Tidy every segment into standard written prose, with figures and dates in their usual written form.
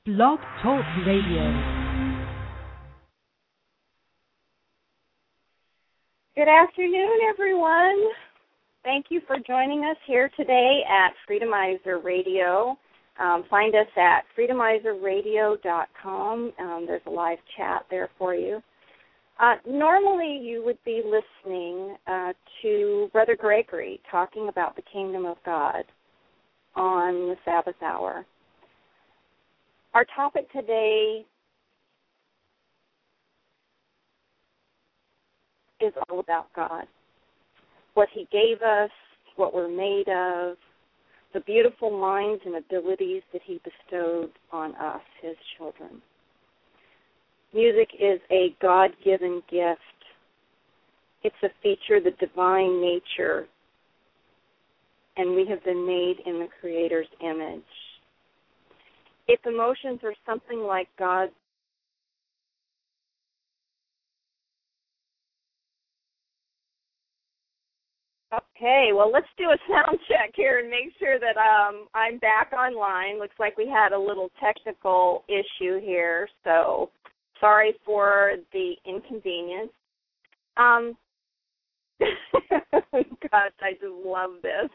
Blog Talk Radio. Good afternoon, everyone. Thank you for joining us here today at Freedomizer Radio. Find us at freedomizerradio.com. There's a live chat there for you. Normally, you would be listening to Brother Gregory talking about the Kingdom of God on the Sabbath hour. Our topic today is all about God, what He gave us, what we're made of, the beautiful minds and abilities that He bestowed on us, His children. Music is a God-given gift. It's a feature of the divine nature, and we have been made in the Creator's image. If emotions are something like God's, okay, well, let's do a sound check here and make sure that I'm back online. Looks like we had a little technical issue here, so sorry for the inconvenience. Gosh, I just love this.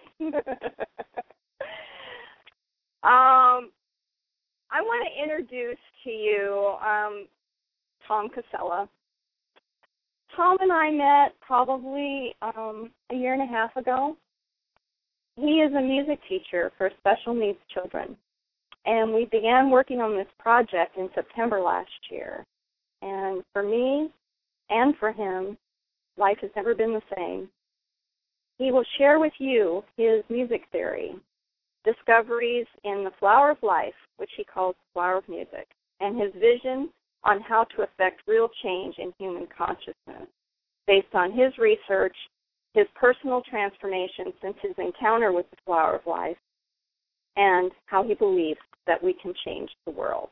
I want to introduce to you Tom Casella. Tom and I met probably a year and a half ago. He is a music teacher for special needs children, and we began working on this project in September last year. And for me and for him, life has never been the same. He will share with you his music theory, discoveries in the flower of life, which he calls the flower of music, and his vision on how to affect real change in human consciousness based on his research, his personal transformation since his encounter with the flower of life, and how he believes that we can change the world.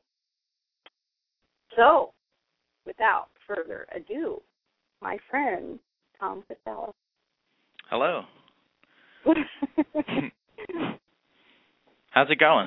So, without further ado, my friend, Tom Casella. Hello. How's it going?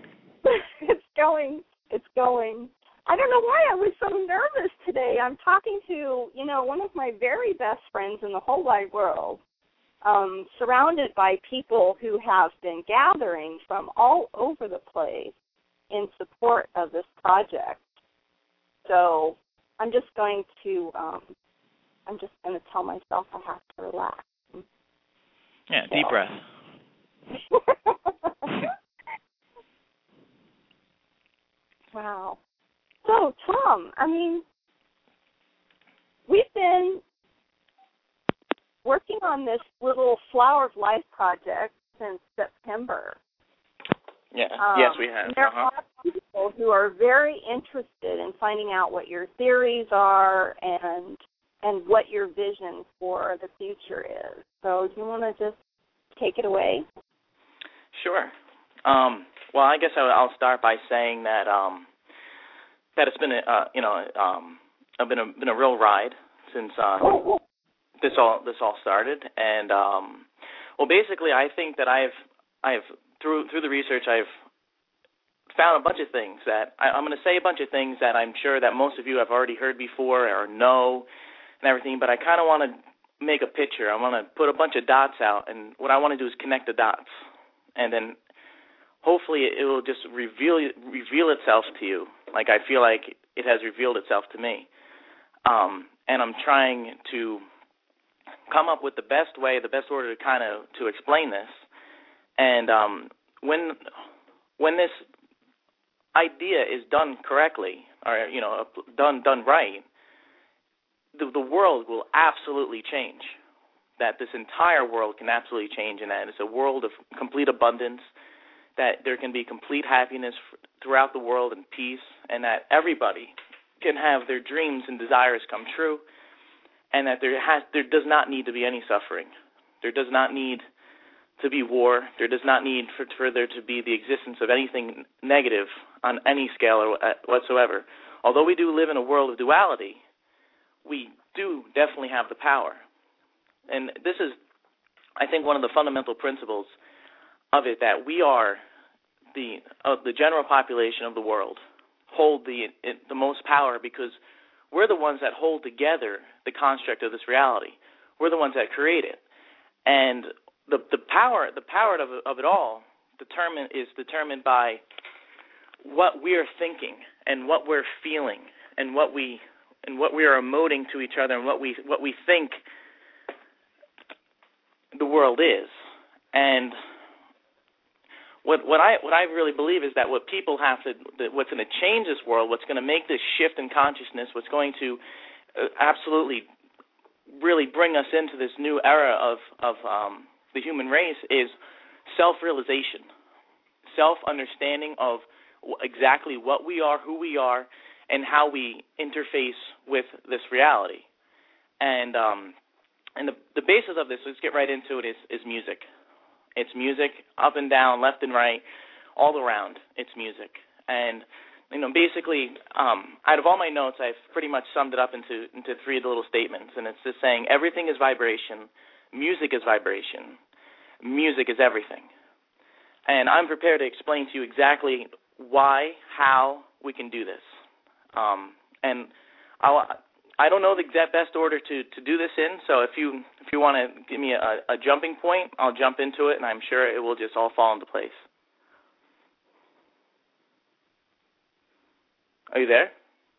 It's going. I don't know why I was so nervous today. I'm talking to, one of my very best friends in the whole wide world, surrounded by people who have been gathering from all over the place in support of this project. So I'm just going to tell myself I have to relax. Yeah, deep breath. Wow. So, Tom, we've been working on this little Flower of Life project since September. Yeah. Yes, we have. There are people who are very interested in finding out what your theories are and what your vision for the future is. So do you want to just take it away? Sure. Well, I guess I'll start by saying that it's been been a real ride since this all started, and well, basically, I think that I've through the research I've found a bunch of things that I'm going to say a bunch of things that I'm sure that most of you have already heard before or know and everything, but I kind of want to make a picture. I want to put a bunch of dots out, and what I want to do is connect the dots, and then hopefully it will just reveal itself to you, like I feel like it has revealed itself to me. And I'm trying to come up with the best way, the best order to explain this. And when this idea is done correctly, or done right, the world will absolutely change. That this entire world can absolutely change, and that it's a world of complete abundance, that there can be complete happiness throughout the world and peace, and that everybody can have their dreams and desires come true, and that there does not need to be any suffering. There does not need to be war. There does not need for there to be the existence of anything negative on any scale or whatsoever. Although we do live in a world of duality, we do definitely have the power. And this is, I think, one of the fundamental principles of it, that we are the general population of the world. hold the most power, because we're the ones that hold together the construct of this reality. We're the ones that create it, and the power of it all is determined by what we are thinking and what we're feeling and what we are emoting to each other and what we think the world is. And what I really believe is that what's going to change this world, what's going to make this shift in consciousness, what's going to absolutely really bring us into this new era of the human race is self-realization, self-understanding of exactly what we are, who we are, and how we interface with this reality. And the basis of this, let's get right into it, is music. It's music, up and down, left and right, all around. It's music. And basically, out of all my notes, I've pretty much summed it up into three little statements, and it's just saying everything is vibration, music is vibration, music is everything. And I'm prepared to explain to you exactly why, how we can do this. And I don't know the exact best order to do this in, so if you want to give me a jumping point, I'll jump into it, and I'm sure it will just all fall into place. Are you there?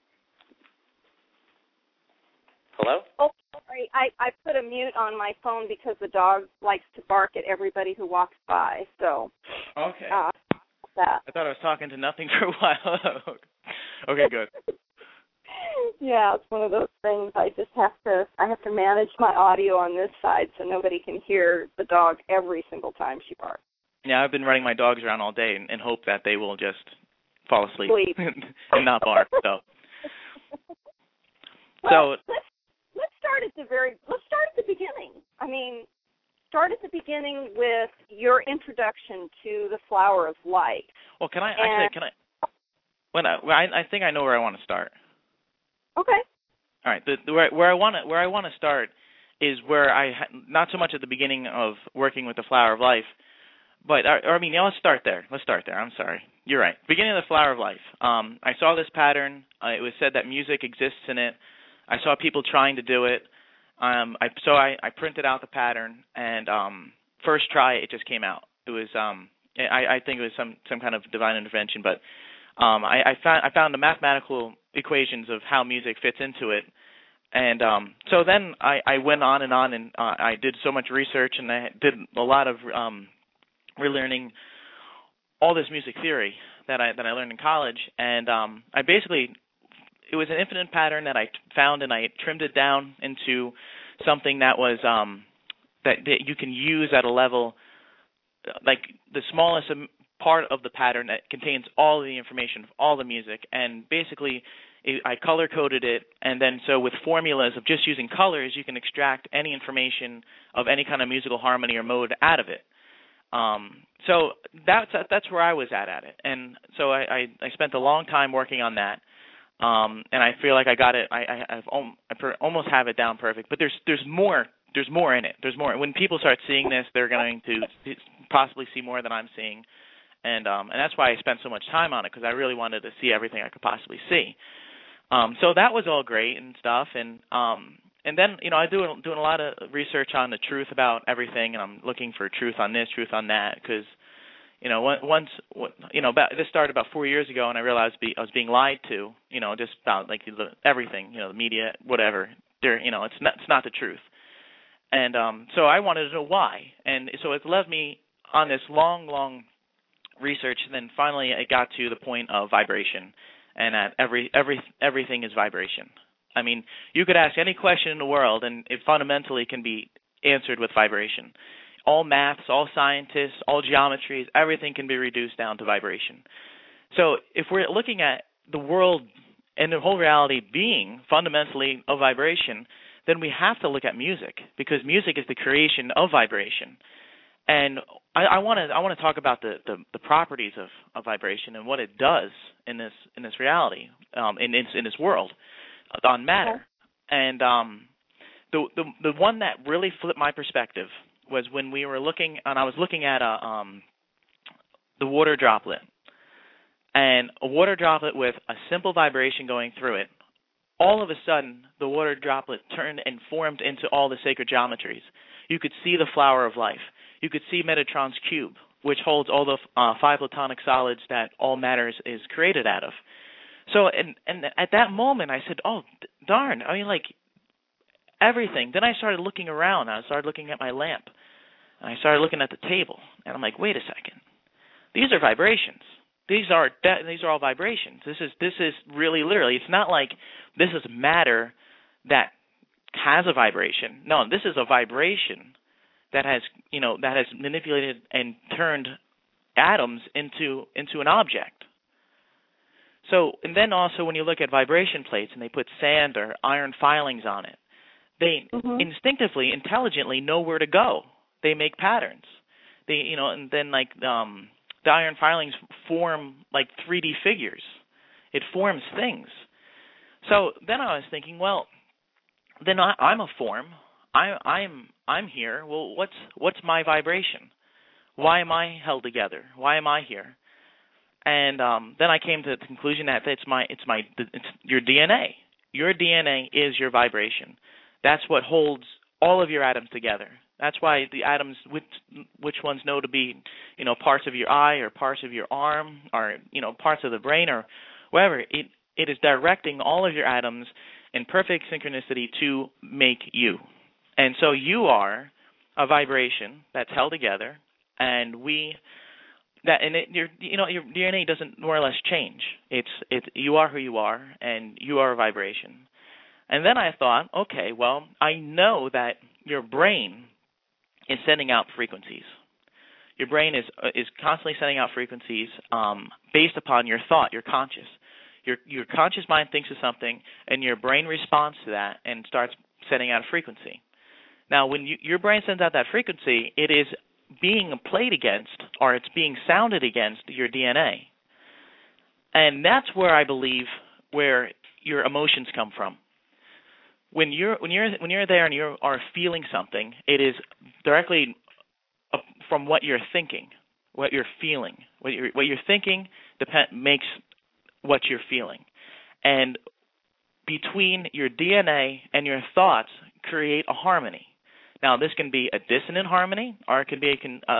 Hello? Oh, sorry. I put a mute on my phone because the dog likes to bark at everybody who walks by. So. Okay. That. I thought I was talking to nothing for a while. Okay, good. Yeah, it's one of those things. I have to manage my audio on this side so nobody can hear the dog every single time she barks. Yeah, I've been running my dogs around all day and hope that they will just fall asleep and not bark. So, let's start at the beginning. I mean, start at the beginning with your introduction to the Flower of Light. Well, I think I know where I want to start. Okay. All right. Where I want to start is where not so much at the beginning of working with the Flower of Life, but let's start there. I'm sorry. You're right. Beginning of the Flower of Life. I saw this pattern. It was said that music exists in it. I saw people trying to do it. I printed out the pattern, and first try it just came out. It was I think it was some kind of divine intervention, but I found the mathematical equations of how music fits into it, and so then I went on, and I did so much research, and I did a lot of relearning all this music theory that I learned in college, and it was an infinite pattern that I found, and I trimmed it down into something that was that you can use at a level like the smallest part of the pattern that contains all the information of all the music, and basically I color-coded it, and then so with formulas of just using colors, you can extract any information of any kind of musical harmony or mode out of it. So that's where I was at it, and so I spent a long time working on that, and I feel like I got it. I almost have it down perfect, but there's more. There's more in it. There's more. When people start seeing this, they're going to possibly see more than I'm seeing, and that's why I spent so much time on it, because I really wanted to see everything I could possibly see. So that was all great and stuff, and then I doing a lot of research on the truth about everything, and I'm looking for truth on this, truth on that, because this started about 4 years ago, and I realized I was being lied to, just about like everything, the media, whatever. It's not the truth. And so I wanted to know why. And so it led me on this long, long research, and then finally it got to the point of vibration, and that everything is vibration. I mean, you could ask any question in the world, and it fundamentally can be answered with vibration. All maths, all scientists, all geometries, everything can be reduced down to vibration. So if we're looking at the world and the whole reality being fundamentally a vibration, then we have to look at music, because music is the creation of vibration. And I want to talk about the properties of vibration and what it does in this reality, in this world, on matter. And the one that really flipped my perspective was when we were looking, and I was looking at the water droplet. and a water droplet with a simple vibration going through it, all of a sudden the water droplet turned and formed into all the sacred geometries. You could see the flower of life. You could see Metatron's cube, which holds all the 5 platonic solids that all matter is created out of. So, and at that moment, I said, oh, darn, I mean, like, everything. Then I started looking around. I started looking at my lamp. And I started looking at the table. And I'm like, wait a second. These are vibrations. These are all vibrations. This is really literally. It's not like this is matter that has a vibration. No, this is a vibration that has manipulated and turned atoms into an object. So, and then also when you look at vibration plates and they put sand or iron filings on it, they instinctively, intelligently know where to go. They make patterns. And then like the iron filings form like 3D figures. It forms things. So then I was thinking, well, then I'm a form. I'm here. Well, what's my vibration? Why am I held together? Why am I here? And then I came to the conclusion that it's your DNA. Your DNA is your vibration. That's what holds all of your atoms together. That's why the atoms, which ones know to be, parts of your eye or parts of your arm or, parts of the brain or whatever, it is directing all of your atoms in perfect synchronicity to make you. And so you are a vibration that's held together, and your DNA doesn't more or less change. You are who you are, and you are a vibration. And then I thought, okay, well, I know that your brain is sending out frequencies. Your brain is constantly sending out frequencies based upon your thought, your conscious. Your conscious mind thinks of something, and your brain responds to that and starts sending out a frequency. Now, when your brain sends out that frequency, it is being played against, or it's being sounded against your DNA. And that's where I believe where your emotions come from. When you're there and you are feeling something, it is directly from what you're thinking, what you're feeling. What you're thinking makes what you're feeling. And between your DNA and your thoughts create a harmony. Now, this can be a dissonant harmony, or it can be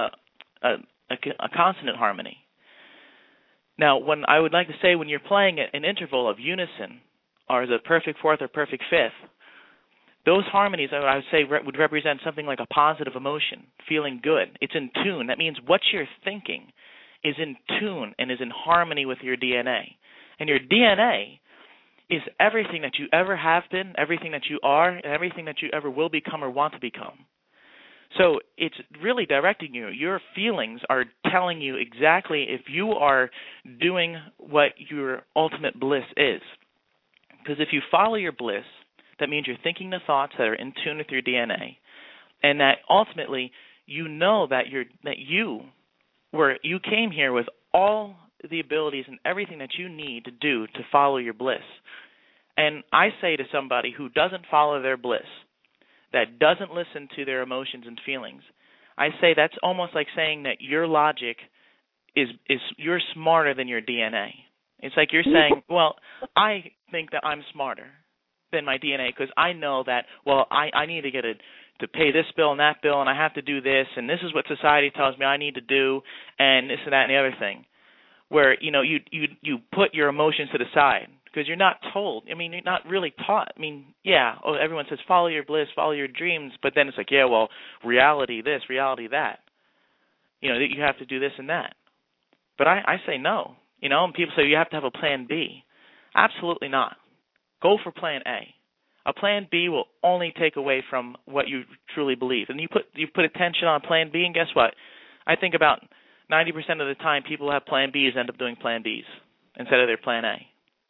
a consonant harmony. Now, I would like to say when you're playing an interval of unison, or the perfect fourth or perfect fifth, those harmonies, I would say, would represent something like a positive emotion, feeling good. It's in tune. That means what you're thinking is in tune and is in harmony with your DNA. And your DNA is everything that you ever have been, everything that you are, and everything that you ever will become or want to become. So it's really directing you. Your feelings are telling you exactly if you are doing what your ultimate bliss is. Because if you follow your bliss, that means you're thinking the thoughts that are in tune with your DNA, and that ultimately you know that you came here with all the abilities and everything that you need to do to follow your bliss. And I say to somebody who doesn't follow their bliss, that doesn't listen to their emotions and feelings, I say that's almost like saying that your logic is you're smarter than your DNA. It's like you're saying, well, I think that I'm smarter than my DNA because I know that, well, I need to get to pay this bill and that bill, and I have to do this, and this is what society tells me I need to do, and this and that and the other thing, where you put your emotions to the side because you're not told. I mean, you're not really taught. I mean, yeah, everyone says follow your bliss, follow your dreams, but then it's like, yeah, well, reality this, reality that. You have to do this and that. But I say no. And people say you have to have a plan B. Absolutely not. Go for plan A. A plan B will only take away from what you truly believe. And you put attention on plan B, and guess what? I think about 90% of the time people who have plan Bs end up doing plan Bs instead of their plan A.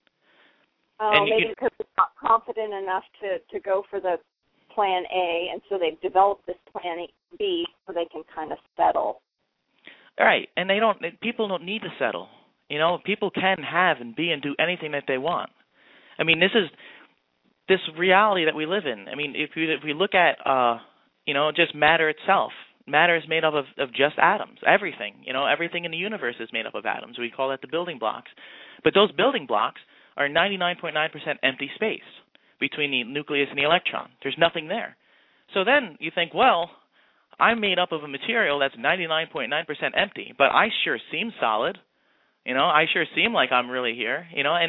Oh, maybe because they're not confident enough to go for the plan A, and so they've developed this plan B so they can kind of settle. All right, and people don't need to settle. People can have and be and do anything that they want. I mean, this is this reality that we live in. I mean, if we look at just matter itself, matter is made up of just atoms. Everything, everything in the universe is made up of atoms. We call that the building blocks. But those building blocks are 99.9% empty space between the nucleus and the electron. There's nothing there. So then you think, well, I'm made up of a material that's 99.9% empty, but I sure seem solid. I sure seem like I'm really here.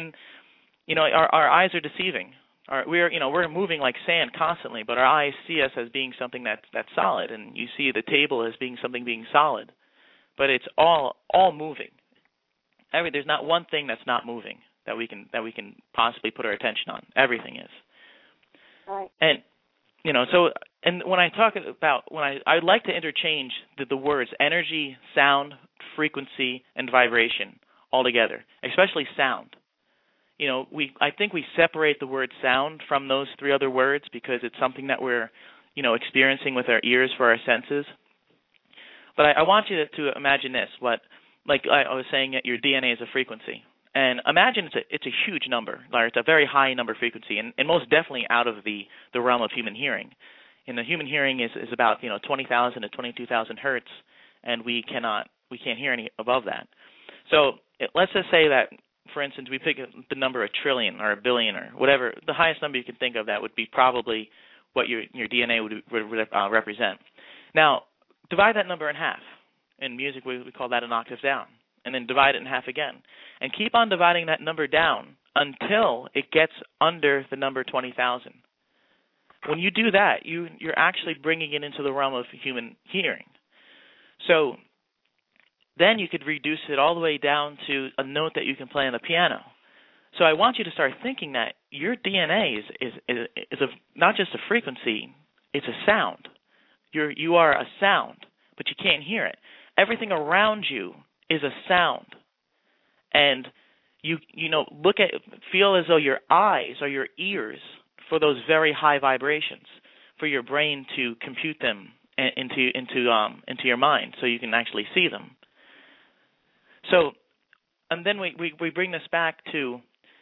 Our eyes are deceiving. We're moving like sand constantly, but our eyes see us as being something that's solid, and you see the table as being something being solid, but it's all moving. There's not one thing that's not moving that we can possibly put our attention on. Everything is. Right. And so when I talk about I like to interchange the words energy, sound, frequency, and vibration all together, especially sound. I think we separate the word sound from those three other words because it's something that we're, experiencing with our ears for our senses. But I want you to imagine this: like I was saying, that your DNA is a frequency, and imagine it's a huge number, or it's a very high number frequency, and most definitely out of the realm of human hearing. And the human hearing is about 20,000 to 22,000 hertz, and we can't hear any above that. So let's just say that, for instance, we pick the number a trillion or a billion or whatever. The highest number you can think of that would be probably what your DNA would represent. Now, divide that number in half. In music, we call that an octave down. And then divide it in half again. And keep on dividing that number down until it gets under the number 20,000. When you do that, you're actually bringing it into the realm of human hearing. So then you could reduce it all the way down to a note that you can play on the piano. So I want you to start thinking that your DNA is not just a frequency, it's a sound. You are a sound, but you can't hear it. Everything around you is a sound. And feel as though your eyes or your ears for those very high vibrations, for your brain to compute them into your mind so you can actually see them. So, and then we bring this back to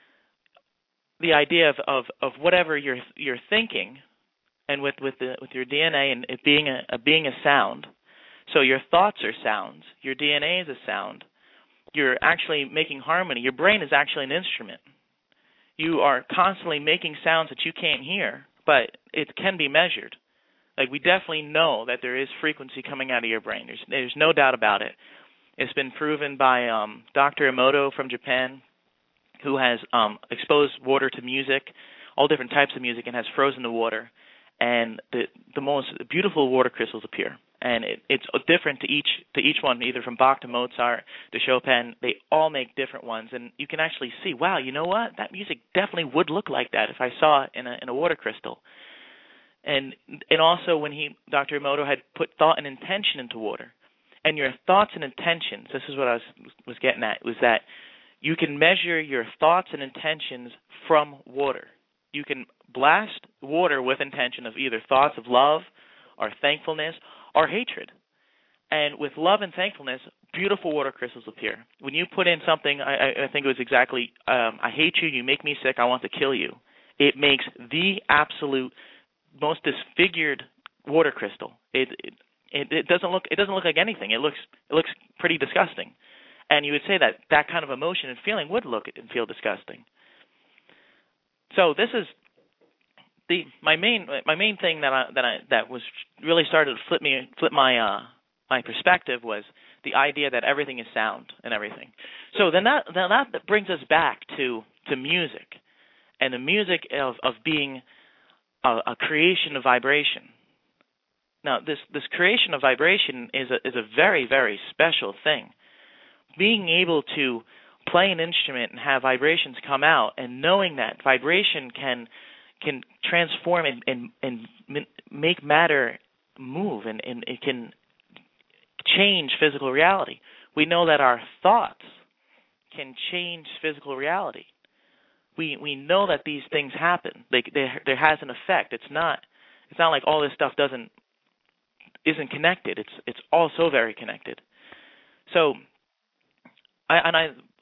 the idea of whatever you're thinking, and with your DNA and it being a sound. So your thoughts are sounds. Your DNA is a sound. You're actually making harmony. Your brain is actually an instrument. You are constantly making sounds that you can't hear, but it can be measured. Like, we definitely know that there is frequency coming out of your brain. There's no doubt about it. It's been proven by Dr. Emoto from Japan, who has exposed water to music, all different types of music, and has frozen the water. And the most beautiful water crystals appear. And it's different to each one, either from Bach to Mozart to Chopin. They all make different ones. And you can actually see, wow, you know what? That music definitely would look like that if I saw it in a water crystal. And also when Dr. Emoto had put thought and intention into water. And your thoughts and intentions, this is what I was getting at, was that you can measure your thoughts and intentions from water. You can blast water with intention of either thoughts of love or thankfulness or hatred. And with love and thankfulness, beautiful water crystals appear. When you put in something, I think it was exactly, I hate you, you make me sick, I want to kill you. It makes the absolute most disfigured water crystal. It doesn't look like anything. It looks pretty disgusting. And you would say that kind of emotion and feeling would look and feel disgusting. So this is my main thing that was really started to flip my perspective was the idea that everything is sound and everything. So then that brings us back to music, and the music of being a creation of vibration. Now this creation of vibration is a very, very special thing. Being able to play an instrument and have vibrations come out, and knowing that vibration can transform and make matter move, and it can change physical reality. We know that our thoughts can change physical reality. We know that these things happen. There has an effect. It's not like all this stuff isn't connected. It's all so very connected. So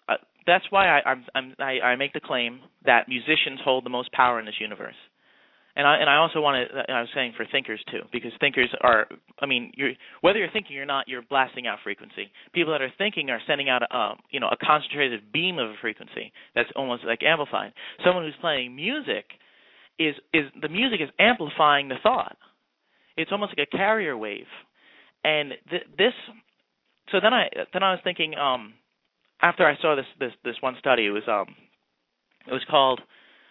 that's why I make the claim that musicians hold the most power in this universe. And I also want to, I was saying for thinkers too, because thinkers are, I mean, whether you're thinking or not, you're blasting out frequency. People that are thinking are sending out a concentrated beam of a frequency that's almost like amplified. Someone who's playing music is the music is amplifying the thought. It's almost like a carrier wave. And so then I was thinking, after I saw this one study, it was called,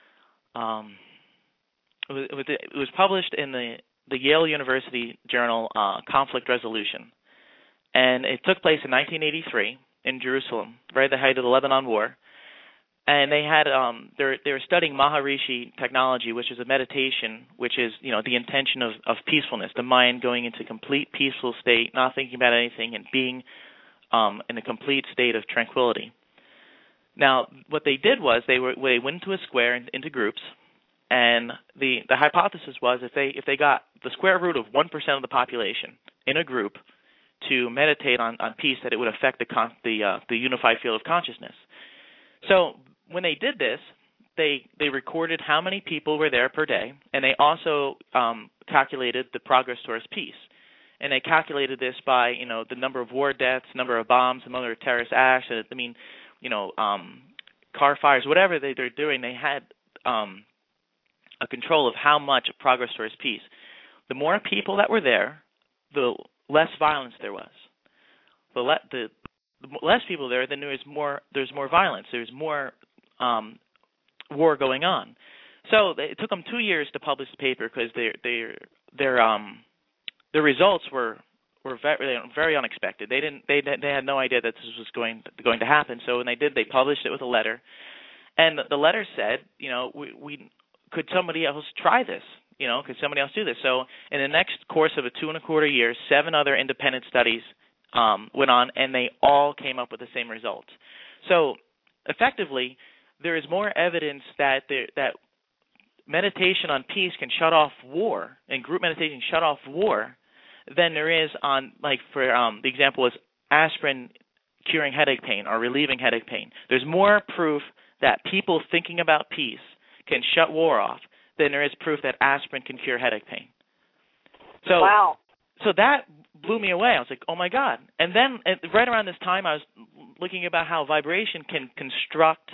it was published in the Yale University journal Conflict Resolution, and it took place in 1983 in Jerusalem, right at the height of the Lebanon War. And they had they were studying Maharishi technology, which is a meditation, which is the intention of peacefulness, the mind going into complete peaceful state, not thinking about anything, and being in a complete state of tranquility. Now, what they did was they went into a square into groups, and the hypothesis was if they got the square root of 1% of the population in a group to meditate on peace, that it would affect the unified field of consciousness. So when they did this, they recorded how many people were there per day, and they also calculated the progress towards peace. And they calculated this by the number of war deaths, number of bombs, the number of terrorist acts. Car fires, whatever they're doing, they had a control of how much progress towards peace. The more people that were there, the less violence there was. The less people there, then there's more violence. There's more war going on. So it took them 2 years to publish the paper because their results were very, very unexpected. They had no idea that this was going to happen. So when they did, they published it with a letter, and the letter said, we could somebody else try this? Could somebody else do this? So in the next course of 2.25 years, 7 other independent studies went on, and they all came up with the same results. So effectively, there is more evidence that meditation on peace can shut off war, and group meditation shut off war, than there is on, the example was aspirin curing headache pain or relieving headache pain. There's more proof that people thinking about peace can shut war off than there is proof that aspirin can cure headache pain. So, wow. So that blew me away. I was like, oh my God. And then right around this time, I was looking about how vibration can construct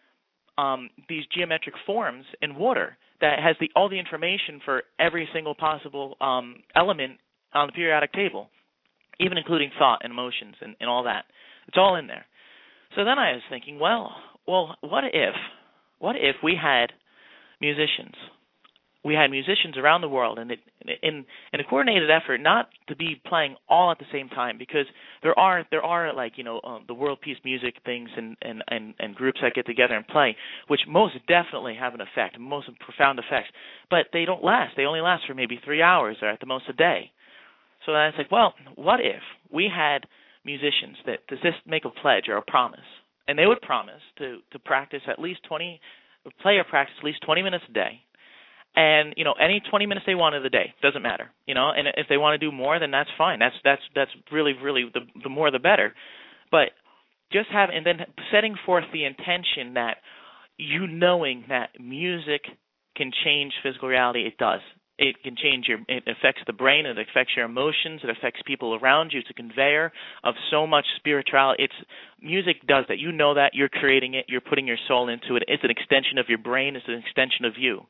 these geometric forms in water that has all the information for every single possible element on the periodic table, even including thought and emotions and all that. It's all in there. So then I was thinking, well, what if we had musicians? We had musicians around the world, and in a coordinated effort, not to be playing all at the same time, because there are the world peace music things and groups that get together and play, which most definitely have an effect, most profound effects, but they don't last. They only last for maybe 3 hours or at the most a day. So then I was like, well, what if we had musicians that to just make a pledge or a promise, and they would promise to practice at least play or practice at least 20 minutes a day. And any 20 minutes they want of the day, doesn't matter. And if they want to do more, then that's fine. That's really the more the better. But just and then setting forth the intention that knowing that music can change physical reality. It does. It can change it affects the brain, it affects your emotions, it affects people around you. It's a conveyor of so much spirituality. Music does that. That you're creating it, you're putting your soul into it. It's an extension of your brain, it's an extension of you.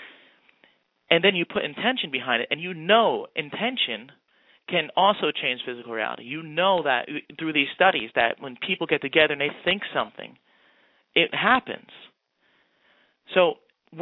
And then you put intention behind it, and intention can also change physical reality. That through these studies that when people get together and they think something, it happens. So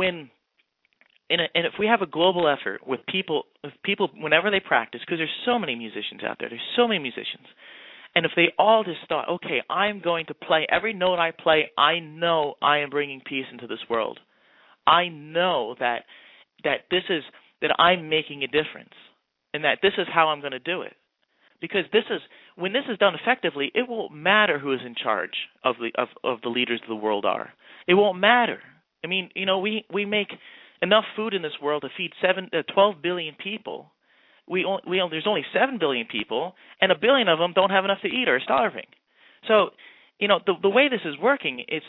if we have a global effort with people whenever they practice, because there's so many musicians out there, and if they all just thought, okay, I'm going to play every note I play, I know I am bringing peace into this world. I know that I'm making a difference, and that this is how I'm going to do it. Because when this is done effectively, it won't matter who is in charge of the leaders of the world are. It won't matter. I mean, we make enough food in this world to feed 12 billion people. There's only 7 billion people, and 1 billion of them don't have enough to eat or are starving. So the way this is working, it's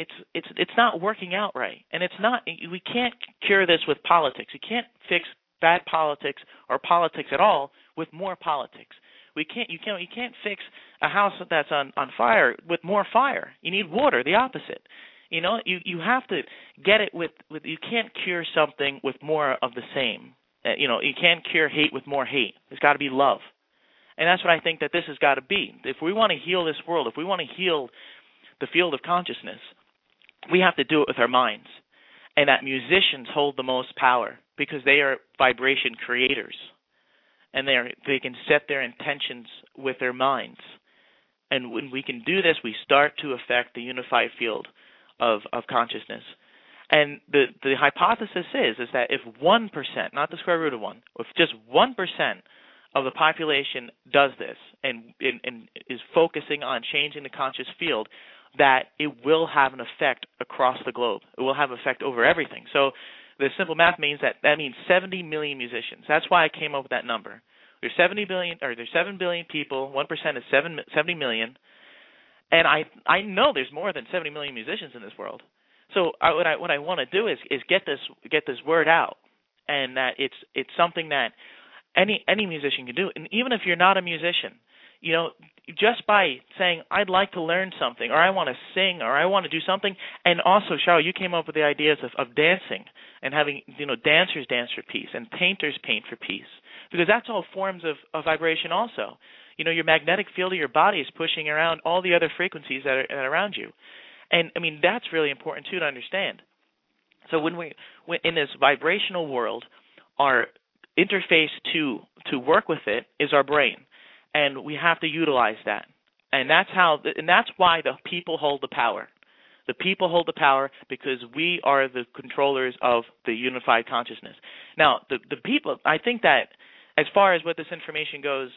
not working out right, and it's not. We can't cure this with politics. You can't fix bad politics or politics at all with more politics. You can't fix a house that's on fire with more fire. You need water, the opposite. You have to get it with you can't cure something with more of the same. You can't cure hate with more hate. There's got to be love. And that's what I think that this has got to be. If we want to heal this world, if we want to heal the field of consciousness, we have to do it with our minds. And that musicians hold the most power because they are vibration creators. And they can set their intentions with their minds. And when we can do this, we start to affect the unified field of consciousness. And the hypothesis is that if 1%, not the square root of 1, if just 1% of the population does this and is focusing on changing the conscious field, that it will have an effect across the globe. It will have an effect over everything. So the simple math means that means 70 million musicians. That's why I came up with that number. There's 7 billion people. 1% is 70 million, and I know there's more than 70 million musicians in this world. So what I want to do is get this word out, and that it's something that any musician can do. And even if you're not a musician, just by saying, I'd like to learn something, or I want to sing, or I want to do something. And also, Cheryl, you came up with the ideas of dancing and having, dancers dance for peace and painters paint for peace, because that's all forms of vibration also. Your magnetic field of your body is pushing around all the other frequencies that are around you. And, that's really important, too, to understand. So when in this vibrational world, our interface to work with it is our brain, and we have to utilize that. And that's why the people hold the power. The people hold the power because we are the controllers of the unified consciousness. Now, the people, I think that as far as what this information goes,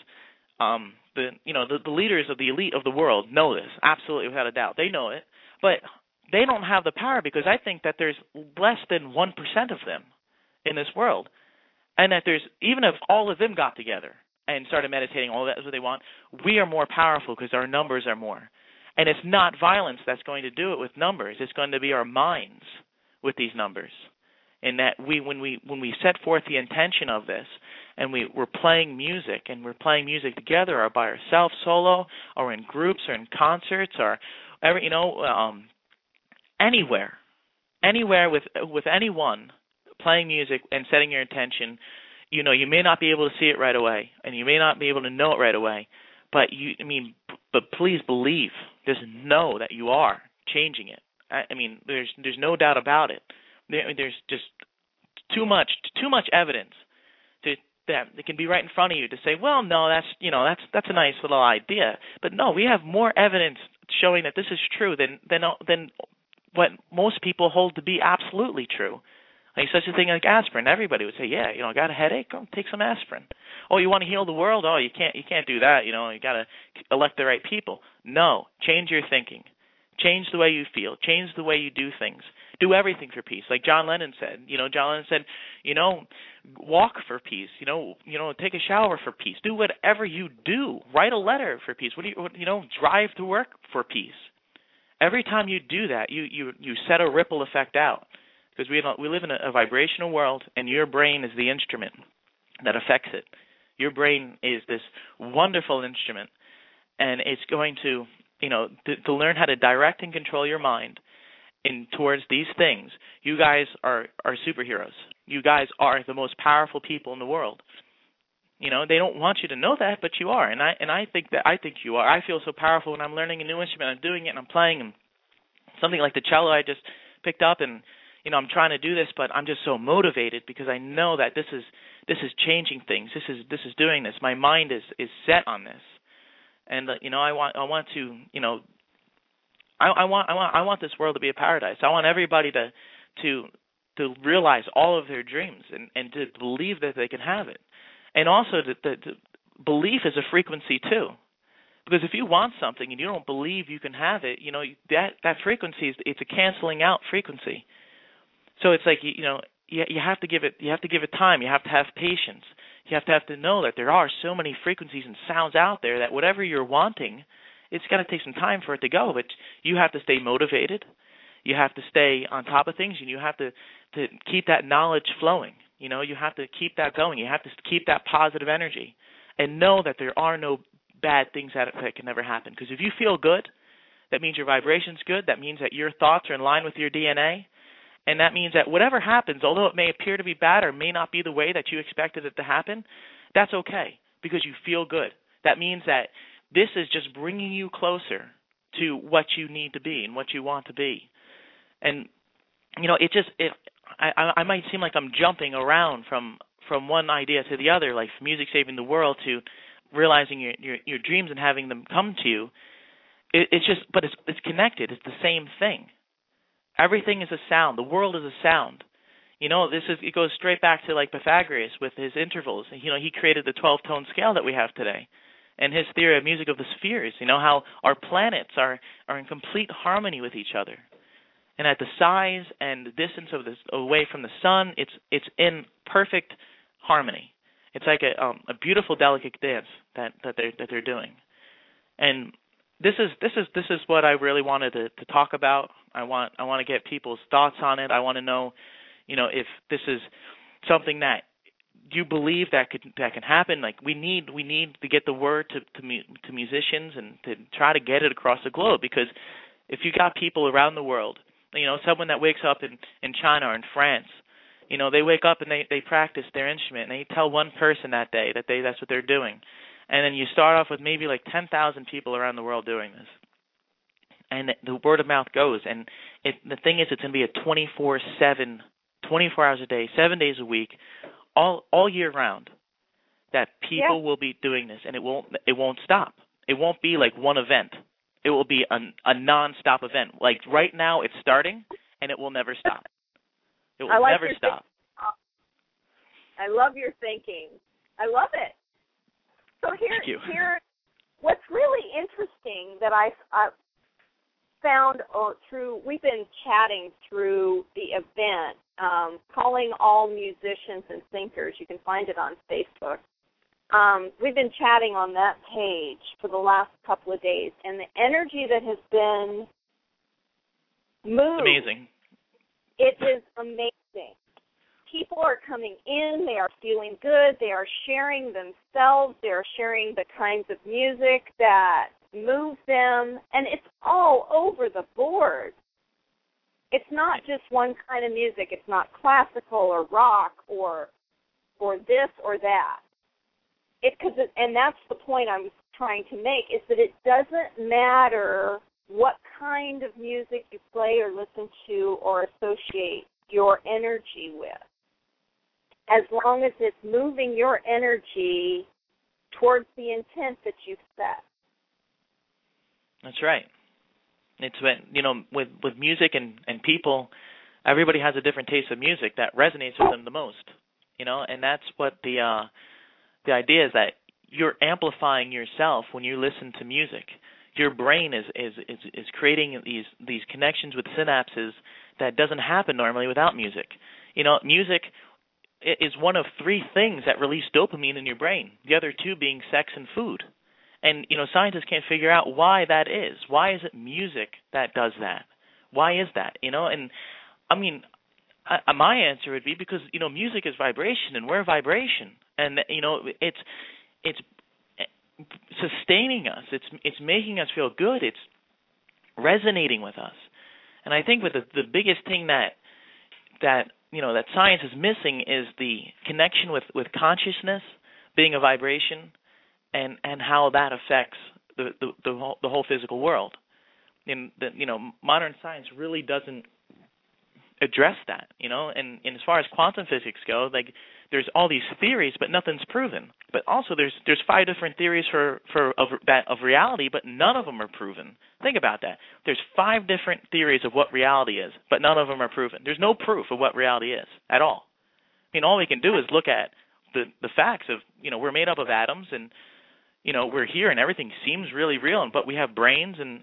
the leaders of the elite of the world know this, absolutely, without a doubt. They know it, but they don't have the power because I think that there's less than 1% of them in this world. And that even if all of them got together and started meditating, all that is what they want, we are more powerful because our numbers are more. And it's not violence that's going to do it with numbers. It's going to be our minds with these numbers. And that when we set forth the intention of this, and we're playing music, and we're playing music together, or by ourselves, solo, or in groups, or in concerts, or anywhere with anyone, playing music and setting your intention, you may not be able to see it right away, and you may not be able to know it right away, but please believe, just know that you are changing it. There's no doubt about it. There's just too much evidence that it can be right in front of you to say, well, no, that's a nice little idea, but no, we have more evidence showing that this is true than what most people hold to be absolutely true. Like such a thing like aspirin. Everybody would say, yeah, got a headache? Go take some aspirin. Oh, you want to heal the world? Oh, you can't do that. You got to elect the right people. No, change your thinking. Change the way you feel. Change the way you do things. Do everything for peace. Like John Lennon said. John Lennon said, walk for peace. Take a shower for peace. Do whatever you do. Write a letter for peace. Drive to work for peace. Every time you do that, you set a ripple effect out. Because we live in a vibrational world, and your brain is the instrument that affects it. Your brain is this wonderful instrument, and it's going to, to learn how to direct and control your mind towards these things. You guys are superheroes. You guys are the most powerful people in the world. They don't want you to know that, but you are, and I think you are. I feel so powerful when I'm learning a new instrument. I'm doing it, and I'm playing, and something like the cello I just picked up, and I'm trying to do this, but I'm just so motivated because I know that this is changing things. This is doing this. My mind is set on this, and I want this world to be a paradise. I want everybody to realize all of their dreams and to believe that they can have it, and also the belief is a frequency too. Because if you want something and you don't believe you can have it, that frequency it's a canceling out frequency. So it's like you have to give it time. You have to have patience. You have to know that there are so many frequencies and sounds out there that whatever you're wanting it's got to take some time for it to go, but you have to stay motivated. You have to stay on top of things, and you have to keep that knowledge flowing. You have to keep that going. You have to keep that positive energy and know that there are no bad things that can never happen. Because if you feel good, that means your vibration's good. That means that your thoughts are in line with your DNA. And that means that whatever happens, although it may appear to be bad or may not be the way that you expected it to happen, that's okay because you feel good. That means that this is just bringing you closer to what you need to be and what you want to be. And, I might seem like I'm jumping around from one idea to the other, like music saving the world to realizing your dreams and having them come to you. But it's connected. It's the same thing. Everything is a sound. The world is a sound. It goes straight back to like Pythagoras with his intervals. He created the 12-tone scale that we have today, and his theory of music of the spheres. How our planets are in complete harmony with each other, and at the size and the distance of this away from the sun, it's in perfect harmony. It's like a beautiful, delicate dance that they're doing, and this is what I really wanted to talk about. I want to get people's thoughts on it. I want to know, if this is something that you believe that can happen. Like we need to get the word to musicians and to try to get it across the globe. Because if you got people around the world, someone that wakes up in China or in France, they wake up and they practice their instrument and they tell one person that day that's what they're doing. And then you start off with maybe like 10,000 people around the world doing this. And the word of mouth goes. And the thing is, it's going to be a 24/7, 24 hours a day, 7 days a week, all year round, that people will be doing this. And it won't stop. It won't be like one event. It will be a non-stop event. Like right now it's starting, and it will never stop. It will never stop. I love your thinking. I love it. So here, what's really interesting that I found we've been chatting through the event, calling all musicians and thinkers. You can find it on Facebook. We've been chatting on that page for the last couple of days, and the energy that has been moved. Amazing. It is amazing. People are coming in, they are feeling good, they are sharing themselves, they are sharing the kinds of music that move them, and it's all over the board. It's not just one kind of music. It's not classical or rock or this or that. And that's the point I was trying to make, is that it doesn't matter what kind of music you play or listen to or associate your energy with, as long as it's moving your energy towards the intent that you've set. That's right. It's when, with music and people, everybody has a different taste of music that resonates with them the most, and that's what the idea is, that you're amplifying yourself when you listen to music. Your brain is creating these connections with synapses that doesn't happen normally without music. Music is one of three things that release dopamine in your brain, the other two being sex and food. And, scientists can't figure out why that is. Why is it music that does that? Why is that? And, I mean, my answer would be because, music is vibration, and we're vibration. And, it's sustaining us. It's making us feel good. It's resonating with us. And I think with the biggest thing that science is missing is the connection with consciousness being a vibration, and how that affects the whole physical world. And modern science really doesn't address that. And as far as quantum physics go, like, there's all these theories, but nothing's proven. But also there's 5 different theories of reality, but none of them are proven. Think about that. There's 5 different theories of what reality is, but none of them are proven. There's no proof of what reality is at all. I mean, all we can do is look at the facts of, we're made up of atoms, and we're here, and everything seems really real, but we have brains, and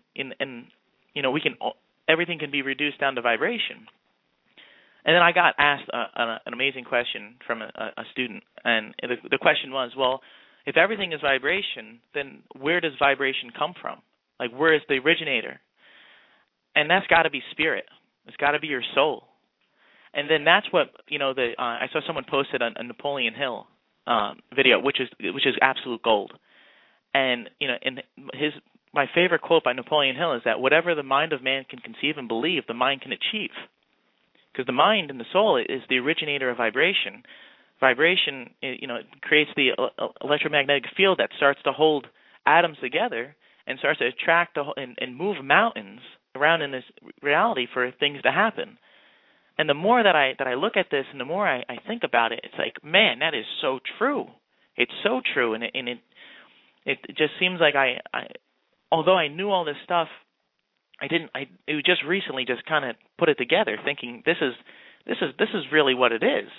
everything can be reduced down to vibration. And then I got asked an amazing question from a student, and the question was, well, if everything is vibration, then where does vibration come from? Like, where is the originator? And that's got to be spirit. It's got to be your soul. And then that's what, I saw someone posted a Napoleon Hill video, which is absolute gold. And my favorite quote by Napoleon Hill is that whatever the mind of man can conceive and believe, the mind can achieve. Because the mind and the soul is the originator of vibration. Vibration, it creates the electromagnetic field that starts to hold atoms together and starts to attract and move mountains around in this reality for things to happen. And the more that I look at this and the more I think about it, it's like, man, that is so true. It's so true, and it just seems like I although I knew all this stuff, it was just recently just kind of put it together, thinking this is really what it is.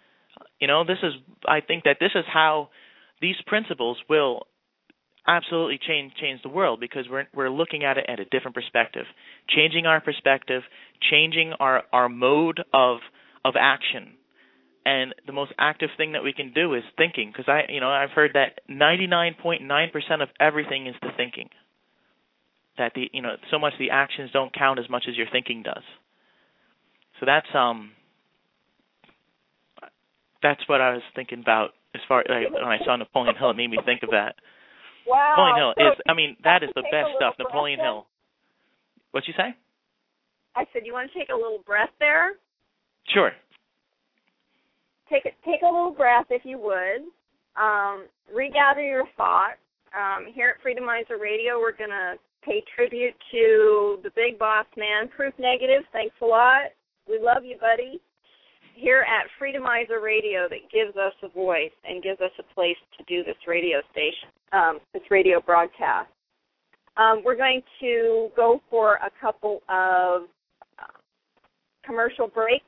I think that this is how these principles will absolutely change the world, because we're looking at it at a different perspective, changing our perspective, changing our mode of action. And the most active thing that we can do is thinking, because I've heard that 99.9% of everything is the thinking. That so much the actions don't count as much as your thinking does. So that's what I was thinking about as far when I saw Napoleon Hill. It made me think of that. Wow. Napoleon Hill that is the best stuff. Napoleon Hill. What'd you say? I said, you want to take a little breath there? Sure. Take a little breath, if you would. Regather your thoughts. Here at Freedomizer Radio, we're going to pay tribute to the big boss man, Proof Negative. Thanks a lot. We love you, buddy. Here at Freedomizer Radio, that gives us a voice and gives us a place to do this radio station, this radio broadcast. We're going to go for a couple of commercial breaks,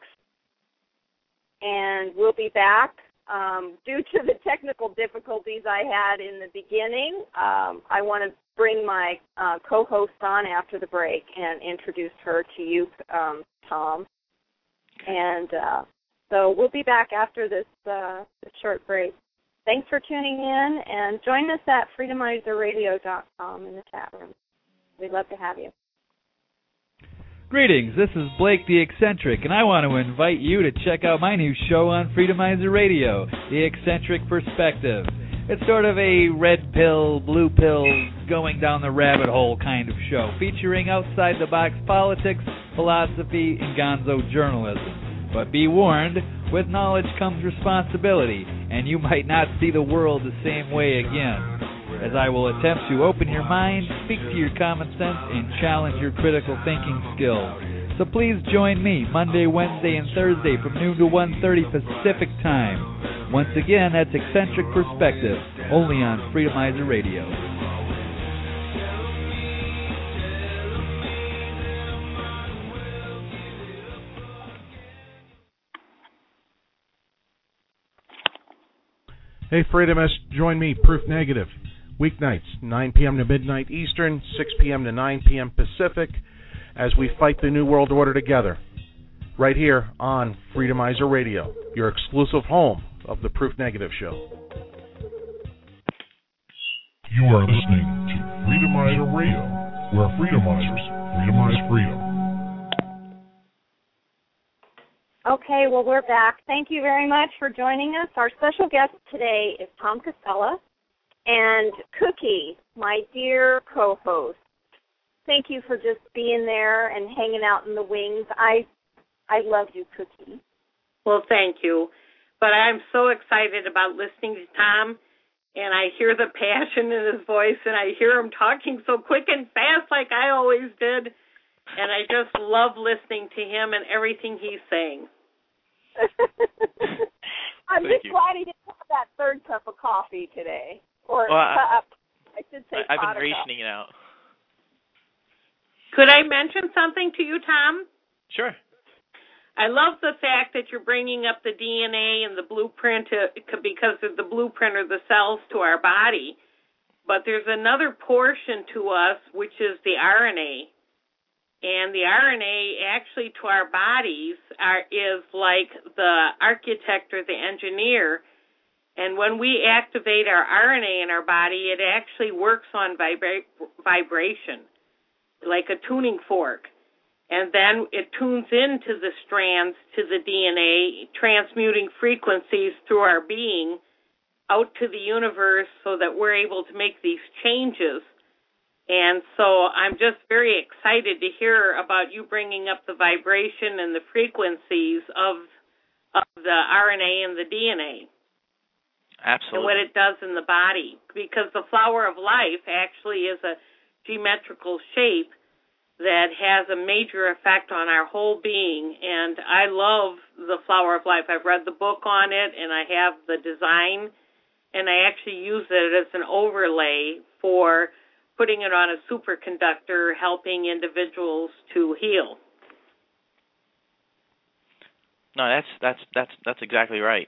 and we'll be back. Due to the technical difficulties I had in the beginning, I want to bring my co-host on after the break and introduce her to you, Tom. And so we'll be back after this short break. Thanks for tuning in, and join us at freedomizerradio.com in the chat room. We'd love to have you. Greetings, this is Blake the Eccentric, and I want to invite you to check out my new show on Freedomizer Radio, The Eccentric Perspective. It's sort of a red pill, blue pill, going down the rabbit hole kind of show, featuring outside-the-box politics, philosophy, and gonzo journalism. But be warned, with knowledge comes responsibility, and you might not see the world the same way again, as I will attempt to open your mind, speak to your common sense, and challenge your critical thinking skills. So please join me Monday, Wednesday, and Thursday from noon to 1:30 Pacific Time. Once again, that's Eccentric Perspective, only on Freedomizer Radio. Hey, Freedomists, join me, Proof Negative. Weeknights, 9 p.m. to midnight Eastern, 6 p.m. to 9 p.m. Pacific, as we fight the New World Order together. Right here on Freedomizer Radio, your exclusive home of the Proof Negative Show. You are listening to Freedomizer Radio, where Freedomizers freedomize freedom. Okay, well, we're back. Thank you very much for joining us. Our special guest today is Tom Casella and Cookie, my dear co-host. Thank you for just being there and hanging out in the wings. I love you, Cookie. Well, thank you. But I'm so excited about listening to Tom, and I hear the passion in his voice, and I hear him talking so quick and fast like I always did. And I just love listening to him and everything he's saying. I'm just glad he didn't have that third cup of coffee today. Or cup. I should say I've been rationing it out. Could I mention something to you, Tom? Sure. I love the fact that you're bringing up the DNA and the blueprint because of the blueprint or the cells to our body. But there's another portion to us, which is the RNA. And the RNA actually to our bodies is like the architect or the engineer, And when we activate our RNA in our body, it actually works on vibration, like a tuning fork. And then it tunes into the strands to the DNA, transmuting frequencies through our being out to the universe so that we're able to make these changes. And so I'm just very excited to hear about you bringing up the vibration and the frequencies of the RNA and the DNA. Absolutely. And what it does in the body. Because the flower of life actually is a geometrical shape that has a major effect on our whole being. And I love the flower of life. I've read the book on it, and I have the design, and I actually use it as an overlay for putting it on a superconductor, helping individuals to heal. No, that's exactly right.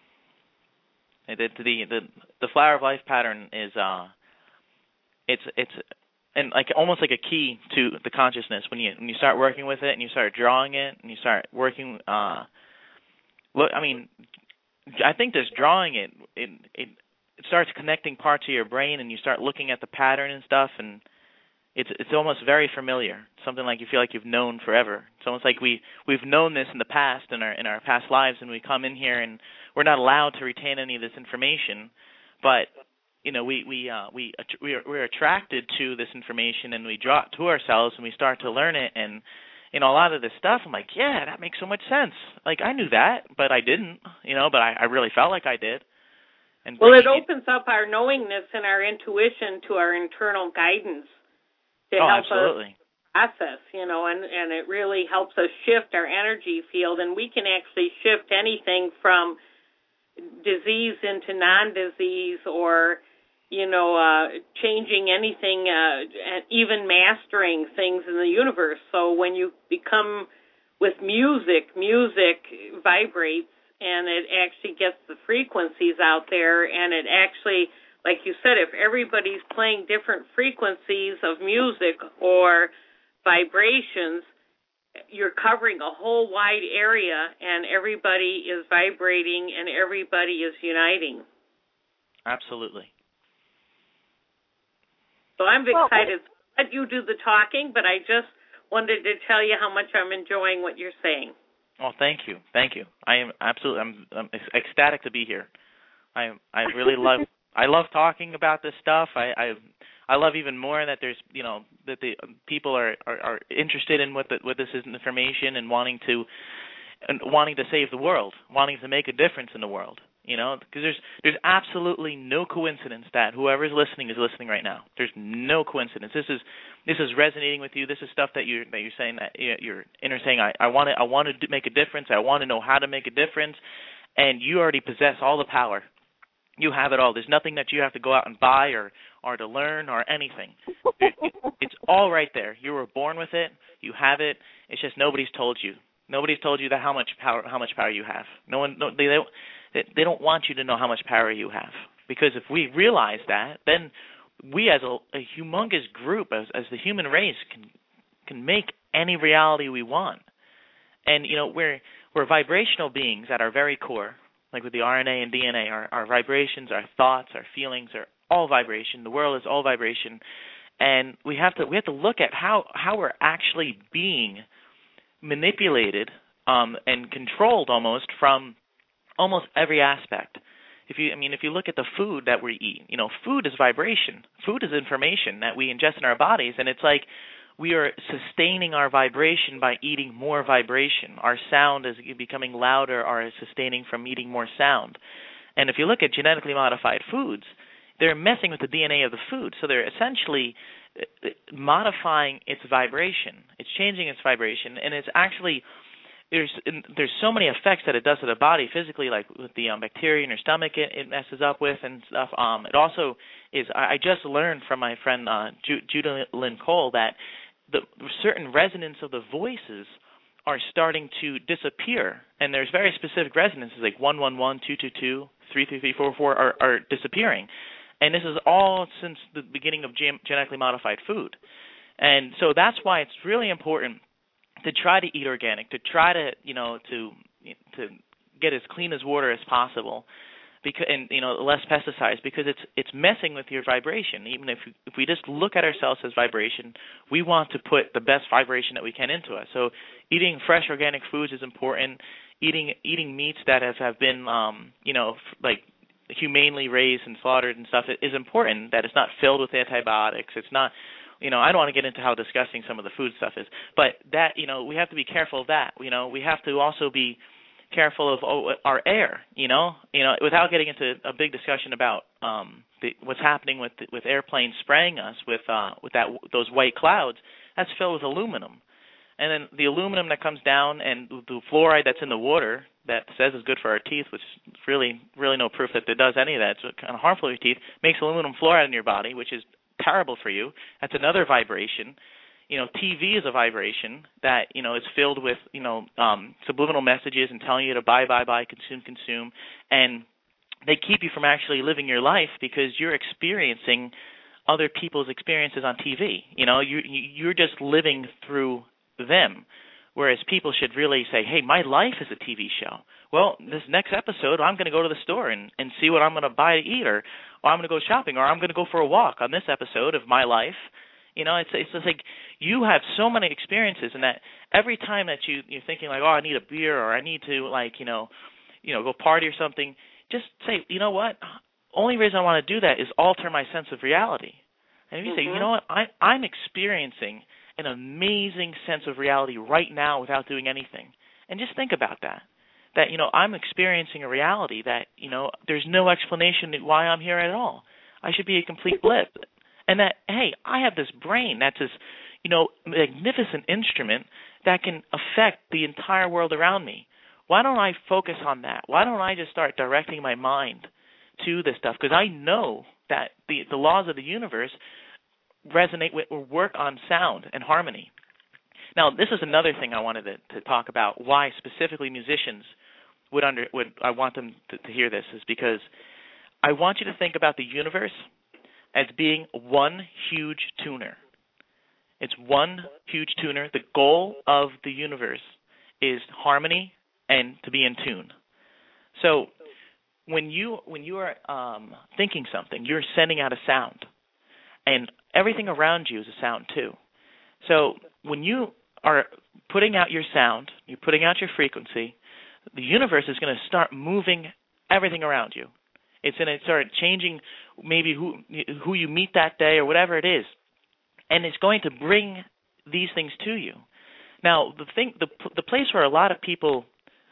The flower of life pattern is it's and like almost like a key to the consciousness when you start working with it and you start drawing it and you start working. Look, I mean, I think this drawing it starts connecting parts of your brain and you start looking at the pattern and stuff, and it's almost very familiar. Something like you feel like you've known forever. It's almost like we've known this in the past in our past lives, and we come in here and we're not allowed to retain any of this information, but you know, we're attracted to this information, and we draw it to ourselves, and we start to learn it. And you know, a lot of this stuff, I'm like, yeah, that makes so much sense. Like I knew that, but I didn't. You know, but I really felt like I did. And well, it opens up our knowingness and our intuition to our internal guidance to help absolutely. Us process. You know, and it really helps us shift our energy field, and we can actually shift anything from disease into non-disease, or you know, changing anything, and even mastering things in the universe. So when you become with music vibrates, and it actually gets the frequencies out there, and it actually, like you said, if everybody's playing different frequencies of music or vibrations, you're covering a whole wide area, and everybody is vibrating, and everybody is uniting. Absolutely. So I'm excited to let you do the talking, but I just wanted to tell you how much I'm enjoying what you're saying. Oh, thank you. I am absolutely. I'm ecstatic to be here. I really love talking about this stuff. I love even more that there's that the people are interested in what this is information and wanting to save the world, wanting to make a difference in the world. You know, because there's absolutely no coincidence that whoever's listening is listening right now. There's no coincidence. This is resonating with you. This is stuff that you're saying, that you're saying. I want to make a difference. I want to know how to make a difference, and you already possess all the power. You have it all. There's nothing that you have to go out and buy or to learn or anything. It's all right there. You were born with it. You have it. It's just nobody's told you. Nobody's told you that how much power you have. They don't want you to know how much power you have, because if we realize that, then we as a humongous group, as the human race, can make any reality we want. And you know, we're vibrational beings at our very core, like with the RNA and DNA. Our vibrations, our thoughts, our feelings are all vibration. The world is all vibration, and we have to look at how we're actually being manipulated and controlled almost from almost every aspect. If you look at the food that we eat, you know, food is vibration. Food is information that we ingest in our bodies, and it's like we are sustaining our vibration by eating more vibration. Our sound is becoming louder or sustaining from eating more sound. And if you look at genetically modified foods, they're messing with the DNA of the food, so they're essentially modifying its vibration. It's changing its vibration, and it's actually there's so many effects that it does to the body physically, like with the bacteria in your stomach it messes up with and stuff. It also is, I just learned from my friend Judah Lynn Cole that the certain resonance of the voices are starting to disappear, and there's very specific resonances like 111, 222, 333, 444 are disappearing. And this is all since the beginning of genetically modified food. And so that's why it's really important to try to eat organic, to try to, to get as clean as water as possible, because, and less pesticides, because it's messing with your vibration. Even if we just look at ourselves as vibration, we want to put the best vibration that we can into us. So eating fresh organic foods is important. Eating meats that have been like humanely raised and slaughtered and stuff is important. That it's not filled with antibiotics. It's not. I don't want to get into how disgusting some of the food stuff is, but that, we have to be careful of that. We have to also be careful of our air, without getting into a big discussion about what's happening with airplanes spraying us with those white clouds. That's filled with aluminum. And then the aluminum that comes down and the fluoride that's in the water that says is good for our teeth, which is really, really no proof that it does any of that. It's kind of harmful to your teeth, makes aluminum fluoride in your body, which is terrible for you. That's another vibration. TV is a vibration that, is filled with, subliminal messages and telling you to buy, consume. And they keep you from actually living your life because you're experiencing other people's experiences on TV. You're just living through them, whereas people should really say, hey, my life is a TV show. Well, this next episode, I'm going to go to the store and see what I'm going to buy to eat, or I'm going to go shopping, or I'm going to go for a walk on this episode of my life. It's just like you have so many experiences, and that every time that you're thinking like, oh, I need a beer, or I need to go party or something, just say, you know what? Only reason I want to do that is alter my sense of reality. And if you say, you know what, I'm experiencing an amazing sense of reality right now without doing anything, and just think about that. That I'm experiencing a reality that there's no explanation why I'm here at all. I should be a complete blip. And that, hey, I have this brain that's this, magnificent instrument that can affect the entire world around me. Why don't I focus on that? Why don't I just start directing my mind to this stuff? Because I know that the laws of the universe resonate with or work on sound and harmony. Now, this is another thing I wanted to talk about, why specifically musicians I want them to hear this, is because I want you to think about the universe as being one huge tuner. It's one huge tuner. The goal of the universe is harmony and to be in tune. So when you are thinking something, you're sending out a sound, and everything around you is a sound too. So when you are putting out your sound, you're putting out your frequency, the universe is going to start moving everything around you. It's going to start changing maybe who you meet that day or whatever it is, and it's going to bring these things to you. Now, the place where a lot of people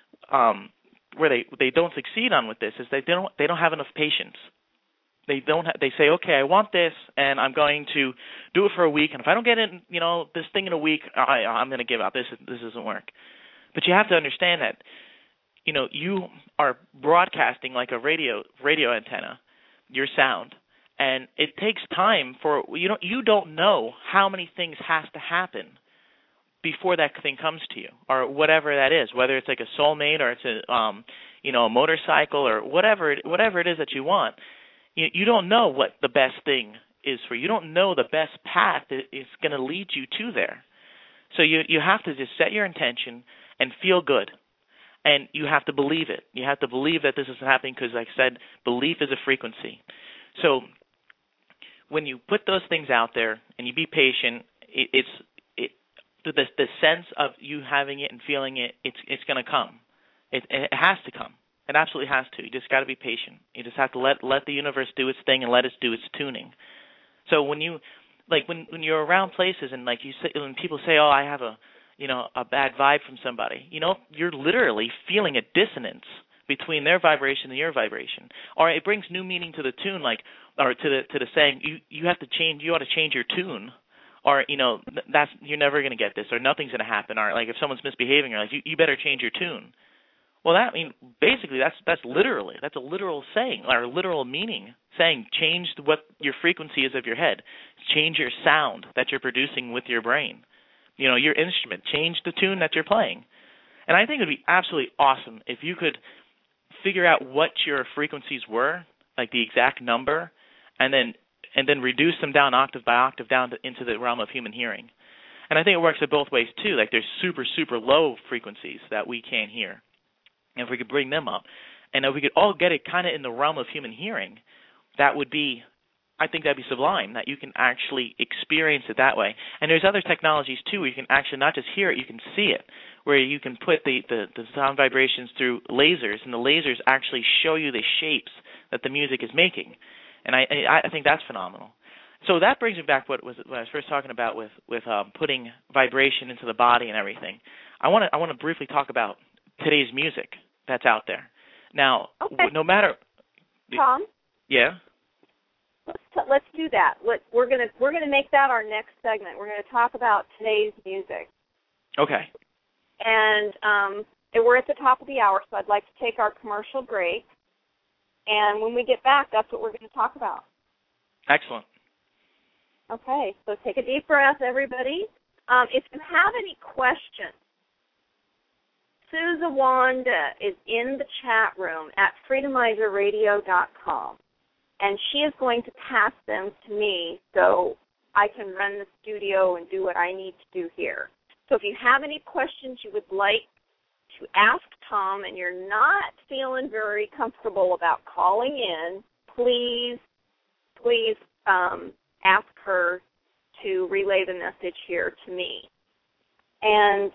where they don't succeed on with this is they don't have enough patience. They say, okay, I want this, and I'm going to do it for a week, and if I don't get it, this thing in a week, I'm going to give up. This doesn't work. But you have to understand that, you are broadcasting like a radio antenna, your sound, and it takes time for you don't know how many things has to happen before that thing comes to you, or whatever that is, whether it's like a soulmate or it's a motorcycle or whatever it is that you want. You don't know what the best thing is for you. You don't know the best path is going to lead you to there. So you have to just set your intention and feel good. And you have to believe it. You have to believe that this is happening because, like I said, belief is a frequency. So when you put those things out there and you be patient, the sense of you having it and feeling it, it's going to come. It has to come. It absolutely has to. You just got to be patient. You just have to let the universe do its thing and let it do its tuning. So when you're around places and when people say, "Oh, I have a bad vibe from somebody," you're literally feeling a dissonance between their vibration and your vibration, or it brings new meaning to the tune, or to the saying you have to change. You ought to change your tune, or you're never going to get this, or nothing's going to happen, or like if someone's misbehaving, you're like you better change your tune. Well, basically that's a literal saying, or a literal meaning, saying change what your frequency is of your head, change your sound that you're producing with your brain, your instrument, change the tune that you're playing. And I think it would be absolutely awesome if you could figure out what your frequencies were, like the exact number, and then reduce them down octave by octave down into the realm of human hearing. And I think it works in both ways too. Like there's super, super low frequencies that we can't hear. And if we could bring them up, And if we could all get it kind of in the realm of human hearing, that would be, I think that'd be sublime, that you can actually experience it that way. And there's other technologies, too, where you can actually not just hear it, you can see it, where you can put the sound vibrations through lasers, and the lasers actually show you the shapes that the music is making. And I think that's phenomenal. So that brings me back to what I was first talking about with putting vibration into the body and everything. I want to briefly talk about today's music that's out there. Now, no matter Tom? Yeah. Let's do that. We're gonna make that our next segment. We're gonna talk about today's music. Okay. And we're at the top of the hour, so I'd like to take our commercial break. And when we get back, that's what we're going to talk about. Excellent. Okay, so take a deep breath, everybody. If you have any questions, Susan Wanda is in the chat room at freedomizerradio.com, and she is going to pass them to me so I can run the studio and do what I need to do here. So if you have any questions you would like to ask Tom and you're not feeling very comfortable about calling in, please ask her to relay the message here to me. And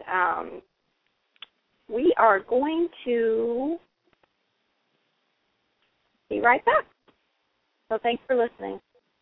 we are going to be right back. So thanks for listening.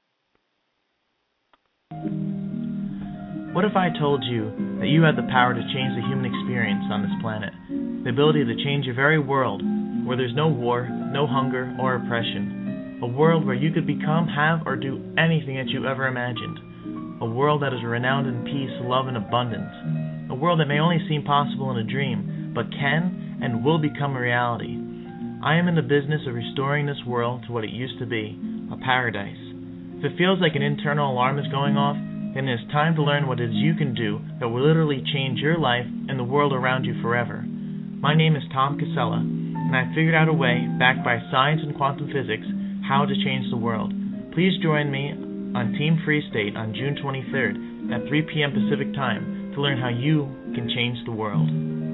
What if I told you that you had the power to change the human experience on this planet? The ability to change your very world, where there's no war, no hunger, or oppression. A world where you could become, have, or do anything that you ever imagined. A world that is renowned in peace, love, and abundance. A world that may only seem possible in a dream, but can and will become a reality. I am in the business of restoring this world to what it used to be, a paradise. If it feels like an internal alarm is going off, then it is time to learn what it is you can do that will literally change your life and the world around you forever. My name is Tom Casella, and I figured out a way, backed by science and quantum physics, how to change the world. Please join me on Team Free State on June 23rd at 3 p.m. Pacific Time to learn how you can change the world.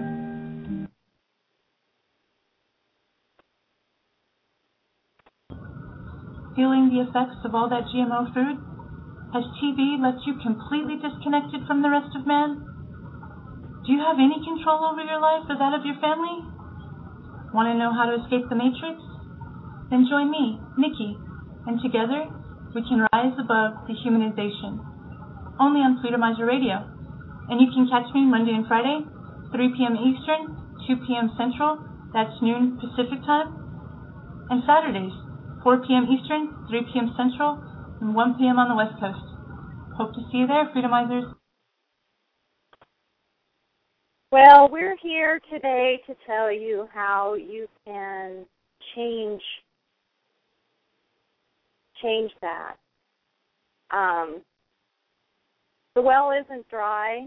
Feeling the effects of all that GMO food? Has TB left you completely disconnected from the rest of man? Do you have any control over your life or that of your family? Want to know how to escape the matrix? Then join me, Nikki, and together we can rise above dehumanization. Only on Freedomizer Radio. And you can catch me Monday and Friday, 3 p.m. Eastern, 2 p.m. Central, that's noon Pacific Time, and Saturdays, 4 p.m. Eastern, 3 p.m. Central, and 1 p.m. on the West Coast. Hope to see you there, Freedomizers. Well, we're here today to tell you how you can change that. The well isn't dry.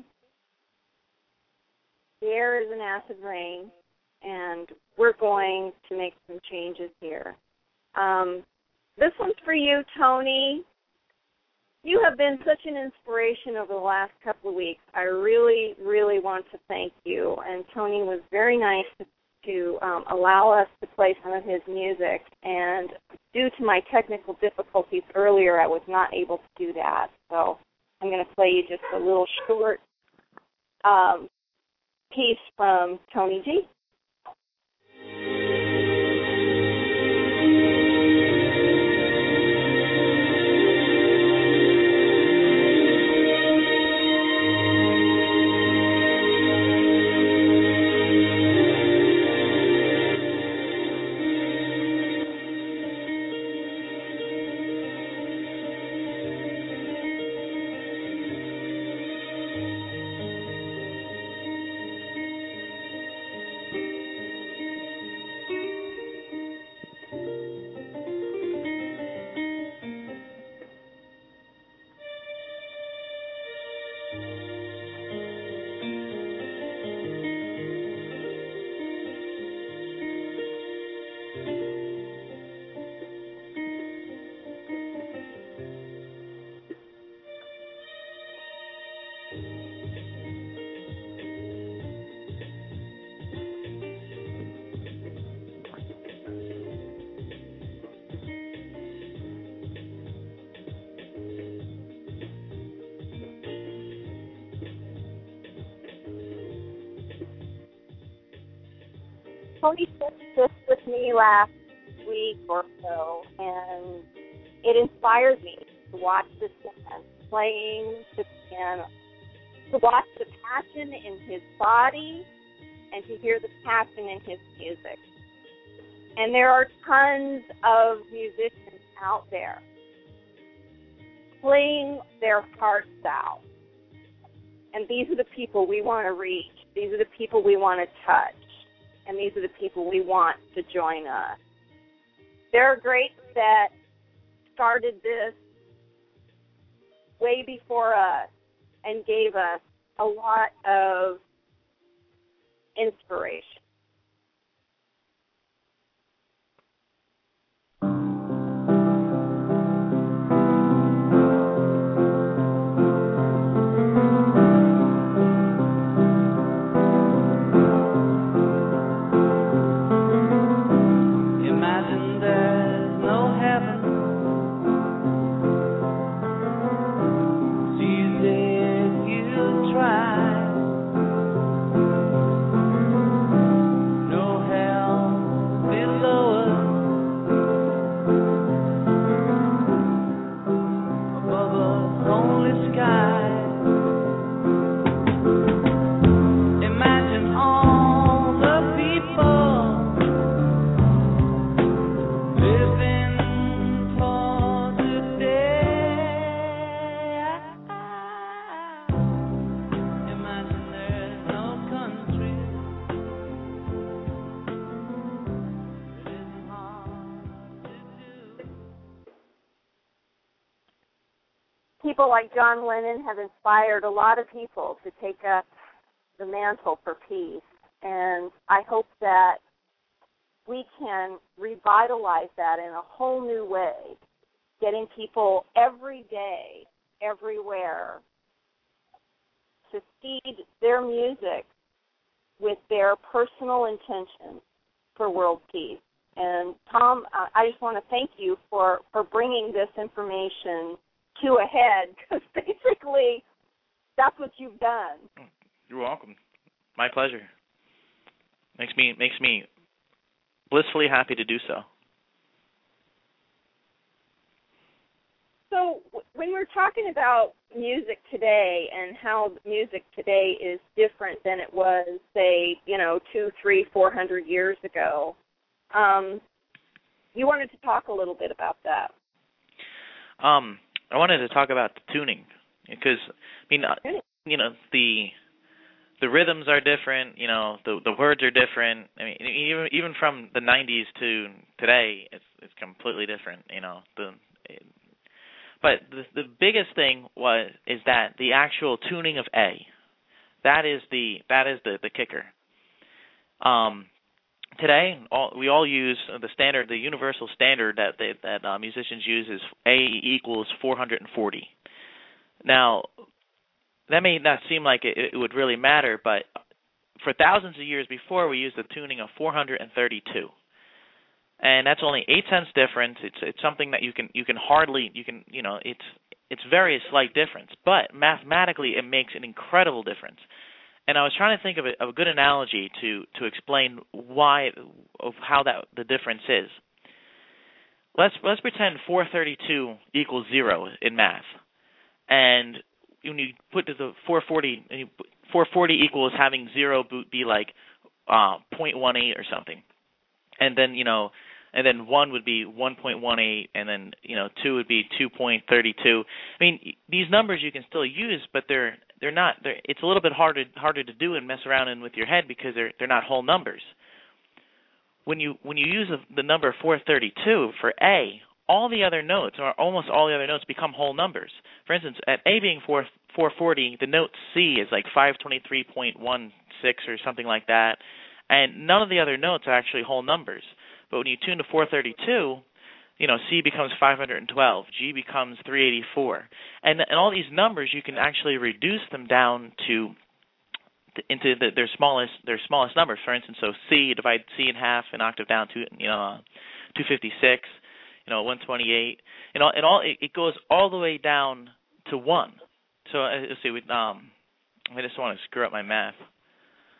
The air is an acid rain, and we're going to make some changes here. This one's for you, Tony. You have been such an inspiration over the last couple of weeks. I really, really want to thank you. And Tony was very nice to allow us to play some of his music. And due to my technical difficulties earlier, I was not able to do that. So I'm going to play you just a little short piece from Tony G. Tony touched this with me last week or so, and it inspired me to watch this man playing the piano, to watch the passion in his body and to hear the passion in his music. And there are tons of musicians out there playing their hearts out. And these are the people we want to reach. These are the people we want to touch. And these are the people we want to join us. There are greats that started this way before us and gave us a lot of inspiration. People like John Lennon have inspired a lot of people to take up the mantle for peace, and I hope that we can revitalize that in a whole new way, getting people every day, everywhere, to feed their music with their personal intention for world peace. And Tom, I just want to thank you for bringing this information to a head, because basically that's what you've done. You're welcome. My pleasure. Makes me blissfully happy to do so. So when we're talking about music today and how music today is different than it was, say, 200, 300, 400 years ago, you wanted to talk a little bit about that. I wanted to talk about the tuning because, the rhythms are different. The words are different. I mean, even from the '90s to today, it's completely different. But the biggest thing is that the actual tuning of A, that is the kicker. Today, we all use the standard, the universal standard that musicians use is A equals 440. Now, that may not seem like it would really matter, but for thousands of years before, we used the tuning of 432, and that's only 8 cents difference. It's something that it's very slight difference, but mathematically, it makes an incredible difference. And I was trying to think of a good analogy to explain how the difference is. Let's pretend 432 equals 0 in math, and when you put the 440, 440 equals having 0 be like 0.18 or something, and then 1 would be 1.18, and then 2 would be 2.32. I mean, these numbers you can still use, but they're not. It's a little bit harder to do and mess around in with your head because they're not whole numbers. When you use the number 432 for A, all the other notes, or almost all the other notes, become whole numbers. For instance, at A being 440, the note C is like 523.16 or something like that, and none of the other notes are actually whole numbers. But when you tune to 432, C becomes 512, G becomes 384, and all these numbers you can actually reduce them down into their smallest numbers. For instance, so C, divide C in half, an octave down to 256, 128, it goes all the way down to 1. So let's see, I just want to screw up my math.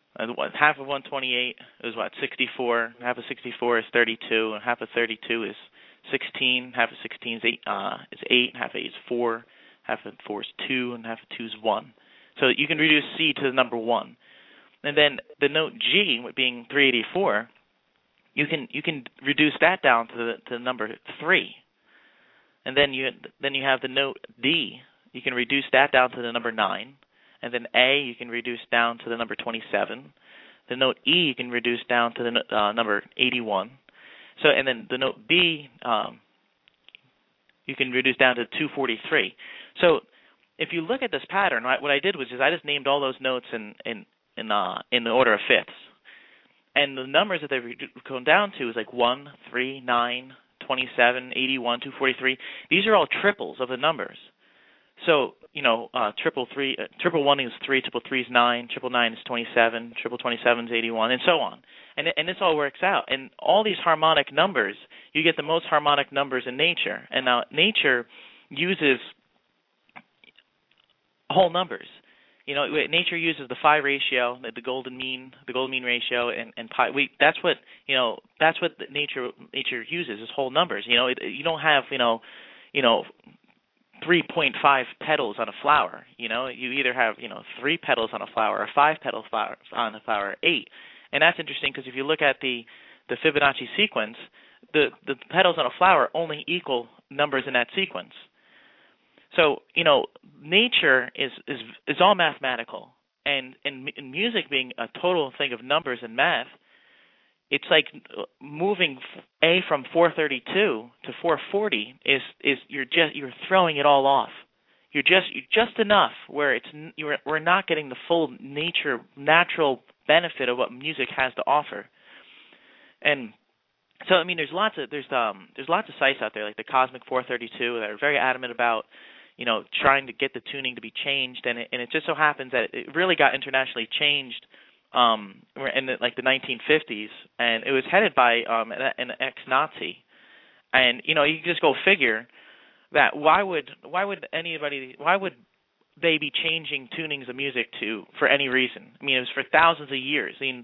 Half of 128 is what, 64. Half of 64 is 32, and half of 32 is 16. Half of 16 is 8. Half of 8 is 4. Half of 4 is 2, and half of 2 is 1. So you can reduce C to the number 1. And then the note G, being 384, you can reduce that down to the number 3. And then you have the note D. You can reduce that down to the number 9. And then A, you can reduce down to the number 27. The note E, you can reduce down to the number 81. So, and then the note B, you can reduce down to 243. So, if you look at this pattern, what I did was I just named all those notes in the order of fifths, and the numbers that they've gone down to is like 1, 3, 9, 27, 81, 243. These are all triples of the numbers. So, triple 1 is 3, triple 3 is 9, triple 9 is 27, triple 27 is 81, and so on. And this all works out. And all these harmonic numbers, you get the most harmonic numbers in nature. And now nature uses whole numbers. Nature uses the phi ratio, the golden mean ratio, and pi. That's what nature uses is whole numbers. You don't have 3.5 petals on a flower. You either have 3 petals on a flower, or 5 petals on a flower, or 8. And that's interesting because if you look at the Fibonacci sequence, the petals on a flower only equal numbers in that sequence. So nature is all mathematical, and music being a total thing of numbers and math, it's like moving A from 432 to 440 is you're throwing it all off. You're just enough where we're not getting the full natural benefit of what music has to offer. And so there's lots of sites out there like the Cosmic 432 that are very adamant about trying to get the tuning to be changed, and it just so happens that it really got internationally changed in the 1950s, and it was headed by an ex-Nazi, and you can just go figure that why would they be changing tunings of music for any reason? It was for thousands of years. In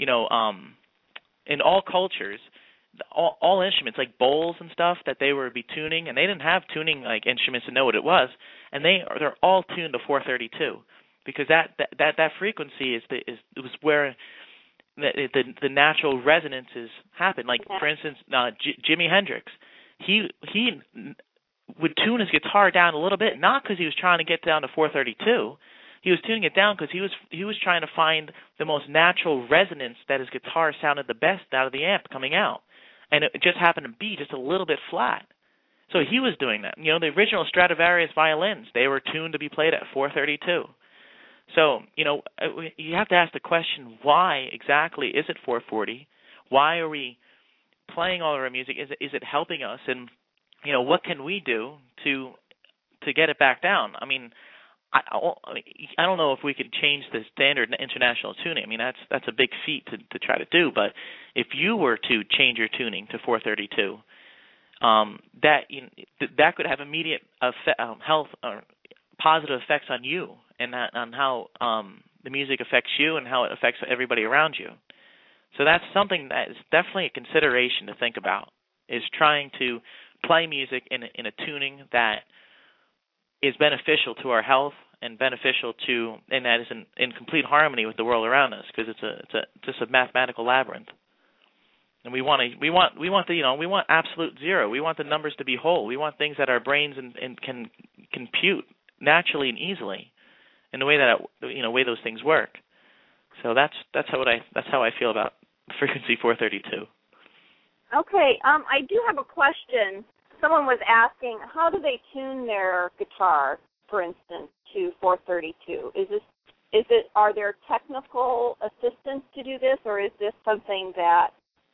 all cultures, all instruments like bowls and stuff that they would be tuning, and they didn't have tuning like instruments to know what it was, and they're all tuned to 432 because that frequency was where the natural resonances happen. Like for instance, Jimi Hendrix, he would tune his guitar down a little bit, not because he was trying to get down to 432. He was tuning it down because he was trying to find the most natural resonance that his guitar sounded the best out of the amp coming out. And it just happened to be just a little bit flat. So he was doing that. The original Stradivarius violins, they were tuned to be played at 432. So, you have to ask the question, why exactly is it 440? Why are we playing all of our music? Is it helping us? And, what can we do to get it back down? I don't know if we could change the standard international tuning. That's a big feat to try to do. But if you were to change your tuning to 432, that could have immediate health or positive effects on you and on how the music affects you and how it affects everybody around you. So that's something that is definitely a consideration to think about, is trying to play music in a tuning that is beneficial to our health and beneficial and that is in complete harmony with the world around us, because it's just a mathematical labyrinth. And we want absolute zero. We want the numbers to be whole. We want things that our brains and can compute naturally and easily in the way that way those things work. So that's how I feel about frequency 432. Okay, I do have a question. Someone was asking, how do they tune their guitar, for instance, to 432? Are there technical assistants to do this, or is this something that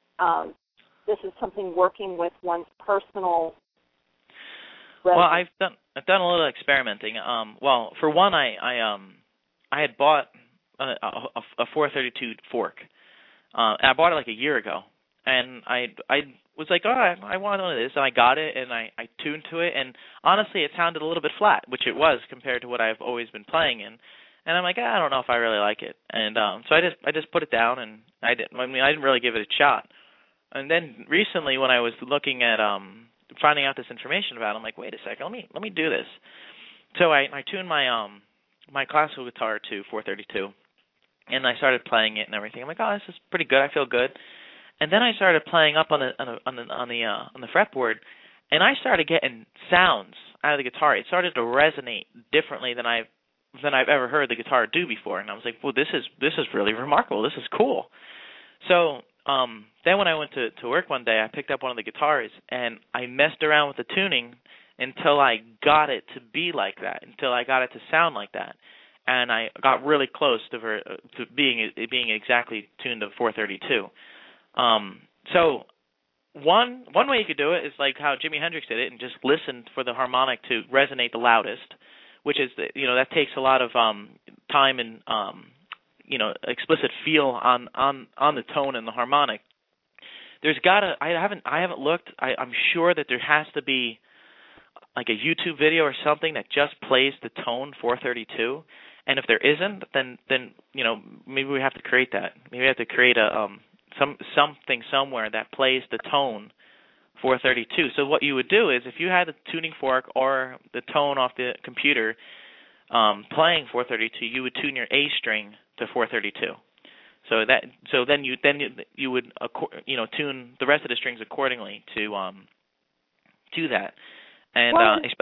working with one's personal? Well, I've done a little experimenting. For one, I had bought a 432 fork. I bought it like a year ago, and I was like, oh, I want one of this, and I got it, and I tuned to it, and honestly, it sounded a little bit flat, which it was compared to what I've always been playing in. And I'm like, I don't know if I really like it. And so I just put it down, and I didn't really give it a shot. And then recently, when I was looking at finding out this information about it, I'm like, wait a second, let me do this. So I tuned my classical guitar to 432, and I started playing it and everything. I'm like, oh, this is pretty good. I feel good. And then I started playing up on the fretboard, and I started getting sounds out of the guitar. It started to resonate differently than I've ever heard the guitar do before. And I was like, well, this is really remarkable. This is cool. So then when I went to work one day, I picked up one of the guitars, and I messed around with the tuning until I got it to be like that, until I got it to sound like that. And I got really close to being exactly tuned to 432. So one way you could do it is like how Jimi Hendrix did it, and just listen for the harmonic to resonate the loudest, which is, that takes a lot of time and explicit feel on the tone and the harmonic. I haven't looked. I'm sure that there has to be like a YouTube video or something that just plays the tone 432. And if there isn't, then maybe we have to create that. Maybe we have to create a something somewhere that plays the tone 432. So what you would do is, if you had the tuning fork or the tone off the computer playing 432, you would tune your A string to 432. So then you would tune the rest of the strings accordingly to that. And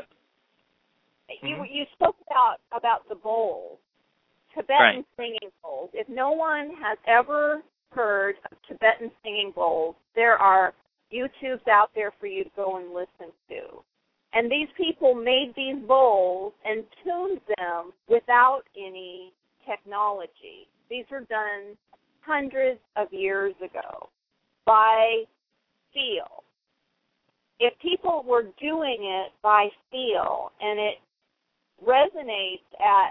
you spoke about the bowls, Tibetan singing bowls. If no one has ever heard of Tibetan singing bowls, there are YouTubes out there for you to go and listen to. And these people made these bowls and tuned them without any technology. These were done hundreds of years ago by feel. If people were doing it by feel and it resonates at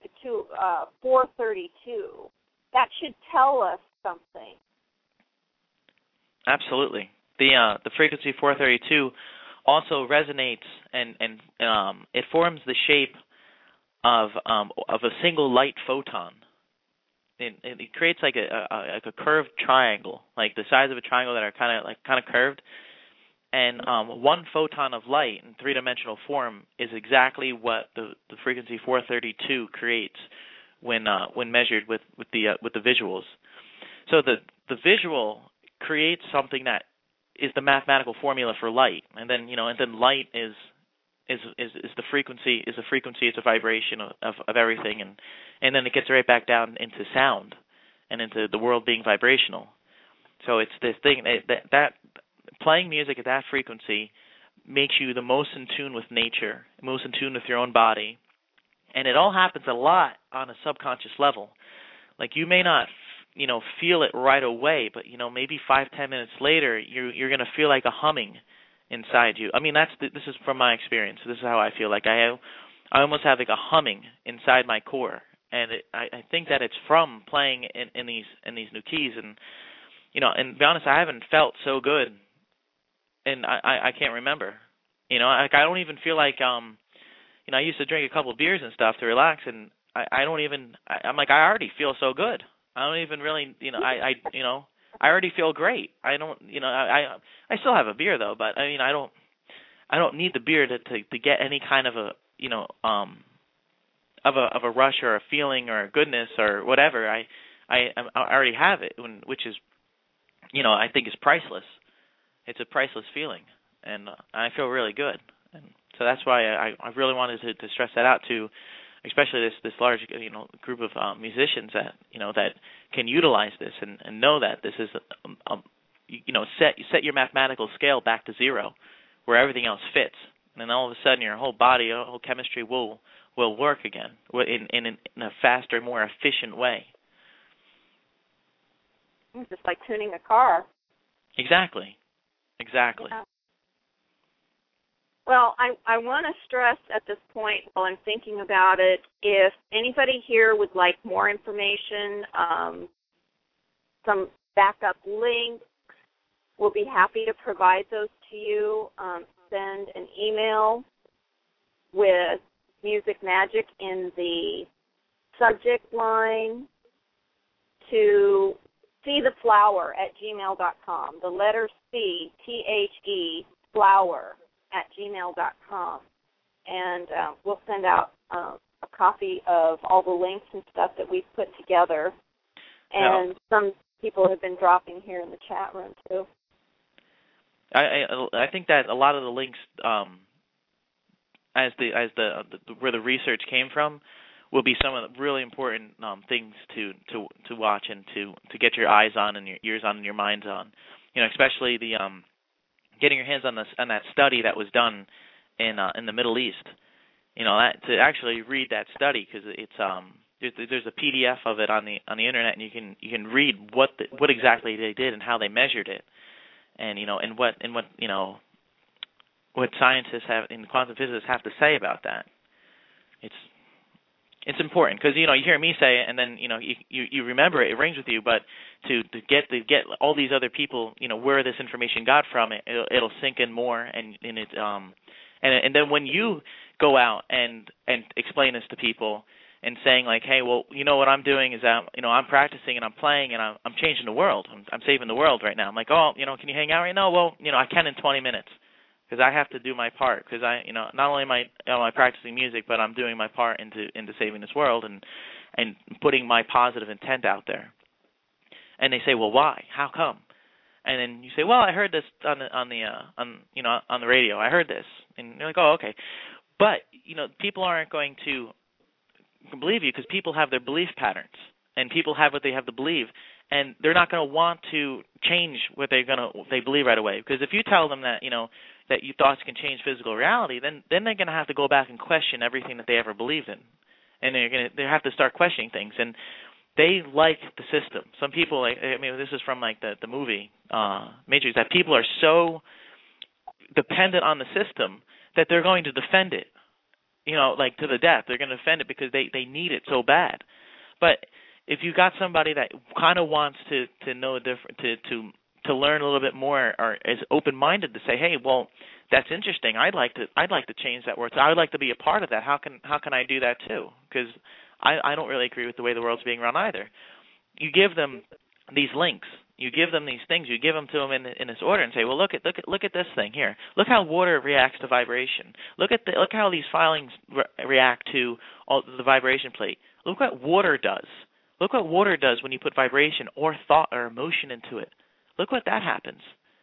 432, that should tell us something. Absolutely. The frequency 432 also resonates and it forms the shape of a single light photon. It creates like a curved triangle, like the size of a triangle that are kind of curved. And one photon of light in three-dimensional form is exactly what the frequency 432 creates when measured with the visuals. So the visual creates something that is the mathematical formula for light, and then light is the frequency. It's a vibration of everything, and then it gets right back down into sound and into the world being vibrational. So it's this thing that playing music at that frequency makes you the most in tune with nature, most in tune with your own body, and it all happens a lot on a subconscious level. Like, you may not feel it right away, but maybe 5-10 minutes later you're going to feel like a humming inside you. I mean, this is from my experience. This is how I feel. Like I almost have like a humming inside my core, and I think that it's from playing in these new keys. And and to be honest, I haven't felt so good, and I can't remember. I don't even feel like I used to drink a couple of beers and stuff to relax, and I'm like, I already feel so good. I don't even really, I already feel great. I don't, I still have a beer though, but I mean, I don't need the beer to get any kind of a, of a rush or a feeling or a goodness or whatever. I already have it, which is, I think is priceless. It's a priceless feeling, and I feel really good. And so that's why I really wanted to stress that out to, especially this large group of musicians that that can utilize this and know that this is set your mathematical scale back to zero, where everything else fits, and all of a sudden your whole body, your whole chemistry will work again in a faster, more efficient way. It's just like tuning a car. Exactly. Yeah. Well, I want to stress at this point, while I'm thinking about it, if anybody here would like more information, some backup links, we'll be happy to provide those to you. Send an email with Music Magic in the subject line to seetheflower@gmail.com. The letter C, THE, flower @gmail.com. And we'll send out a copy of all the links and stuff that we've put together. And some people have been dropping here in the chat room, too. I think that a lot of the links, as where the research came from, will be some of the really important things to watch and to get your eyes on and your ears on and your minds on. Especially the getting your hands on that study that was done in the Middle East. To actually read that study, because it's there's a PDF of it on the internet, and you can read what exactly they did and how they measured it, and what scientists and quantum physicists have to say about that. It's important, because you hear me say it, and then you remember it rings with you. But to get all these other people, where this information got from, it'll sink in more, and then when you go out and explain this to people and saying like, hey, well, what I'm doing is I'm practicing and I'm playing and I'm changing the world. I'm saving the world right now. I'm like, oh, can you hang out right now? Well, I can in 20 minutes. Because I have to do my part. Because not only am I practicing music, but I'm doing my part into saving this world and putting my positive intent out there. And they say, well, why? How come? And then you say, well, I heard this on the radio. I heard this, and you're like, oh, okay. But people aren't going to believe you, because people have their belief patterns, and people have what they have to believe. And they're not going to want to change what they believe right away. Because if you tell them that that your thoughts can change physical reality, then they're going to have to go back and question everything that they ever believed in, and they have to start questioning things. And they like the system. Some people, this is from the movie Matrix, that people are so dependent on the system that they're going to defend it, to the death. They're going to defend it because they need it so bad. But if you got somebody that kind of wants to know different, to learn a little bit more, or is open-minded to say, hey, well, that's interesting. I'd like to change that world. I would like to be a part of that. How can I do that too? Because I don't really agree with the way the world's being run either. You give them these links. You give them these things. You give them to them in this order and say, well, look at this thing here. Look how water reacts to vibration. Look how these filings react to the vibration plate. Look what water does. Look what water does when you put vibration or thought or emotion into it. Look what that happens.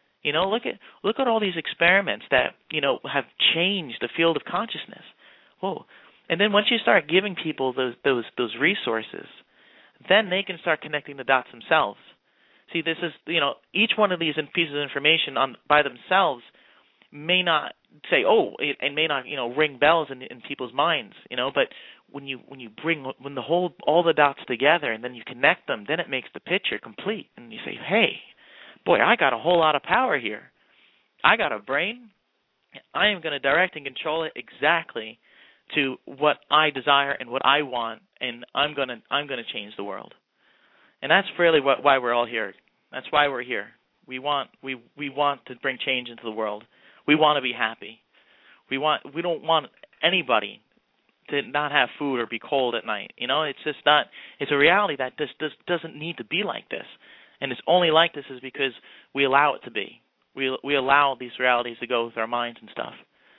Look at all these experiments that have changed the field of consciousness. Whoa! And then once you start giving people those resources, then they can start connecting the dots themselves. See, this is each one of these pieces of information by themselves may not say it may not ring bells in people's minds, but when you bring all the dots together and then you connect them, then it makes the picture complete, and you say, hey, boy, I got a whole lot of power here. I got a brain. I am going to direct and control it exactly to what I desire and what I want, and I'm going to change the world. And that's really why we're all here. That's why we're here. We want to bring change into the world. We want to be happy. We don't want anybody to not have food or be cold at night. It's just not. It's a reality that this doesn't need to be like this. And it's only like this is because we allow it to be. We allow these realities to go with our minds and stuff.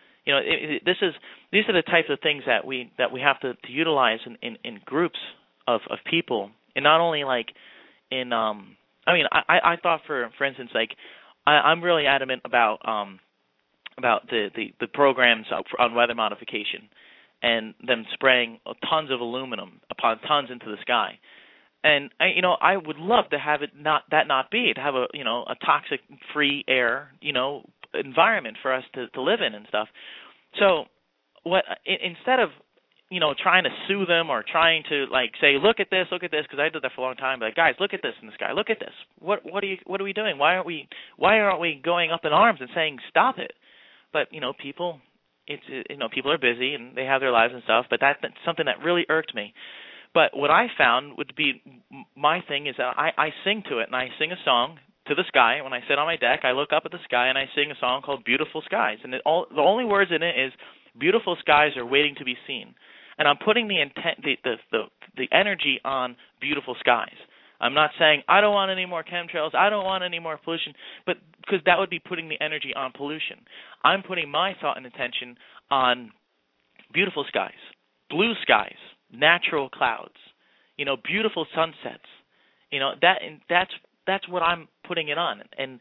These are the types of things that we have to utilize in groups of people, and not only in. I thought for instance, I'm really adamant about the programs on weather modification and them spraying tons of aluminum upon tons into the sky. And I would love to have it not be to have a toxic free air environment for us to live in and stuff. So instead of trying to sue them or trying to say look at this, because I did that for a long time, guys, look at this in the sky, look at this. What are we doing? Why aren't we going up in arms and saying stop it? But people people are busy and they have their lives and stuff. But that's something that really irked me. But what I found would be my thing is that I sing to it, and I sing a song to the sky. When I sit on my deck, I look up at the sky, and I sing a song called Beautiful Skies. And the only words in it is, beautiful skies are waiting to be seen. and I'm putting the energy on beautiful skies. I'm not saying I don't want any more chemtrails, I don't want any more pollution, but because that would be putting the energy on pollution. I'm putting my thought and attention on beautiful skies, blue skies, natural clouds, beautiful sunsets. That's what I'm putting it on, and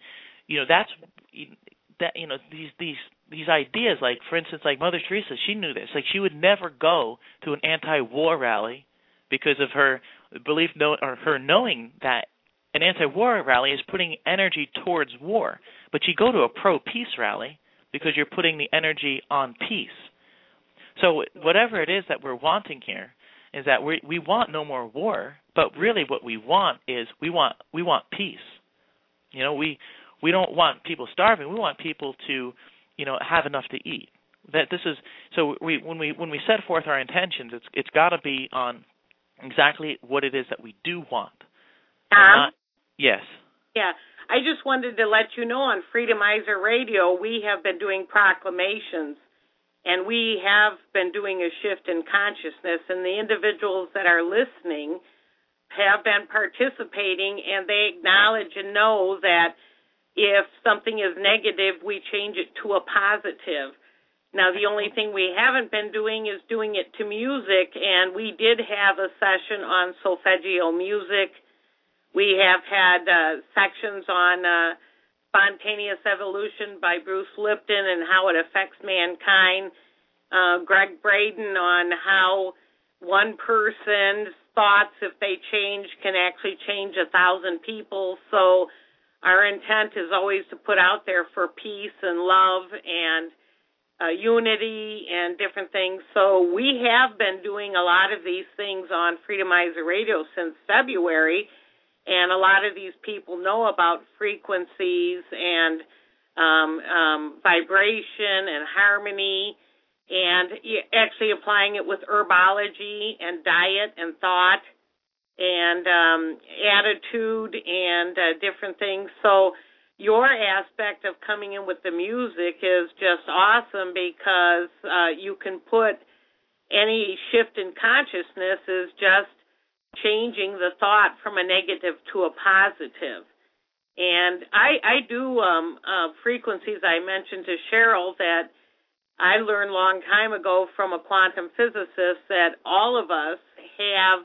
these ideas, like for instance, like Mother Teresa, she knew this. Like she would never go to an anti-war rally because of her belief, or her knowing that an anti-war rally is putting energy towards war. But you go to a pro-peace rally because you're putting the energy on peace. So whatever it is that we're wanting here is that we want no more war, but really what we want is we want peace. We don't want people starving. We want people to have enough to eat. When we set forth our intentions, it's got to be on exactly what it is that we do want. Yes. Yeah, I just wanted to let you know on Freedomizer Radio we have been doing proclamations, and we have been doing a shift in consciousness, and the individuals that are listening have been participating, and they acknowledge and know that if something is negative, we change it to a positive. Now, the only thing we haven't been doing is doing it to music, and we did have a session on solfeggio music. We have had sections on spontaneous evolution by Bruce Lipton and how it affects mankind. Greg Braden on how one person's thoughts, if they change, can actually change 1,000 people. So our intent is always to put out there for peace and love and unity and different things. So we have been doing a lot of these things on Freedomizer Radio since February, and a lot of these people know about frequencies and vibration and harmony, and actually applying it with herbology and diet and thought and attitude and different things. So your aspect of coming in with the music is just awesome because you can put any shift in consciousness is just changing the thought from a negative to a positive. And I do frequencies. I mentioned to Cheryl that I learned a long time ago from a quantum physicist that all of us have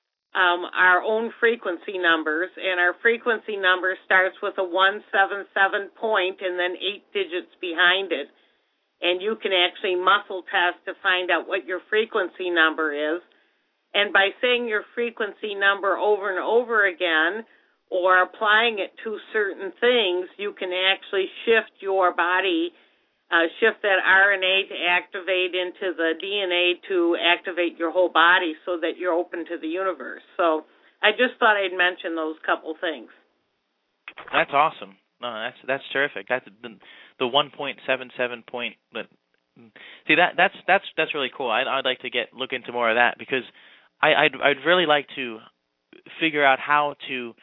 our own frequency numbers, and our frequency number starts with a 177 point and then 8 digits behind it. And you can actually muscle test to find out what your frequency number is. And by saying your frequency number over and over again or applying it to certain things, you can actually shift your body, shift that RNA to activate into the DNA to activate your whole body so that you're open to the universe. So I just thought I'd mention those couple things. That's awesome. No, that's terrific. That's the 1.77 point. But see, that's really cool. I'd like to look into more of that because I'd really like to figure out how to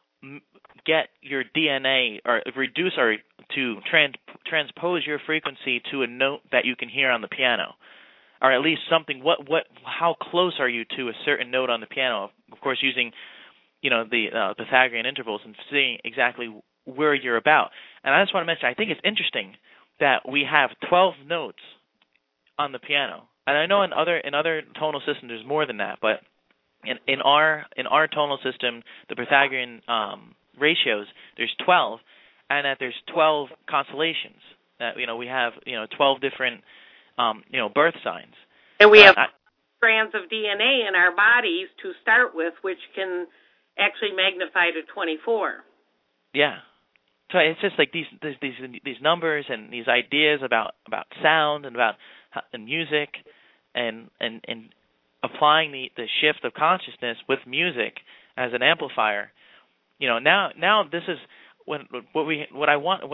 get your DNA or reduce or to transpose your frequency to a note that you can hear on the piano, or at least something. How close are you to a certain note on the piano? Of course, using the Pythagorean intervals and seeing exactly where you're about. And I just want to mention, I think it's interesting that we have 12 notes on the piano. And I know in other tonal systems there's more than that, but in our tonal system, the Pythagorean ratios, there's 12, and that there's 12 constellations. That we have 12 different birth signs. And we have strands of DNA in our bodies to start with, which can actually magnify to 24. Yeah. So it's just like these numbers and these ideas about sound and about music and applying the shift of consciousness with music as an amplifier. Now this is what I want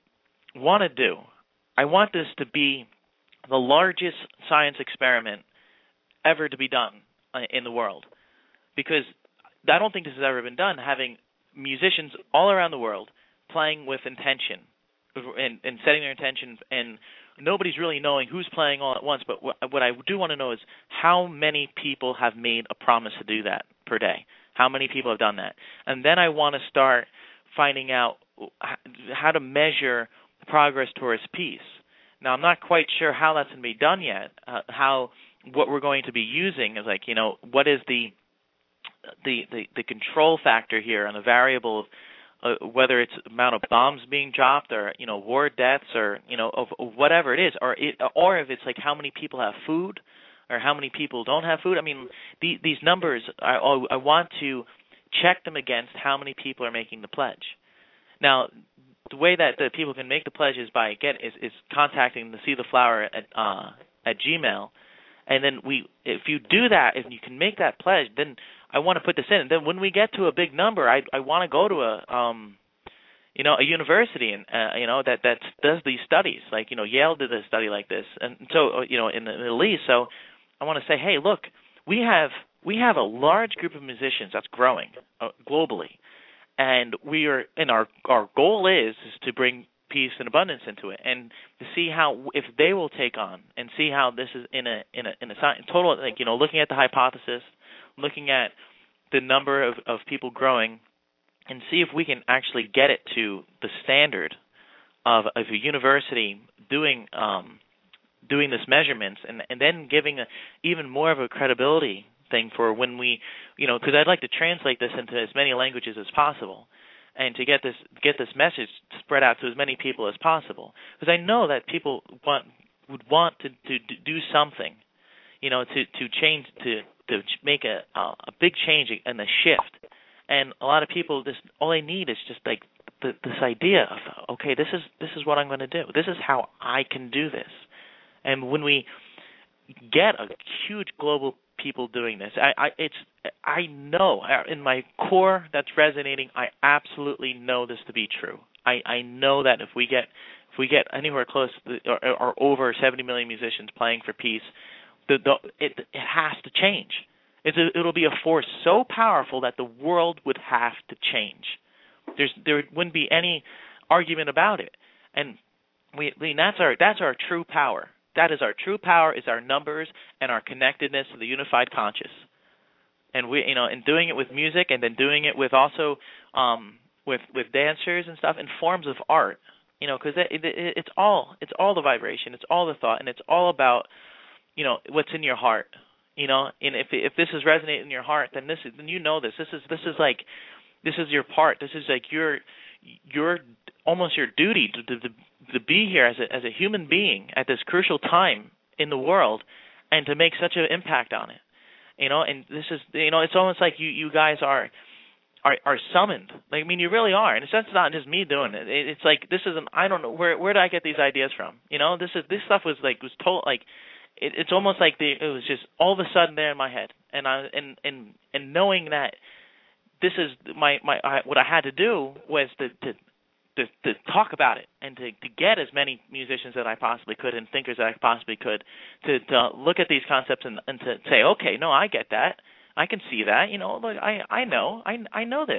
to do. I want this to be the largest science experiment ever to be done in the world, because I don't think this has ever been done, having musicians all around the world playing with intention and setting their intention and nobody's really knowing who's playing all at once. But what I do want to know is how many people have made a promise to do that per day. How many people have done that? And then I want to start finding out how to measure progress towards peace. Now, I'm not quite sure how that's going to be done yet. What we're going to be using is what is the control factor here on the variable of whether it's amount of bombs being dropped or war deaths or of whatever it is, or if it's like how many people have food or how many people don't have food. I mean, these numbers I want to check them against how many people are making the pledge. Now, the way that the people can make the pledge is by is contacting the See the Flower at Gmail, and then if you do that, if you can make that pledge, then I want to put this in. And then when we get to a big number, I want to go to a university and that does these studies. Like Yale did a study like this, and so in the Middle East. So I want to say, hey, look, we have a large group of musicians that's growing globally. And our goal is to bring peace and abundance into it, and to see if they will take on, and see how this is in a total, looking at the hypothesis, looking at the number of people growing, and see if we can actually get it to the standard of a university doing this measurements, and then giving even more of a credibility thing for when we, because I'd like to translate this into as many languages as possible, and to get this message spread out to as many people as possible. Because I know that people would want to do something, to change, to make a big change and a shift. And a lot of people all they need is just like this idea of, okay, this is what I'm going to do. This is how I can do this. And when we get a huge global people doing this, I know in my core that's resonating. I absolutely know this to be true. I know that if we get anywhere close or over 70 million musicians playing for peace, it has to change. It'll be a force so powerful that the world would have to change. There wouldn't be any argument about it. And that's our true power. That is our true power, is our numbers and our connectedness to the unified conscious. And we, and doing it with music, and then doing it with also with dancers and stuff, in forms of art. Because it's all the vibration, it's all the thought, and it's all about what's in your heart. And if this is resonating in your heart, then this is your part. This is like your almost your duty to be here as a human being at this crucial time in the world, and to make such an impact on it. And this is it's almost like you guys are summoned. Like, I mean, you really are, and it's not just me doing it. It's like this isn't. I don't know where did I get these ideas from. This stuff was told like. It's almost like it was just all of a sudden there in my head, and knowing that this is what I had to do was to talk about it, and to get as many musicians that I possibly could, and thinkers that I possibly could, to look at these concepts and to say, okay, no, I get that, I can see that, look, I know this,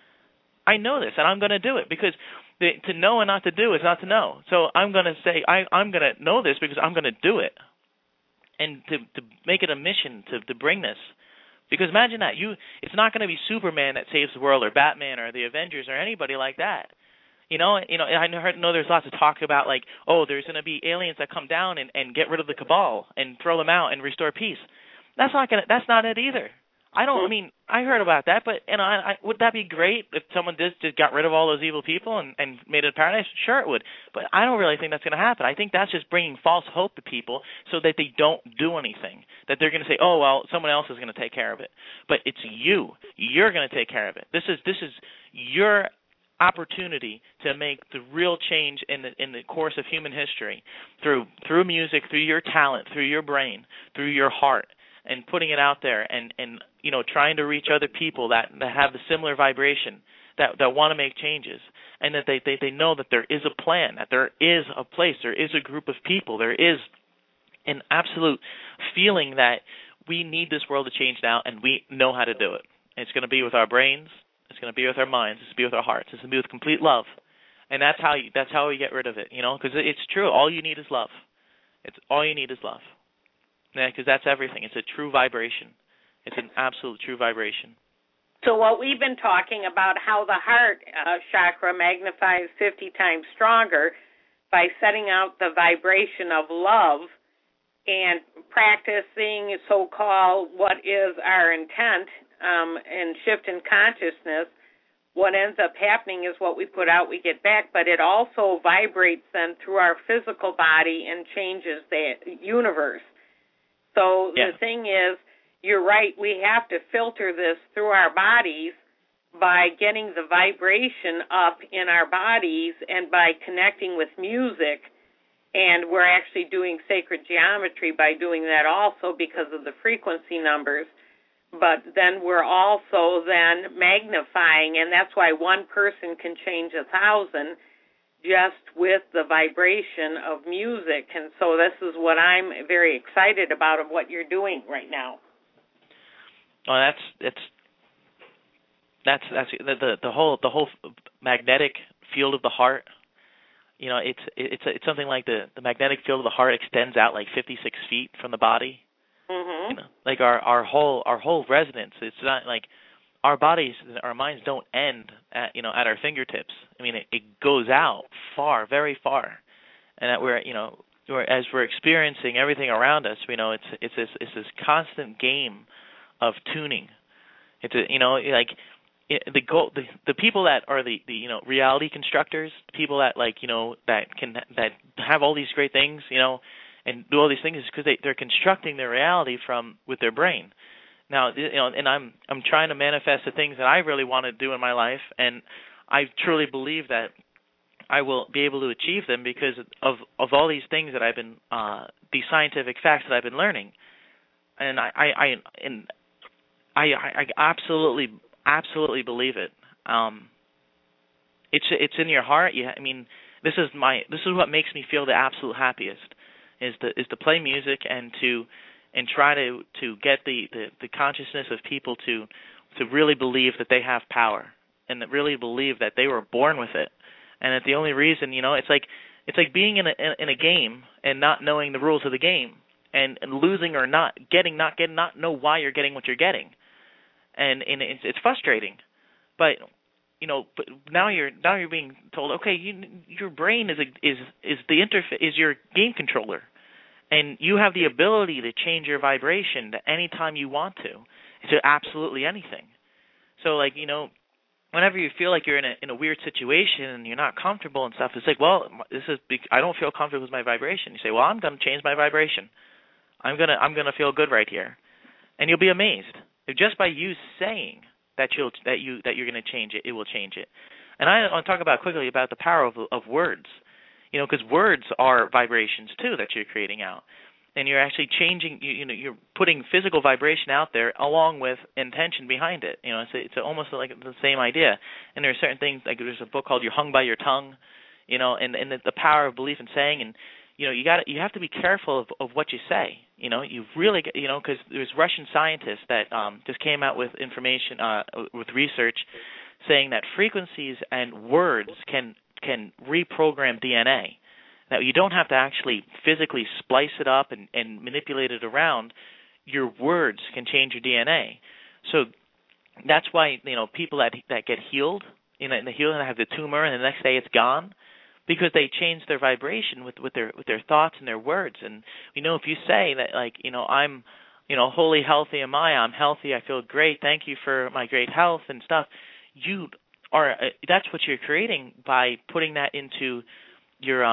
and I'm going to do it, because to know and not to do is not to know. So I'm going to say I'm going to know this because I'm going to do it. And to make it a mission to bring this, because imagine that it's not going to be Superman that saves the world, or Batman, or the Avengers, or anybody like that. I know there's lots of talk about like, oh, there's going to be aliens that come down and get rid of the cabal and throw them out and restore peace. That's not it either. I heard about that, but would that be great if someone just got rid of all those evil people and made it a paradise? Sure, it would, but I don't really think that's going to happen. I think that's just bringing false hope to people so that they don't do anything. That they're going to say, oh well, someone else is going to take care of it, but it's you. You're going to take care of it. This is your opportunity to make the real change in the course of human history through music, through your talent, through your brain, through your heart. And putting it out there, and trying to reach other people that have the similar vibration, that want to make changes, and that they know that there is a plan, that there is a place, there is a group of people, there is an absolute feeling that we need this world to change now, and we know how to do it. And it's going to be with our brains, it's going to be with our minds, it's going to be with our hearts, it's going to be with complete love. And that's how we get rid of it, because it's true. All you need is love. It's all you need is love. Yeah, because that's everything. It's a true vibration. It's an absolute true vibration. So what we've been talking about, how the heart chakra magnifies 50 times stronger by setting out the vibration of love and practicing so-called what is our intent and shift in consciousness. What ends up happening is what we put out, we get back, but it also vibrates then through our physical body and changes the universe. So the thing is, you're right, we have to filter this through our bodies by getting the vibration up in our bodies and by connecting with music. And we're actually doing sacred geometry by doing that also because of the frequency numbers. But then we're also then magnifying, and that's why one person can change 1,000 just with the vibration of music. And so this is what I'm very excited about of what you're doing right now. Oh, that's the whole magnetic field of the heart. It's something like the magnetic field of the heart extends out like 56 feet from the body. Mm-hmm. Like our whole resonance. It's not like our bodies, our minds don't end at our fingertips. I mean, it goes out far, very far, and that as we're experiencing everything around us, it's this constant game of tuning. It's the goal. The people that are the reality constructors, people that that have all these great things, and do all these things is because they're constructing their reality with their brain. Now, and I'm trying to manifest the things that I really want to do in my life, and I truly believe that I will be able to achieve them because of all these things that I've been, these scientific facts that I've been learning, and I absolutely believe it. It's in your heart. This is what makes me feel the absolute happiest is to play music and try to get the consciousness of people to really believe that they have power and that really believe that they were born with it, and that the only reason it's like being in a game and not knowing the rules of the game and losing or not know why you're getting what you're getting. And it's frustrating, but but now you're being told, okay, your brain is your game controller, and you have the ability to change your vibration to any time you want to absolutely anything. So whenever you feel like you're in a weird situation and you're not comfortable and stuff, it's like, well, I don't feel comfortable with my vibration. You say, well, I'm going to change my vibration. I'm gonna feel good right here, and you'll be amazed. Just by you saying that you're going to change it, it will change it. And I want to talk quickly about the power of words, because words are vibrations too that you're creating out, and you're actually changing. You're putting physical vibration out there along with intention behind it. It's almost like the same idea. And there are certain things, like there's a book called "You're Hung by Your Tongue," and the power of belief in saying. And you have to be careful of what you say. You've really, because there's Russian scientists that just came out with information, with research, saying that frequencies and words can reprogram DNA. Now, you don't have to actually physically splice it up and manipulate it around. Your words can change your DNA. So that's why people that get healed, in the healing, that have the tumor, and the next day it's gone. Because they change their vibration with their thoughts and their words. And if you say that, I'm wholly healthy am I, I'm healthy, I feel great, thank you for my great health and stuff, that's what you're creating by putting that into your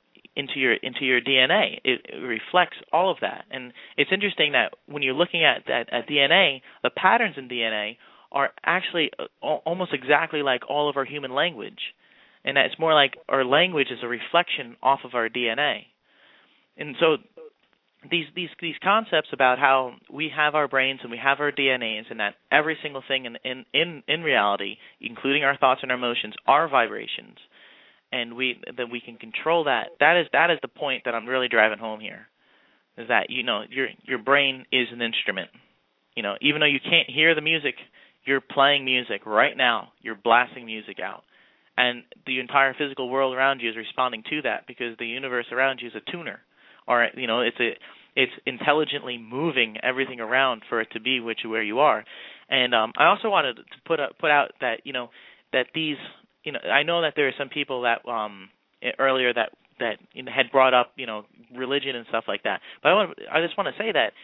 DNA. It reflects all of that. And it's interesting that when you're looking at DNA, the patterns in DNA are actually almost exactly like all of our human language. And that it's more like our language is a reflection off of our DNA. And so these concepts about how we have our brains and we have our DNAs, and that every single thing in reality, including our thoughts and our emotions, are vibrations, and that we can control that. That is the point that I'm really driving home here. Is that your brain is an instrument. Even though you can't hear the music, you're playing music right now. You're blasting music out. and the entire physical world around you is responding to that because the universe around you is a tuner, or it's intelligently moving everything around for it to be where you are. And I also wanted to put out that that these I know that there are some people that earlier that had brought up religion and stuff like that, but I just want to say that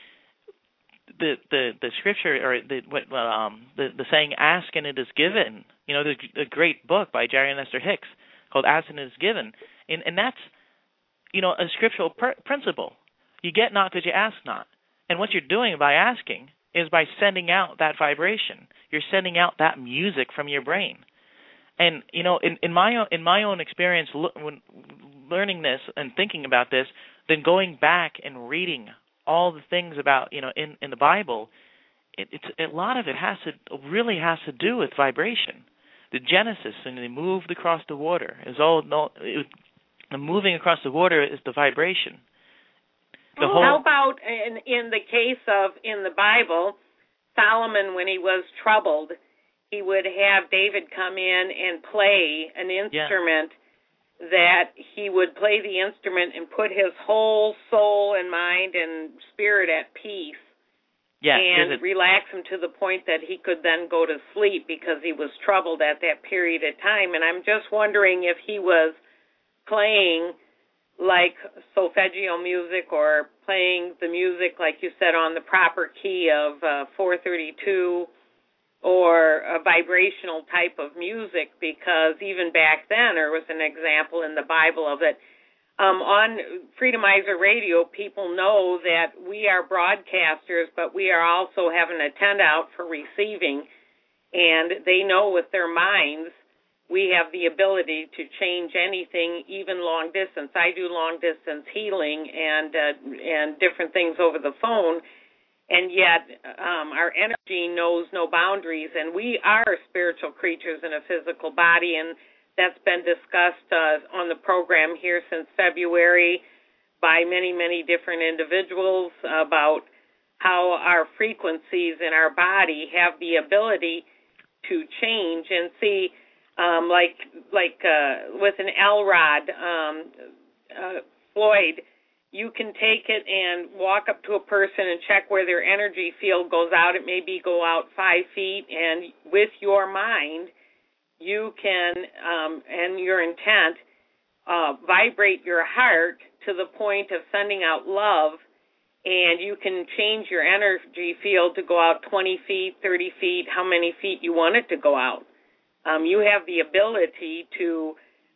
the scripture or the saying "ask and it is given," there's a great book by Jerry and Esther Hicks called "Ask and it is given," and that's a scriptural principle. You get not because you ask not, and what you're doing by asking is by sending out that vibration. You're sending out that music from your brain. And in my own experience, when learning this and thinking about this, then going back and reading all the things about in the Bible, it's a lot of it really has to do with vibration. The Genesis, and they moved across the water, the moving across the water is the vibration. How about in the case of in the Bible, Solomon, when he was troubled, he would have David come in and play an instrument that he would play the instrument and put his whole soul and mind and spirit at peace and relax him to the point that he could then go to sleep because he was troubled at that period of time. And I'm just wondering if he was playing like solfeggio music or playing the music, like you said, on the proper key of 432 or a vibrational type of music, because even back then there was an example in the Bible of it. On Freedomizer Radio, people know that we are broadcasters, but we are also having a tent out for receiving, and they know with their minds we have the ability to change anything, even long distance. I do long distance healing and different things over the phone, and yet our energy knows no boundaries, and we are spiritual creatures in a physical body, and that's been discussed on the program here since February by many, many different individuals about how our frequencies in our body have the ability to change. And see, like with an L-Rod, Floyd, you can take it and walk up to a person and check where their energy field goes out. It may go out 5 feet, and with your mind, you can, and your intent, vibrate your heart to the point of sending out love, and you can change your energy field to go out 20 feet, 30 feet, how many feet you want it to go out. You have the ability to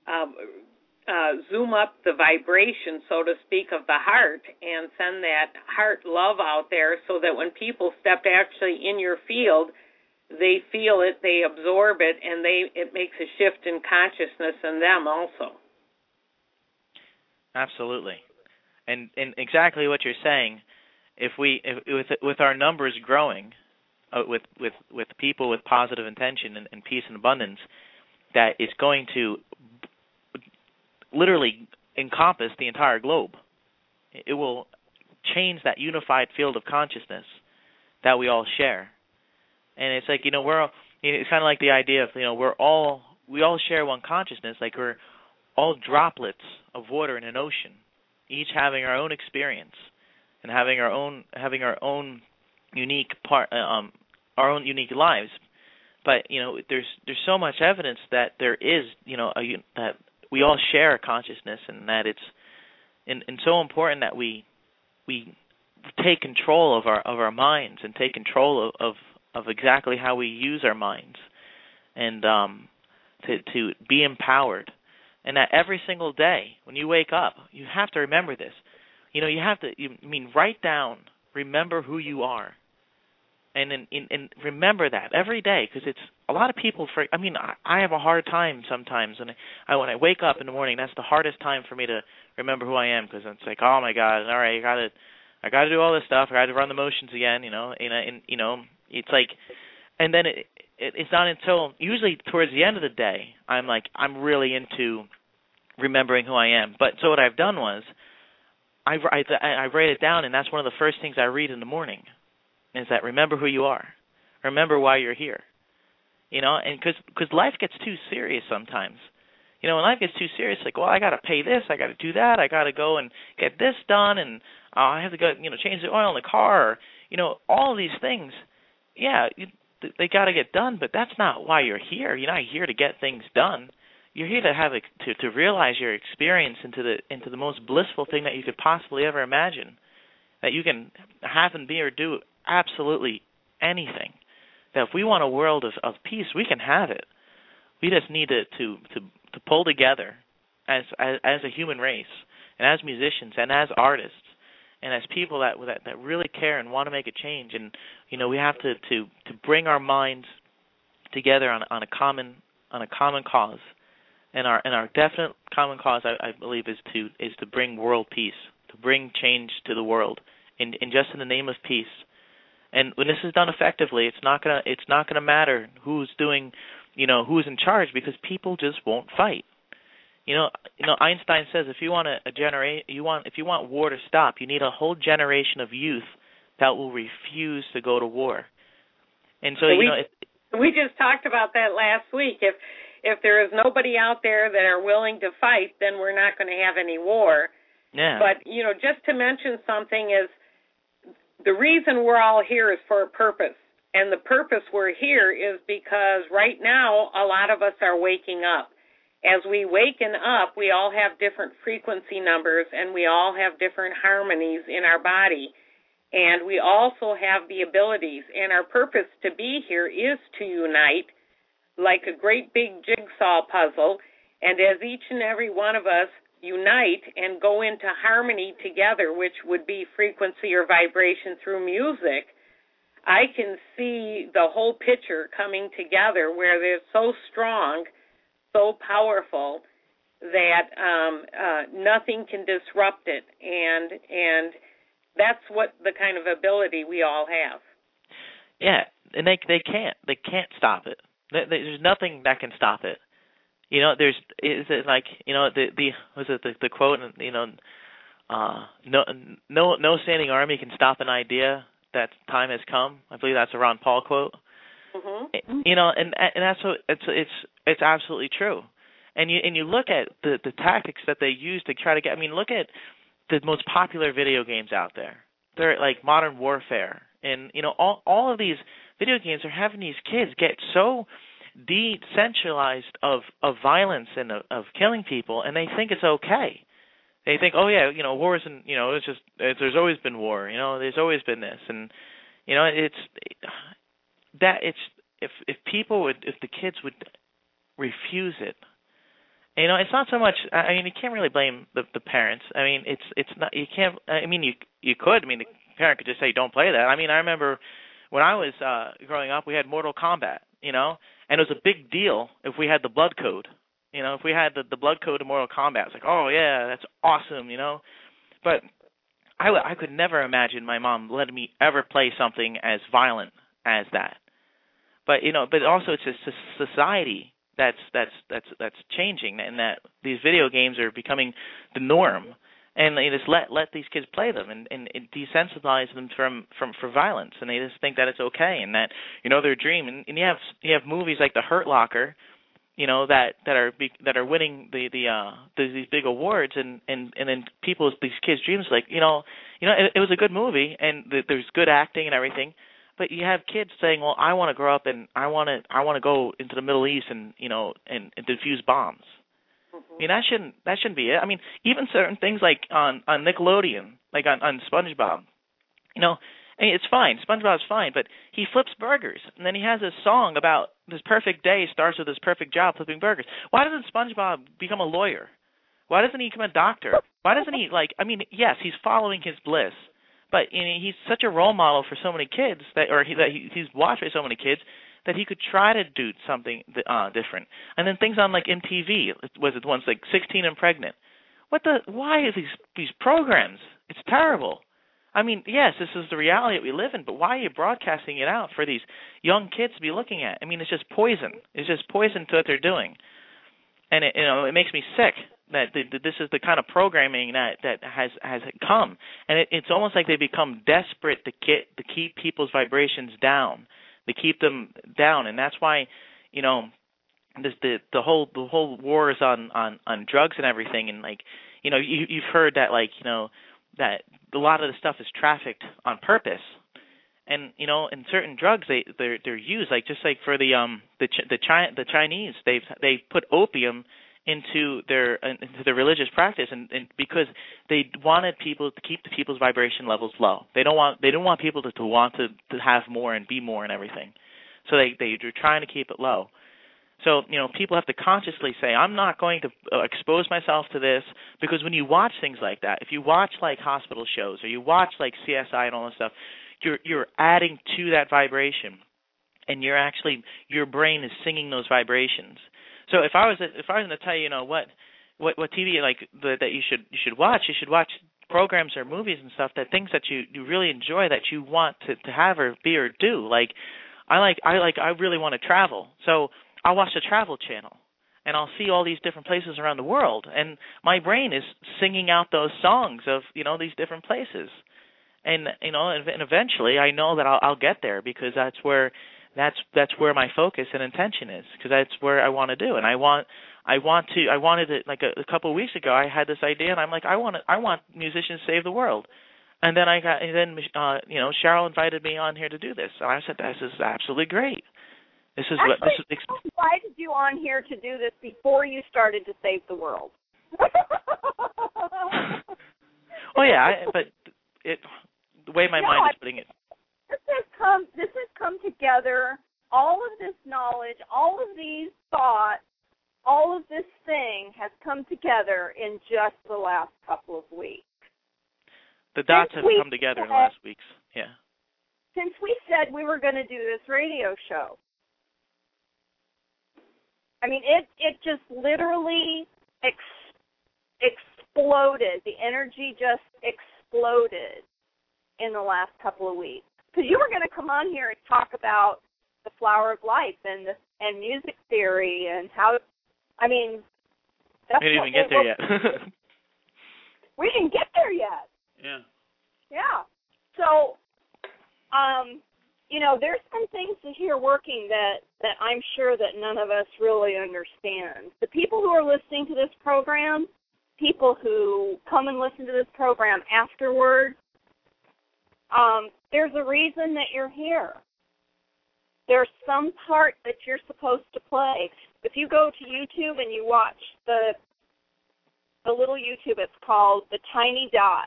zoom up the vibration, so to speak, of the heart and send that heart love out there so that when people step actually in your field, they feel it, they absorb it, and it makes a shift in consciousness in them also. Absolutely. And exactly what you're saying, with our numbers growing, with people with positive intention and peace and abundance, that is going to literally encompass the entire globe. It will change that unified field of consciousness that we all share. And it's like, it's kind of like the idea of, we all share one consciousness, like we're all droplets of water in an ocean, each having our own experience and having our own unique our own unique lives. But there's so much evidence that there is that we all share a consciousness, and that it's and so important that we take control of our minds and take control of exactly how we use our minds, and to be empowered. And that every single day when you wake up, you have to remember this. You have to write down, remember who you are, and remember that every day, because it's a lot of people. I have a hard time sometimes, and when I wake up in the morning, that's the hardest time for me to remember who I am, because it's like, oh my God, all right, I got to do all this stuff, I got to run the motions again, it's like, and then it's not until usually towards the end of the day I'm really into remembering who I am. But so what I've done was I write it down, and that's one of the first things I read in the morning, is that remember who you are, remember why you're here. and because life gets too serious sometimes. When life gets too serious, like, well, I got to pay this, I got to do that, I got to go and get this done, and I have to go, change the oil in the car, or, all of these things. Yeah, they got to get done, but that's not why you're here. You're not here to get things done. You're here to have to realize your experience into the most blissful thing that you could possibly ever imagine. That you can have and be or do absolutely anything. That if we want a world of peace, we can have it. We just need to pull together as a human race, and as musicians, and as artists, and as people that really care and want to make a change. And we have to bring our minds together on a common cause. And our definite common cause, I believe, is to bring world peace, to bring change to the world, in just in the name of peace. And when this is done effectively, it's not gonna matter who's doing, who's in charge, because people just won't fight. Einstein says if you want war to stop, you need a whole generation of youth that will refuse to go to war. And so we just talked about that last week. If there is nobody out there that are willing to fight, then we're not going to have any war. Yeah. But, just to mention something is the reason we're all here is for a purpose. And the purpose we're here is because right now a lot of us are waking up. As we waken up, we all have different frequency numbers, and we all have different harmonies in our body. And we also have the abilities. And our purpose to be here is to unite, like a great big jigsaw puzzle, and as each and every one of us unite and go into harmony together, which would be frequency or vibration through music, I can see the whole picture coming together where they're so strong, so powerful, that nothing can disrupt it, and that's what the kind of ability we all have. Yeah, and they can't stop it. There's nothing that can stop it. The quote, no standing army can stop an idea that time has come. I believe that's a Ron Paul quote. Mm-hmm. And that's what it's absolutely true. And you look at the tactics that they use to try to get. Look at the most popular video games out there. They're like Modern Warfare, and all of these video games are having these kids get so decentralized of violence and of killing people, and they think it's okay. They think, oh yeah, war isn't, there's always been war, there's always been this, and if the kids would refuse it. It's not so much. You can't really blame the parents. It's not. You can't. You could. The parent could just say, "Don't play that." I remember when I was growing up, we had Mortal Kombat. And it was a big deal if we had the blood code. If we had the blood code of Mortal Kombat, it's like, oh yeah, that's awesome. But I could never imagine my mom letting me ever play something as violent as that. But but also it's a society that's changing, and that these video games are becoming the norm, and they just let these kids play them and desensitize them for violence, and they just think that it's okay, and that their dream. And you have movies like The Hurt Locker, that are winning these big awards, and then these kids' dreams, like it was a good movie, and there's good acting and everything. But you have kids saying, "Well, I want to grow up and I want to go into the Middle East and defuse bombs." Mm-hmm. That shouldn't be it. Even certain things like on Nickelodeon, like on SpongeBob, it's fine. SpongeBob's fine, but he flips burgers, and then he has this song about this perfect day starts with his perfect job flipping burgers. Why doesn't SpongeBob become a lawyer? Why doesn't he become a doctor? Why doesn't he yes, he's following his bliss. But he's such a role model for so many kids he's watched by so many kids that he could try to do something different. And then things on like MTV, was it once like 16 and Pregnant? Why are these programs? It's terrible. Yes, this is the reality that we live in, but why are you broadcasting it out for these young kids to be looking at? It's just poison. It's just poison to what they're doing, and it makes me sick that this is the kind of programming that has come, and it's almost like they become desperate to keep people's vibrations down, to keep them down, and that's why the whole war is on drugs and everything, and like, you've heard that, like, that a lot of the stuff is trafficked on purpose. And in certain drugs they're used, like, just like for the Chinese, they put opium into their religious practice, and because they wanted people to keep the people's vibration levels low. They don't want people to want to have more and be more and everything. So they're trying to keep it low. So, people have to consciously say, I'm not going to expose myself to this, because when you watch things like that, if you watch like hospital shows or you watch like CSI and all that stuff, you're adding to that vibration, and your brain is singing those vibrations. So if I was going to tell you, what TV that you should watch programs or movies and stuff, that things that you really enjoy, that you want to have or be or do. Like I really want to travel, so I'll watch the Travel Channel, and I'll see all these different places around the world, and my brain is singing out those songs of these different places. And and eventually I know that I'll get there, because that's where my focus and intention is, because that's where I want to do. And I wanted it, like a couple of weeks ago. I had this idea, and I'm like, I want musicians to save the world. And then Cheryl invited me on here to do this, and I said, this is absolutely great. I invited you on here to do this before you started to save the world. Oh yeah, but the way my mind is putting it. This has come together. All of this knowledge, all of these thoughts, all of this thing has come together in just the last couple of weeks. The dots have come together in the last weeks. Yeah. Since we said we were going to do this radio show, I mean, it just literally exploded. The energy just exploded in the last couple of weeks. Because you were going to come on here and talk about the flower of life and music theory and how, I mean, that's we didn't even get there yet. We didn't get there yet. Yeah. Yeah. So, there's some things here working that I'm sure that none of us really understand. The people who are listening to this program, people who come and listen to this program afterwards, there's a reason that you're here. There's some part that you're supposed to play. If you go to YouTube and you watch the little YouTube, it's called The Tiny Dot,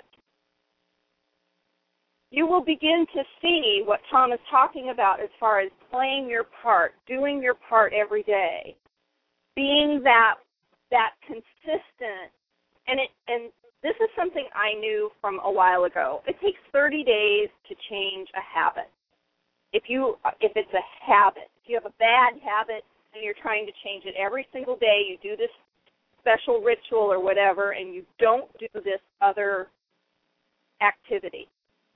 you will begin to see what Tom is talking about as far as playing your part, doing your part every day, being that consistent. And this is something I knew from a while ago. It takes 30 days to change a habit. If it's a habit, if you have a bad habit and you're trying to change it every single day, you do this special ritual or whatever, and you don't do this other activity.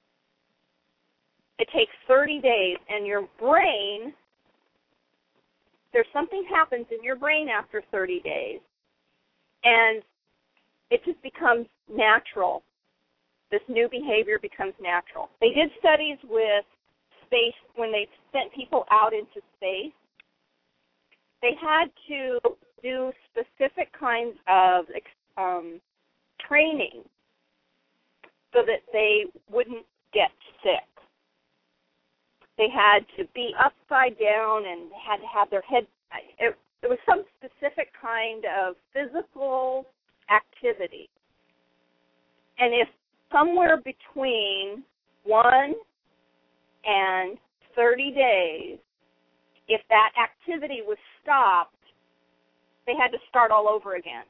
It takes 30 days, and your brain, there's something happens in your brain after 30 days, and it just becomes natural. This new behavior becomes natural. They did studies with space when they sent people out into space. They had to do specific kinds of training so that they wouldn't get sick. They had to be upside down and had to have their head. It was some specific kind of physical activity. And if somewhere between 1 and 30 days, if that activity was stopped, they had to start all over again.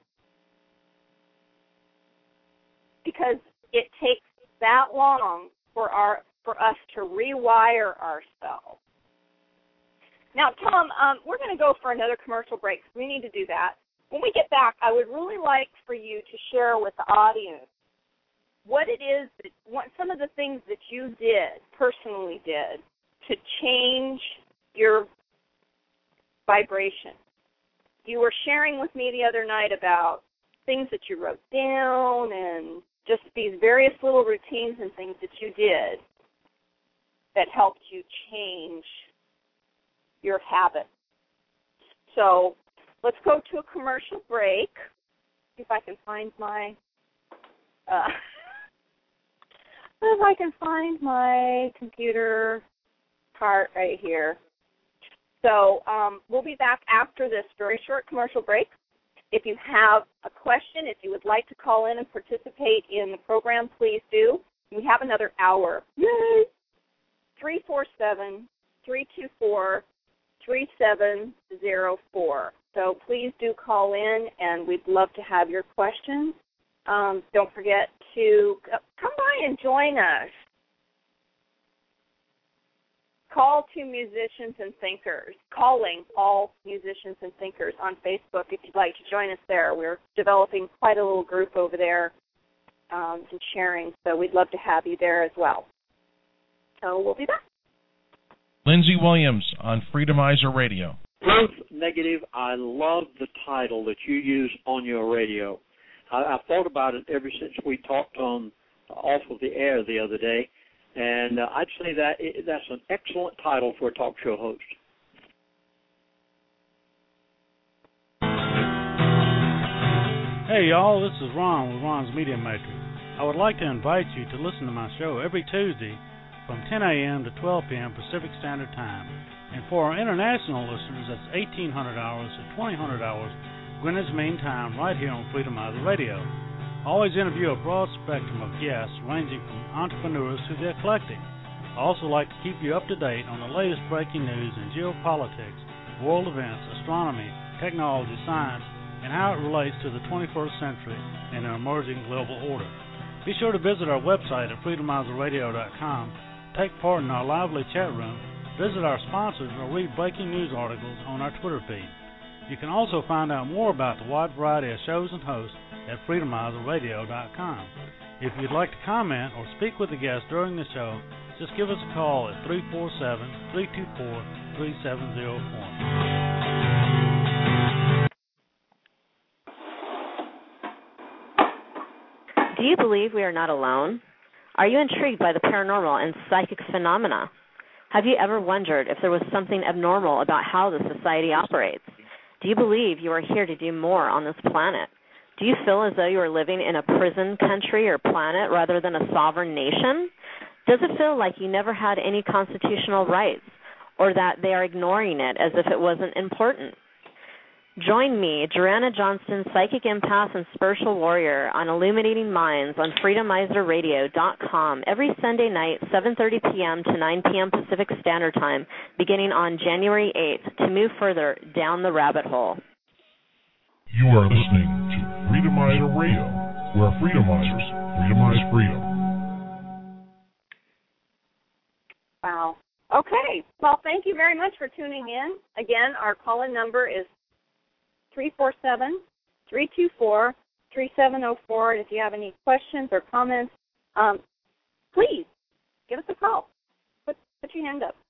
Because it takes that long for us to rewire ourselves. Now, Tom, we're going to go for another commercial break. We need to do that. When we get back, I would really like for you to share with the audience what it is, some of the things that you personally did, to change your vibration. You were sharing with me the other night about things that you wrote down and just these various little routines and things that you did that helped you change your habits. So let's go to a commercial break. See if I can find my computer part right here. So we'll be back after this very short commercial break. If you have a question, if you would like to call in and participate in the program, please do. We have another hour. Yay! 347-324-3704. So please do call in, and we'd love to have your questions. Don't forget to come by and join us. Call to Musicians and Thinkers, calling all musicians and thinkers on Facebook if you'd like to join us there. We're developing quite a little group over there and sharing, so we'd love to have you there as well. So we'll be back. Lindsay Williams on Freedomizer Radio. Proof Negative, I love the title that you use on your radio. I've thought about it ever since we talked on off of the air the other day, and I'd say that's an excellent title for a talk show host. Hey, y'all, this is Ron with Ron's Media Matrix. I would like to invite you to listen to my show every Tuesday from 10 a.m. to 12 p.m. Pacific Standard Time. And for our international listeners, that's 1800 hours to 2000 hours Greenwich Mean Time right here on Freedomizer Radio. I always interview a broad spectrum of guests ranging from entrepreneurs to the eclectic. I also like to keep you up to date on the latest breaking news in geopolitics, world events, astronomy, technology, science, and how it relates to the 21st century and the emerging global order. Be sure to visit our website at freedomizerradio.com, take part in our lively chat room, visit our sponsors, or read breaking news articles on our Twitter feed. You can also find out more about the wide variety of shows and hosts at freedomizerradio.com. If you'd like to comment or speak with a guest during the show, just give us a call at 347-324-3704. Do you believe we are not alone? Are you intrigued by the paranormal and psychic phenomena? Have you ever wondered if there was something abnormal about how the society operates? Do you believe you are here to do more on this planet? Do you feel as though you are living in a prison country or planet rather than a sovereign nation? Does it feel like you never had any constitutional rights, or that they are ignoring it as if it wasn't important? Join me, Joanna Johnston, Psychic Empath and Spiritual Warrior, on Illuminating Minds on FreedomizerRadio.com every Sunday night, 7:30 p.m. to 9 p.m. Pacific Standard Time, beginning on January 8th, to move further down the rabbit hole. You are listening to Freedomizer Radio, where Freedomizers freedomize freedom. Wow. Okay. Well, thank you very much for tuning in. Again, our call-in number is 347-324-3704. And if you have any questions or comments, please give us a call. Put your hand up.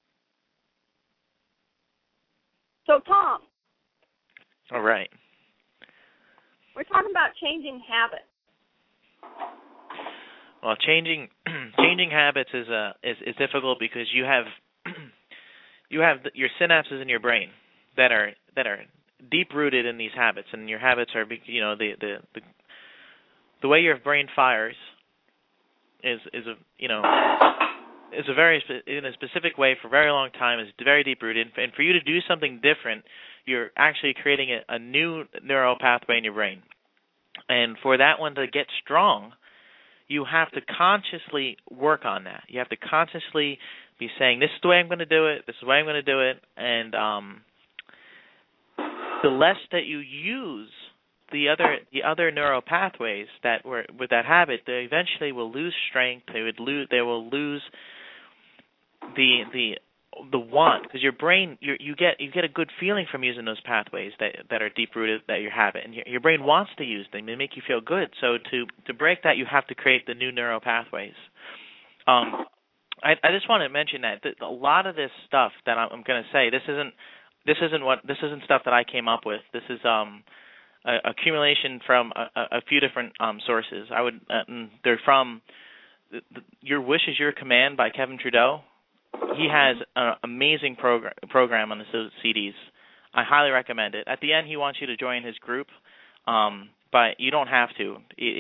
So, Tom. All right. We're talking about changing habits. Well, changing habits is difficult because you have your synapses in your brain that are deep rooted in these habits, and your habits are the way your brain fires is a very in a specific way for a very long time, is very deep rooted, and for you to do something different, you're actually creating a new neural pathway in your brain. And for that one to get strong, you have to consciously work on that. You have to consciously be saying, this is the way I'm going to do it, this is the way I'm going to do it, and the less that you use the other neural pathways that were with that habit, they eventually will lose strength. They will lose the want, because your brain you get a good feeling from using those pathways that are deep rooted, that you have it, and your brain wants to use them. They make you feel good. So to break that, you have to create the new neural pathways. I just want to mention that a lot of this stuff that I'm going to say, this isn't stuff that I came up with. This is accumulation from a few different sources. They're from Your Wish Is Your Command by Kevin Trudeau. He has an amazing program on the CDs. I highly recommend it. At the end, he wants you to join his group, but you don't have to.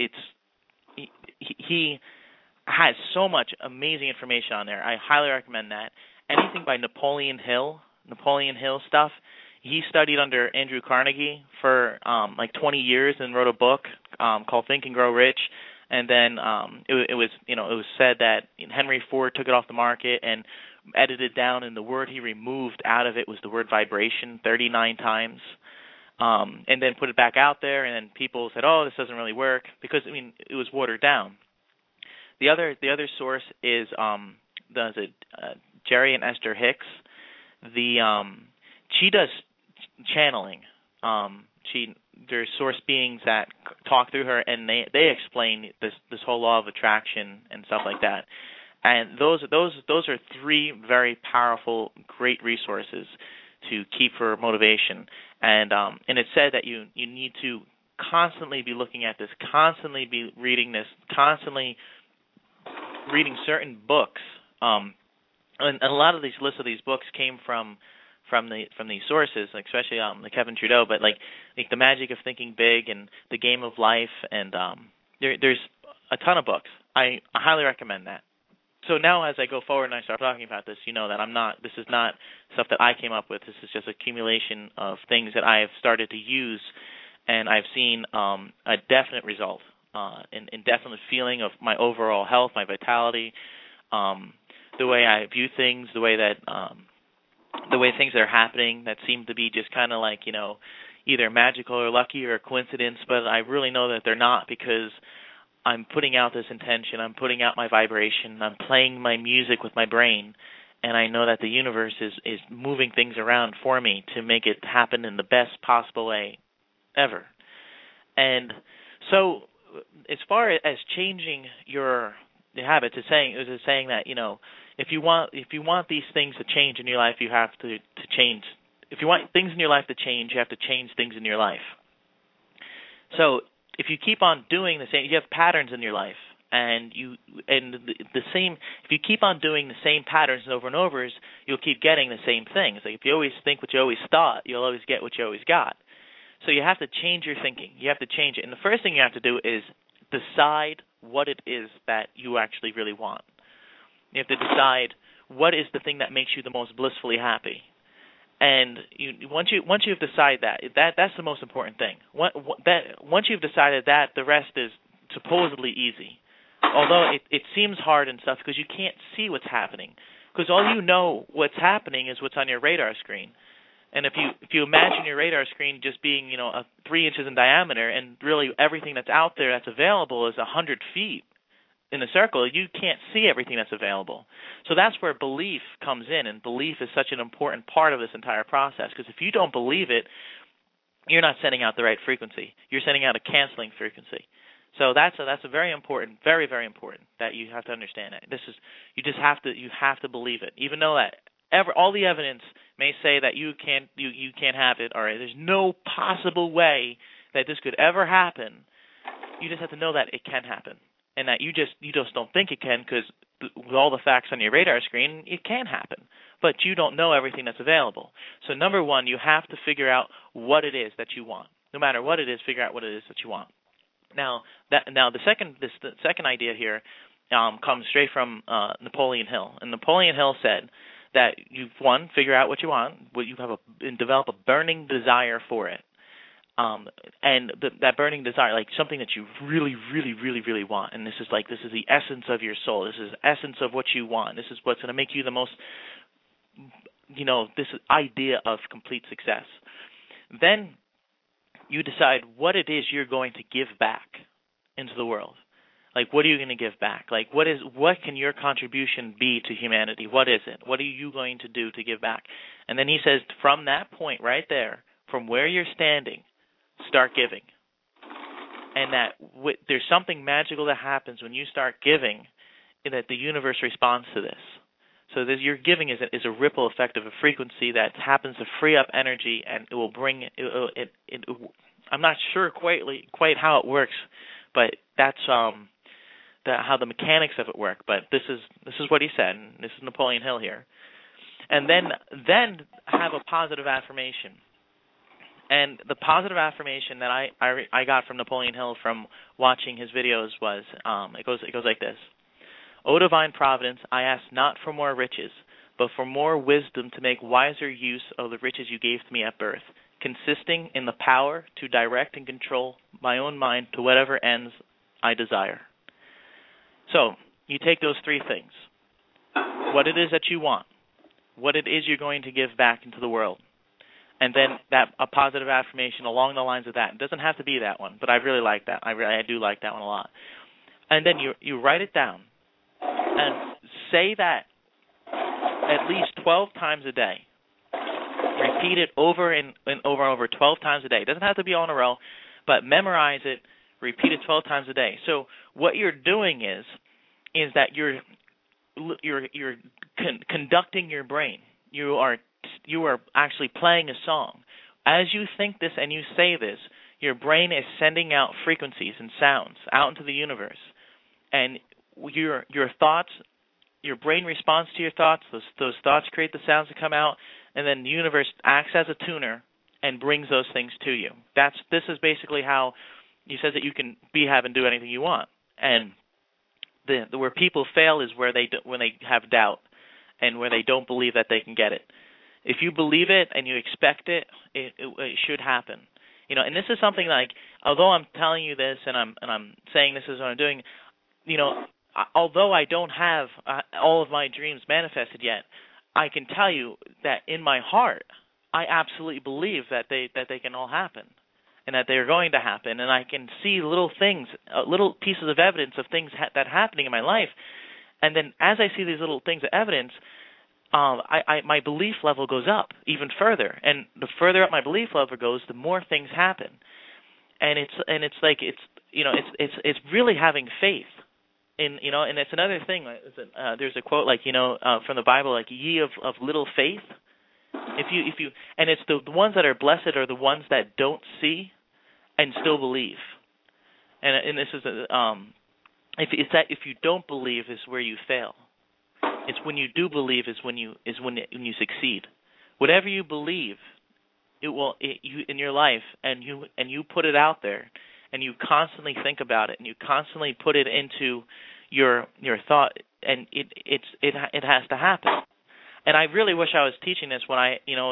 He has so much amazing information on there. I highly recommend that. Anything by Napoleon Hill stuff. He studied under Andrew Carnegie for like 20 years and wrote a book called Think and Grow Rich. And then it was said that Henry Ford took it off the market and edited down, and the word he removed out of it was the word vibration 39 times. And then put it back out there, and then people said, "Oh, this doesn't really work," because it was watered down. The other source is Jerry and Esther Hicks. She does channeling. There's source beings that talk through her, and they explain this whole law of attraction and stuff like that. And those are three very powerful, great resources to keep for motivation. And it's said that you need to constantly be looking at this, constantly be reading this, constantly reading certain books. And a lot of these lists of these books came from these sources, like especially like Kevin Trudeau, but like The Magic of Thinking Big and The Game of Life, and there's a ton of books. I highly recommend that. So now as I go forward and I start talking about this, you know that this is not stuff that I came up with. This is just accumulation of things that I have started to use, and I've seen a definite result, an definite feeling of my overall health, my vitality, the way I view things, the way things are happening that seem to be just kind of like, either magical or lucky or a coincidence, but I really know that they're not, because I'm putting out this intention, I'm putting out my vibration, I'm playing my music with my brain, and I know that the universe is moving things around for me to make it happen in the best possible way ever. And so as far as changing your habits, it's saying that, if you want these things to change in your life, you have to change. If you want things in your life to change, you have to change things in your life. So if you keep on doing the same, you have patterns in your life, and the same. If you keep on doing the same patterns over and over, you'll keep getting the same things. Like if you always think what you always thought, you'll always get what you always got. So you have to change your thinking. You have to change it, and the first thing you have to do is decide what it is that you actually really want. You have to decide what is the thing that makes you the most blissfully happy. And once you've decided that's the most important thing. Once you've decided that, the rest is supposedly easy. Although it seems hard and stuff because you can't see what's happening. Because all you know what's happening is what's on your radar screen. And if you imagine your radar screen just being 3 inches in diameter, and really everything that's out there that's available is 100 feet in a circle, you can't see everything that's available. So that's where belief comes in, and belief is such an important part of this entire process, because if you don't believe it, you're not sending out the right frequency. You're sending out a canceling frequency. So that's a very important, very, very important that you have to understand that. You have to believe it. Even though that all the evidence may say that you can't have it, or there's no possible way that this could ever happen, you just have to know that it can happen. And that you just don't think it can, because with all the facts on your radar screen, it can happen. But you don't know everything that's available. So number one, you have to figure out what it is that you want. No matter what it is, figure out what it is that you want. Now the second idea here comes straight from Napoleon Hill. And Napoleon Hill said that figure out what you want, and develop a burning desire for it. And that burning desire, like something that you really, really, really, really want, and this is the essence of your soul. This is the essence of what you want. This is what's going to make you the most, this idea of complete success. Then you decide what it is you're going to give back into the world. Like, what are you going to give back? Like, what can your contribution be to humanity? What is it? What are you going to do to give back? And then he says, from that point right there, from where you're standing, start giving. And that there's something magical that happens when you start giving, and that the universe responds to this. So your giving is a ripple effect of a frequency that happens to free up energy, and it will bring I'm not sure quite how it works, but that's how the mechanics of it work. But this is what he said, and this is Napoleon Hill here. And then have a positive affirmation. And the positive affirmation that I got from Napoleon Hill from watching his videos was, it goes like this. O divine providence, I ask not for more riches, but for more wisdom to make wiser use of the riches you gave to me at birth, consisting in the power to direct and control my own mind to whatever ends I desire. So, you take those three things. What it is that you want, what it is you're going to give back into the world, and then a positive affirmation along the lines of that. It doesn't have to be that one, but I really like that. I do like that one a lot. And then you write it down and say that at least 12 times a day. Repeat it over and over 12 times a day. It doesn't have to be all in a row, but memorize it, repeat it 12 times a day. So what you're doing is that you're conducting your brain. You are actually playing a song. As you think this and you say this, your brain is sending out frequencies and sounds out into the universe. And your thoughts, your brain responds to your thoughts. Those thoughts create the sounds that come out, and then the universe acts as a tuner and brings those things to you. This is basically how he says that you can have and do anything you want. And where people fail is when they have doubt and where they don't believe that they can get it. If you believe it and you expect it, it should happen. And this is something like, although I'm telling you this and I'm saying this is what I'm doing, although I don't have all of my dreams manifested yet, I can tell you that in my heart, I absolutely believe that they can all happen and that they're going to happen. And I can see little things, little pieces of evidence of things that are happening in my life. And then as I see these little things of evidence, my belief level goes up even further. And the further up my belief level goes, the more things happen. And it's really having faith. And it's another thing. There's a quote from the Bible, like ye of little faith. If you and it's the ones that are blessed are the ones that don't see and still believe. And this is if you don't believe is where you fail. It's when you do believe is when you succeed. Whatever you believe, you in your life, and you put it out there, and you constantly think about it, and you constantly put it into your thought, and it has to happen. And I really wish I was teaching this when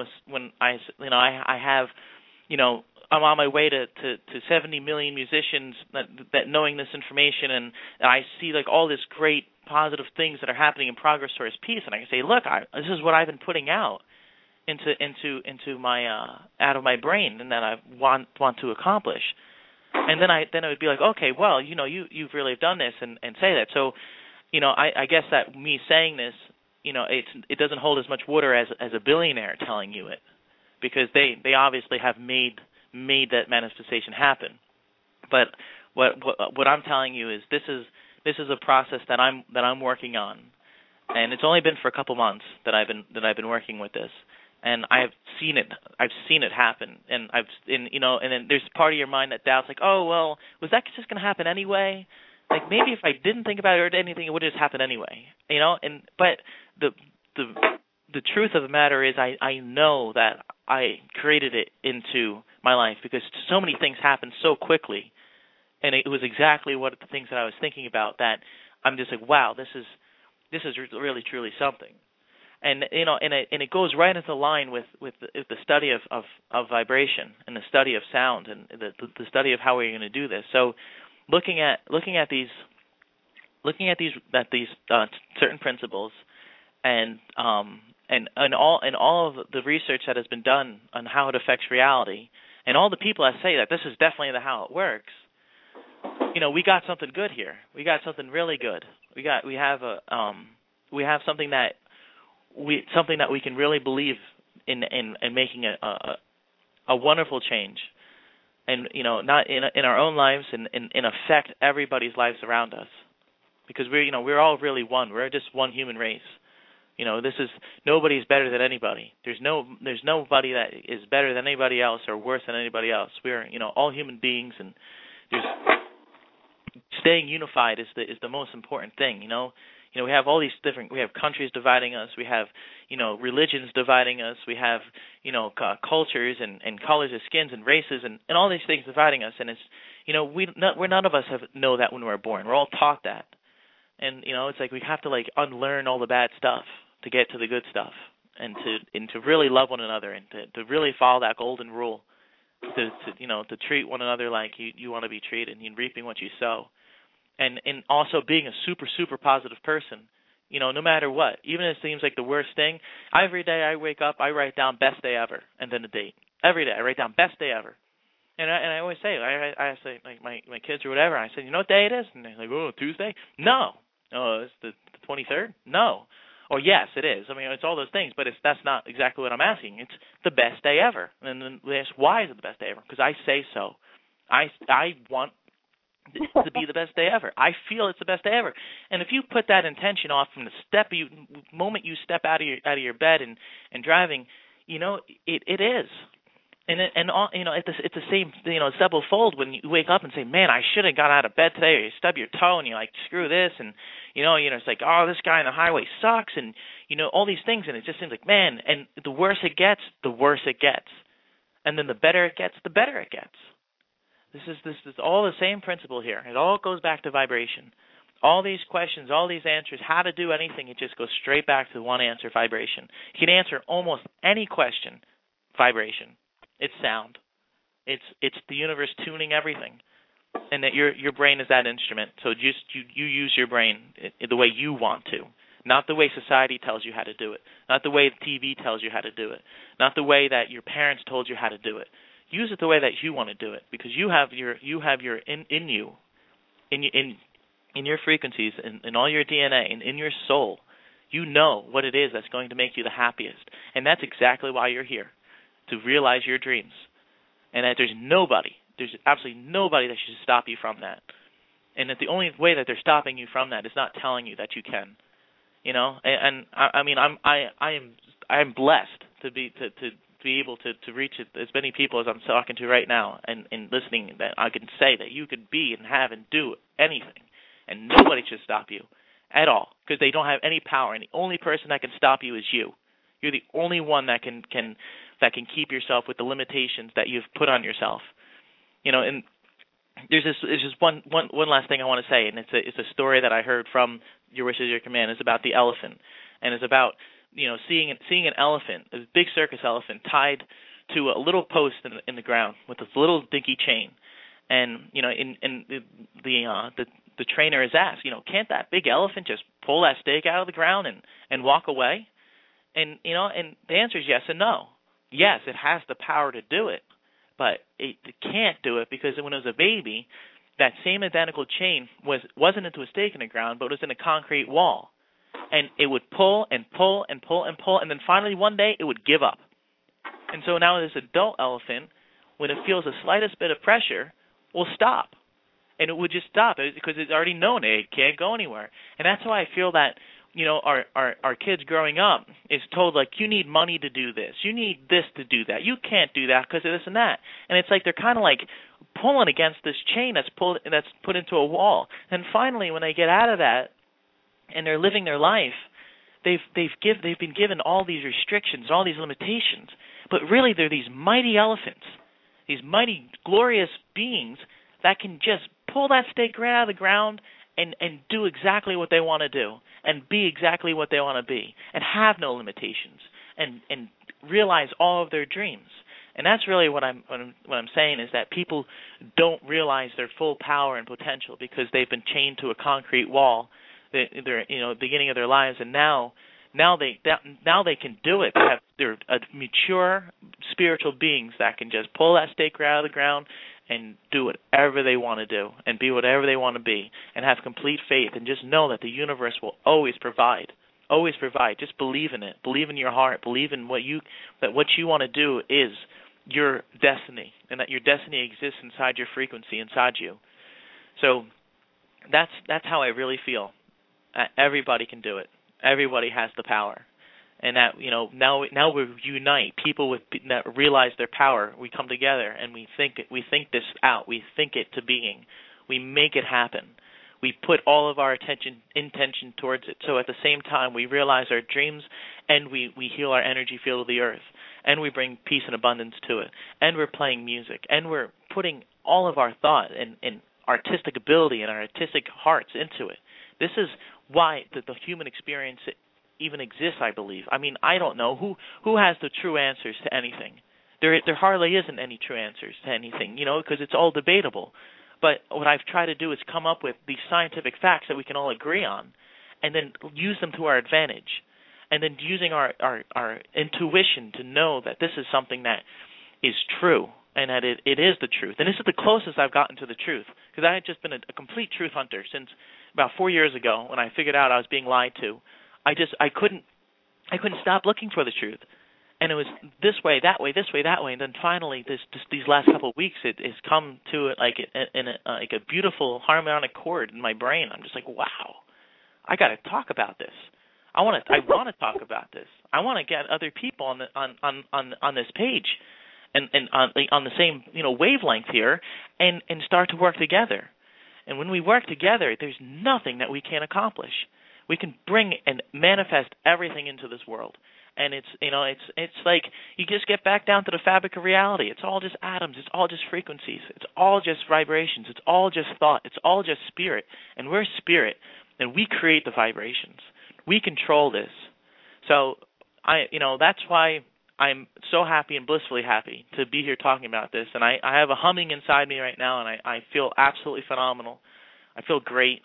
I'm on my way to 70 million musicians that knowing this information, and I see like all this great positive things that are happening in progress towards peace, and I can say, look, this is what I've been putting out into my out of my brain, and that I want to accomplish. And then I would be like, okay, well, you've really done this, and say that. So, I guess that me saying this, it doesn't hold as much water as a billionaire telling you it, because they obviously have made that manifestation happen. But what I'm telling you is this is a process that I'm working on, and it's only been for a couple months that I've been working with this, and I've seen it happen, and and then there's part of your mind that doubts, like, oh well, was that just going to happen anyway? Like maybe if I didn't think about it or anything, it would just happen anyway, but the truth of the matter is I know that I created it into my life because so many things happened so quickly, and it was exactly what the things that I was thinking about that I'm just like, wow, this is really truly something, and it goes right into line with the study of vibration and the study of sound and the study of how we're going to do this. So looking at these certain principles and all of the research that has been done on how it affects reality, and all the people that say that this is definitely how it works, we got something good here. We got something really good. We have something that we can really believe in making a wonderful change, and not in our own lives and affect everybody's lives around us, because we're all really one. We're just one human race. Nobody's better than anybody. There's nobody that is better than anybody else or worse than anybody else. We're all human beings, and staying unified is the most important thing. we have all these different, we have countries dividing us, we have, religions dividing us, we have, cultures and colors of skins and races and all these things dividing us. And it's, we're none of us know that when we're born. We're all taught that. And, it's like we have to, unlearn all the bad stuff to get to the good stuff and to really love one another and to really follow that golden rule to treat one another like you want to be treated and reaping what you sow. And also being a super, super positive person, no matter what. Even if it seems like the worst thing, every day I wake up, I write down best day ever and then a date. Every day I write down best day ever. And I always say, I say, like my kids or whatever, I say, you know what day it is? And they're like, oh, Tuesday? No. Oh, it's the 23rd? No. Or yes, it is. I mean, it's all those things, but that's not exactly what I'm asking. It's the best day ever. And then they ask, why is it the best day ever? Because I say so. I want to be the best day ever. I feel it's the best day ever. And if you put that intention off from the moment you step out of your bed and driving, it is. And it's the same, several-fold when you wake up and say, man, I should have got out of bed today, or you stub your toe and you're like, screw this, and, it's like, oh, this guy on the highway sucks, and, all these things, and it just seems like, man, and the worse it gets, the worse it gets. And then the better it gets, the better it gets. This is all the same principle here. It all goes back to vibration. All these questions, all these answers, how to do anything, it just goes straight back to one answer, vibration. You can answer almost any question, vibration. It's sound. It's the universe tuning everything, and that your brain is that instrument. So just you use your brain the way you want to, not the way society tells you how to do it, not the way the TV tells you how to do it, not the way that your parents told you how to do it. Use it the way that you want to do it, because you have your in your frequencies, in all your DNA, and in your soul. You know what it is that's going to make you the happiest, and that's exactly why you're here, to realize your dreams. And that there's absolutely nobody that should stop you from that. And that the only way that they're stopping you from that is not telling you that you can. And I mean, I'm blessed to be able to reach as many people as I'm talking to right now and listening, that I can say that you could be and have and do anything, and nobody should stop you at all, because they don't have any power, and the only person that can stop you is you. You're the only one that can keep yourself with the limitations that you've put on yourself. And there's just one last thing I want to say, and it's a story that I heard from Your Wish Is Your Command. It's about the elephant, and it's about seeing an elephant, a big circus elephant, tied to a little post in the ground with this little dinky chain. And the trainer is asked, can't that big elephant just pull that stake out of the ground and walk away? And and the answer is yes and no. Yes, it has the power to do it, but it can't do it because when it was a baby, that same identical chain wasn't into a stake in the ground, but was in a concrete wall. And it would pull and pull and pull and pull, and then finally one day it would give up. And so now this adult elephant, when it feels the slightest bit of pressure, will stop. And it would just stop because it's already known it can't go anywhere. And that's why I feel that our kids growing up is told, like, you need money to do this. You need this to do that. You can't do that because of this and that. And it's like they're kind of like pulling against this chain that's put into a wall. And finally, when they get out of that and they're living their life, they've been given all these restrictions, all these limitations. But really, they're these mighty elephants, these mighty, glorious beings that can just pull that stake right out of the ground and do exactly what they want to do and be exactly what they want to be and have no limitations and realize all of their dreams. And that's really what I'm saying, is that people don't realize their full power and potential because they've been chained to a concrete wall. They're beginning of their lives, and now they can do it. They're mature spiritual beings that can just pull that stake right out of the ground and do whatever they want to do and be whatever they want to be and have complete faith and just know that the universe will always provide. Always provide. Just believe in it. Believe in your heart. Believe in what you want to do is your destiny, and that your destiny exists inside your frequency, inside you. So that's how I really feel. Everybody can do it. Everybody has the power. And that, now we unite people that realize their power. We come together and we think this out. We think it to being. We make it happen. we put all of our intention towards it. So at the same time, we realize our dreams, and we heal our energy field of the earth, and we bring peace and abundance to it, and we're playing music, and we're putting all of our thought and artistic ability and our artistic hearts into it. This is why the human experience even exists, I believe. I mean, I don't know who has the true answers to anything. There hardly isn't any true answers to anything, because it's all debatable. But what I've tried to do is come up with these scientific facts that we can all agree on, and then use them to our advantage, and then using our intuition to know that this is something that is true and that it is the truth. And this is the closest I've gotten to the truth, because I had just been a complete truth hunter since about 4 years ago when I figured out I was being lied to. I couldn't stop looking for the truth. And it was this way, that way, this way, that way, and then finally, these last couple of weeks, it has come to it like a beautiful harmonic chord in my brain. I'm just like, wow, I got to talk about this. I want to talk about this. I want to get other people on this page, and on the same wavelength here, and start to work together. And when we work together, there's nothing that we can't accomplish. We can bring and manifest everything into this world. And it's like you just get back down to the fabric of reality. It's all just atoms. It's all just frequencies. It's all just vibrations. It's all just thought. It's all just spirit. And we're spirit, and we create the vibrations. We control this. So that's why I'm so happy and blissfully happy to be here talking about this. And I have a humming inside me right now, and I feel absolutely phenomenal. I feel great.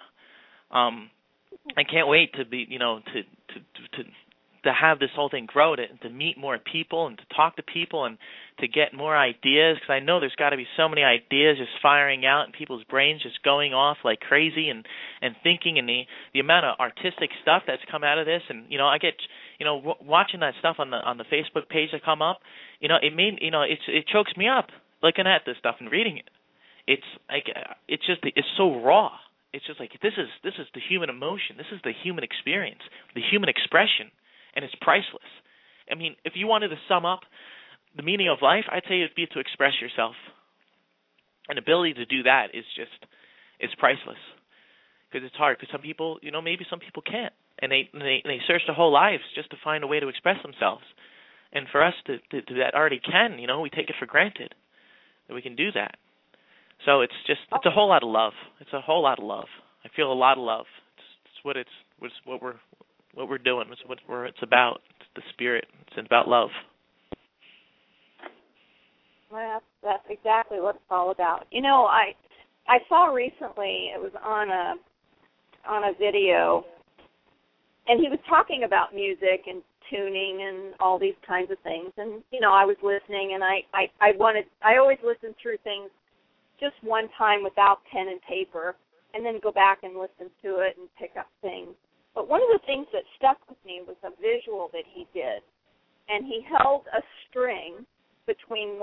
I can't wait to be to have this whole thing grow, to meet more people and to talk to people and to get more ideas, because I know there's got to be so many ideas just firing out in people's brains, just going off like crazy and thinking, and the amount of artistic stuff that's come out of this. And I get watching that stuff on the Facebook page that come up, it chokes me up looking at this stuff and reading it. It's like it's so raw. It's just like this is the human emotion. This is the human experience, the human expression. And it's priceless. I mean, if you wanted to sum up the meaning of life, I'd say it'd be to express yourself. An ability to do that is priceless. Because it's hard. Because some people, maybe some people can't, and they search their whole lives just to find a way to express themselves. And for us to that already can, we take it for granted that we can do that. So it's a whole lot of love. It's a whole lot of love. I feel a lot of love. It's what we're doing. It's what it's about. It's the spirit. It's about love. Well, that's exactly what it's all about. I saw recently, it was on a video, and he was talking about music and tuning and all these kinds of things. And I was listening, and I always listen through things just one time without pen and paper, and then go back and listen to it and pick up things. But one of the things that stuck with me was a visual that he did. And he held a string between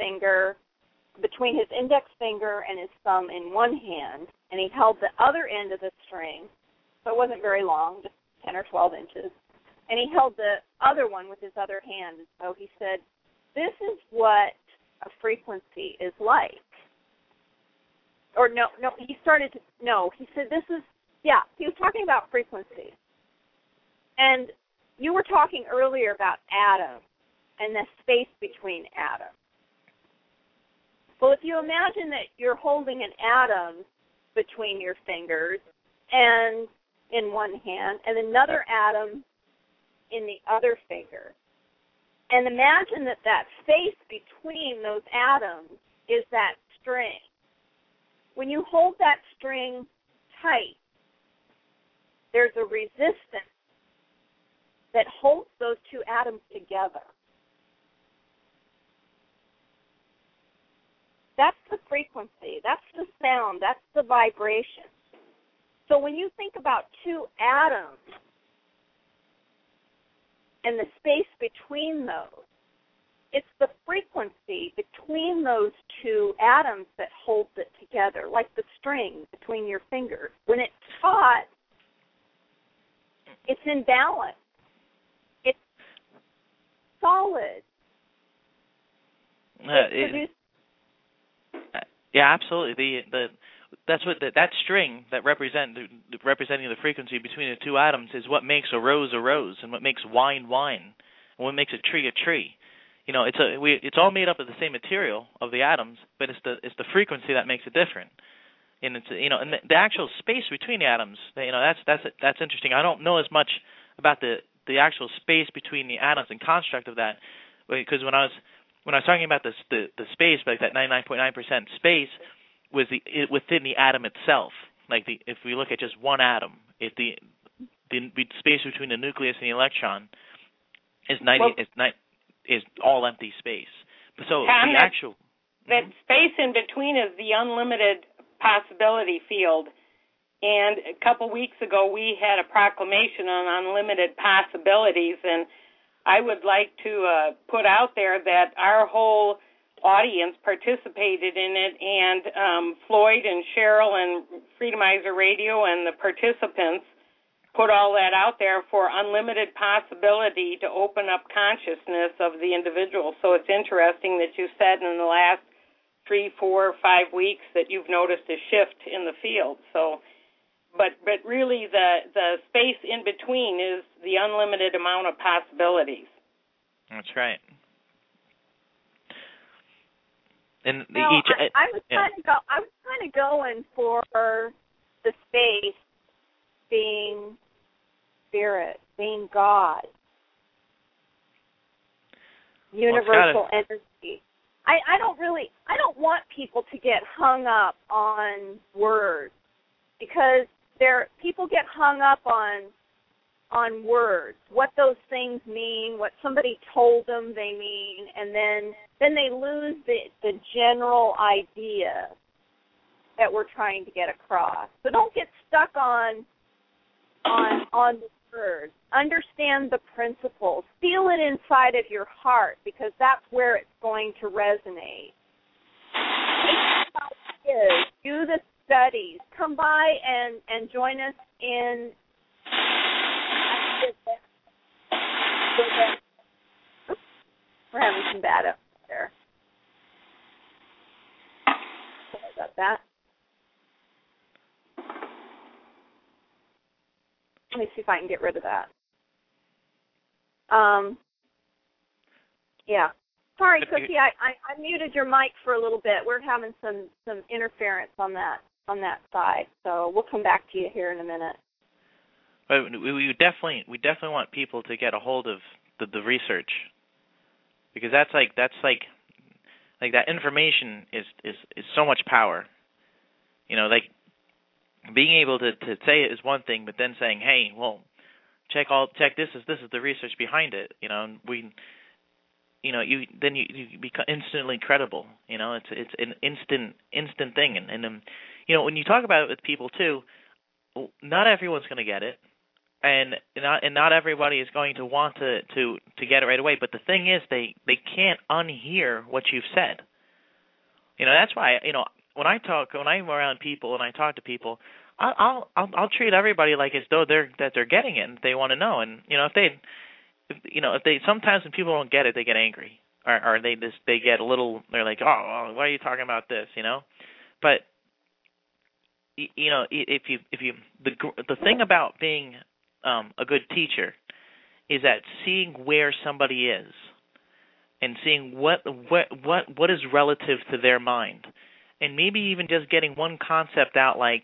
his index finger and his thumb in one hand, and he held the other end of the string, so it wasn't very long, just 10 or 12 inches, and he held the other one with his other hand. And so he said, this is what a frequency is like. Or he said this is, he was talking about frequency. And you were talking earlier about atoms and the space between atoms. Well, if you imagine that you're holding an atom between your fingers and in one hand and another atom in the other finger, and imagine that space between those atoms is that string. When you hold that string tight, there's a resistance that holds those two atoms together. That's the frequency. That's the sound. That's the vibration. So when you think about two atoms and the space between those, it's the frequency between those two atoms that holds it together, like the string between your fingers. When it's taut, it's in balance. It's solid. Yeah, absolutely. that string that representing the frequency between the two atoms is what makes a rose, and what makes wine, and what makes a tree. It's all made up of the same material of the atoms, but it's the frequency that makes it different. And it's and the actual space between the atoms, that's interesting. I don't know as much about the actual space between the atoms and construct of that, because when I was talking about the space, like that 99.9% space, was within the atom itself. Like if we look at just one atom, if the space between the nucleus and the electron is is all empty space. So the actual that space in between is the unlimited possibility field. And a couple weeks ago, we had a proclamation on unlimited possibilities, and I would like to put out there that our whole audience participated in it, and Floyd and Cheryl and Freedomizer Radio and the participants put all that out there for unlimited possibility to open up consciousness of the individual. So it's interesting that you said in the last 3, 4, 5 weeks that you've noticed a shift in the field. So, but really the space in between is the unlimited amount of possibilities. That's right. And I was kind of going for the space being spirit, being God, universal energy. I don't want people to get hung up on words, because people get hung up on words, what those things mean, what somebody told them they mean, and then they lose the general idea that we're trying to get across. So don't get stuck on the words. Understand the principles. Feel it inside of your heart, because that's where it's going to resonate. Do the studies. Come by and join us in. We're having some bad up there. Sorry about that. Let me see if I can get rid of that. Yeah. Sorry, Cookie. I muted your mic for a little bit. We're having some interference on that side, so we'll come back to you here in a minute. But we definitely want people to get a hold of the research, because that's like that information is so much power. Like being able to say it is one thing, but then saying, hey, well, check this is the research behind it. And we. You become instantly credible. It's an instant thing, and when you talk about it with people too, not everyone's going to get it, and not everybody is going to want to get it right away. But the thing is, they can't unhear what you've said. That's why when I'm around people and I talk to people, I'll treat everybody like as though they're getting it and they want to know. And if they sometimes when people don't get it, they get angry, or they get a little. They're like, oh, why are you talking about this? But if you the thing about being a good teacher is that seeing where somebody is and seeing what is relative to their mind, and maybe even just getting one concept out, like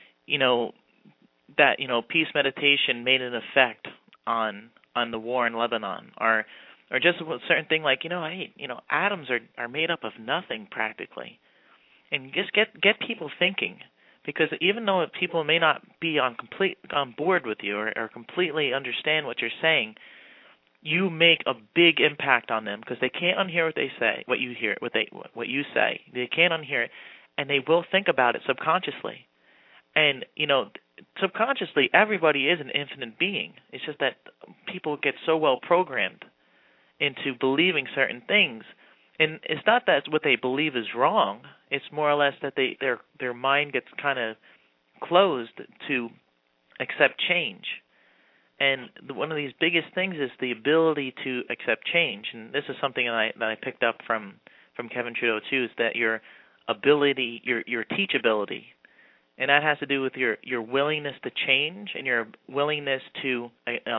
that peace meditation made an effect on the war in Lebanon, or just a certain thing like, atoms are made up of nothing practically. And just get people thinking, because even though people may not be on board with you or completely understand what you're saying, you make a big impact on them, because they can't unhear what they say, what you say. They can't unhear it, and they will think about it subconsciously. And subconsciously, everybody is an infinite being. It's just that people get so well programmed into believing certain things, and it's not that what they believe is wrong. It's more or less that their mind gets kind of closed to accept change. And one of these biggest things is the ability to accept change. And this is something that I picked up from Kevin Trudeau too, is that your ability, your teachability, and that has to do with your willingness to change and your willingness to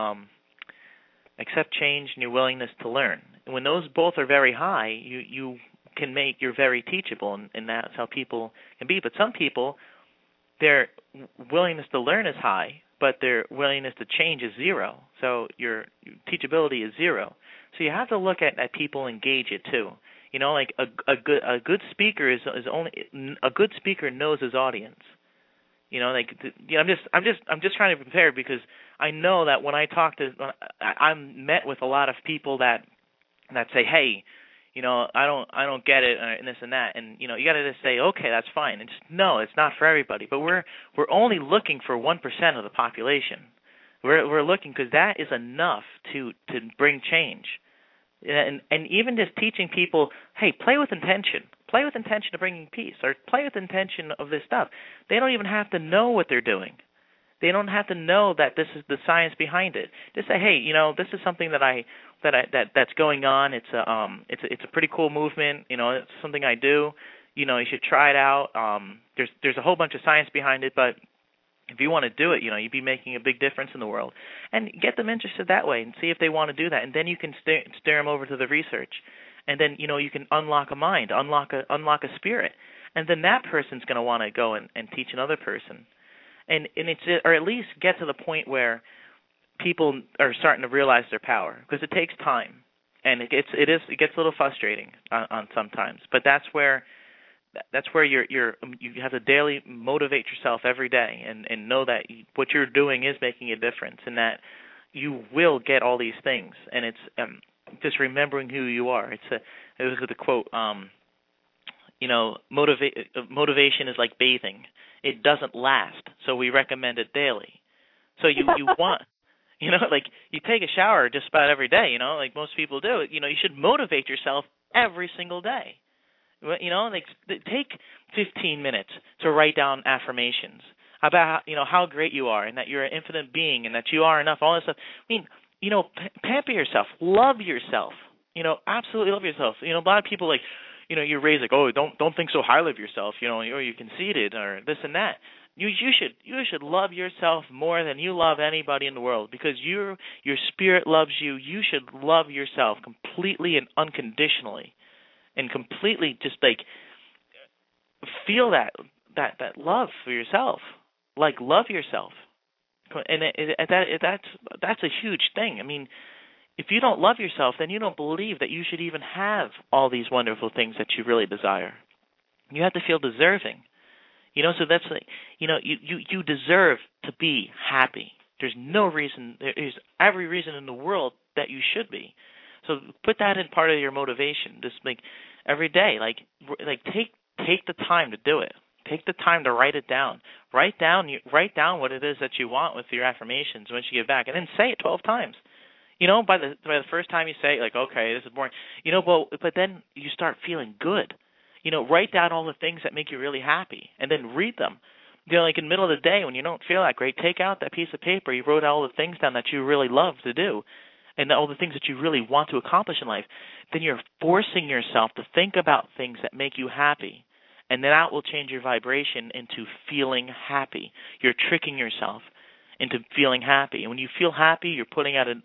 accept change and your willingness to learn. And when those both are very high, you're very teachable, and that's how people can be. But some people, their willingness to learn is high, but their willingness to change is zero. So your teachability is zero. So you have to look at people and gauge it too. You know, like a good speaker is only a good speaker knows his audience. You know, like I'm just trying to prepare, because I know that when I'm met with a lot of people that say, hey, you know, I don't get it, and this and that, and you know, you got to just say, okay, that's fine, and just no, it's not for everybody. But we're only looking for 1% of the population. We're looking, because that is enough to bring change, and even just teaching people, hey, play with intention of bringing peace, or play with intention of this stuff. They don't even have to know what they're doing. They don't have to know that this is the science behind it. Just say, hey, you know, this is something that's going on. It's a pretty cool movement. You know, it's something I do. You know, you should try it out. There's a whole bunch of science behind it, but if you want to do it, you know, you'd be making a big difference in the world. And get them interested that way, and see if they want to do that. And then you can steer them over to the research. And then, you know, you can unlock a mind, unlock a spirit, and then that person's going to want to go and teach another person, and it's, or at least get to the point where people are starting to realize their power, because it takes time, and it gets a little frustrating on sometimes, but that's where you have to daily motivate yourself every day, and know that what you're doing is making a difference, and that you will get all these things, and it's just remembering who you are. It was the quote, you know, motivation is like bathing. It doesn't last, so we recommend it daily. So you want, you know, like you take a shower just about every day, you know, like most people do. You know, you should motivate yourself every single day. You know, like take 15 minutes to write down affirmations about, you know, how great you are, and that you're an infinite being, and that you are enough, all this stuff. I mean, you know, pamper yourself, love yourself, you know, absolutely love yourself. You know, a lot of people, like, you know, you're raised like, oh, don't think so highly of yourself, you know, or you're conceited, or this and that. You should love yourself more than you love anybody in the world, because your spirit loves you. You should love yourself completely and unconditionally, and completely just like feel that love for yourself, like love yourself. And that's a huge thing. I mean, if you don't love yourself, then you don't believe that you should even have all these wonderful things that you really desire. You have to feel deserving. You know, so that's like, you know, you deserve to be happy. There's every reason in the world that you should be. So put that in part of your motivation. Just like every day, like take the time to do it. Take the time to write it down. Write down what it is that you want with your affirmations once you get back, and then say it 12 times. You know, by the first time you say it, like, okay, this is boring. You know, but then you start feeling good. You know, write down all the things that make you really happy, and then read them. You know, like in the middle of the day when you don't feel that great, take out that piece of paper. You wrote all the things down that you really love to do, and all the things that you really want to accomplish in life. Then you're forcing yourself to think about things that make you happy. And then that will change your vibration into feeling happy. You're tricking yourself into feeling happy. And when you feel happy, you're putting out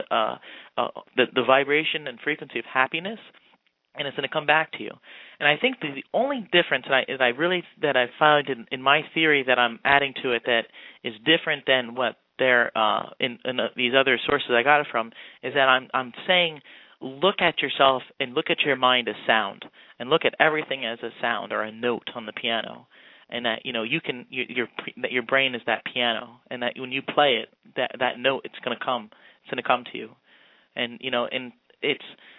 the vibration and frequency of happiness, and it's going to come back to you. And I think the only difference that I found in my theory that I'm adding to it that is different than what they're in these other sources I got it from is that I'm saying, look at yourself and look at your mind as sound, and look at everything as a sound or a note on the piano, and that, you know, you can that your brain is that piano, and that when you play it, that note it's going to come to you, and you know, and it's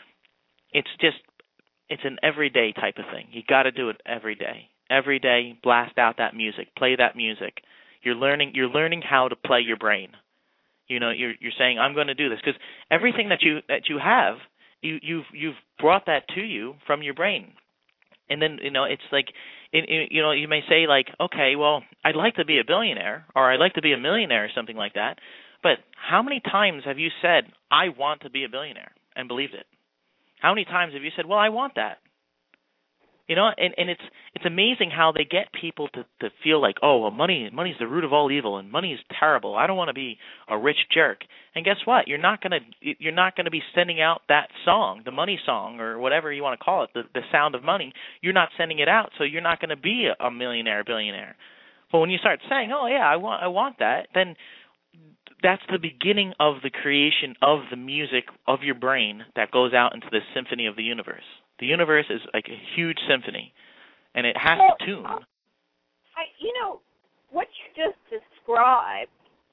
an everyday type of thing. You got to do it every day. Every day, blast out that music, play that music. You're learning how to play your brain. You know, you're saying, I'm going to do this, because everything that you have, you've brought that to you from your brain. And then, you know, it's like, you know, you may say like, okay, well, I'd like to be a billionaire, or I'd like to be a millionaire, or something like that. But how many times have you said, I want to be a billionaire, and believed it? How many times have you said, well, I want that? You know, and it's amazing how they get people to feel like, oh, well, money's the root of all evil, and money is terrible. I don't want to be a rich jerk. And guess what? You're not gonna be sending out that song, the money song, or whatever you want to call it, the sound of money. You're not sending it out, so you're not going to be a millionaire, billionaire. But when you start saying, oh yeah, I want that, then that's the beginning of the creation of the music of your brain that goes out into the symphony of the universe. The universe is like a huge symphony, and it has to tune. What you just described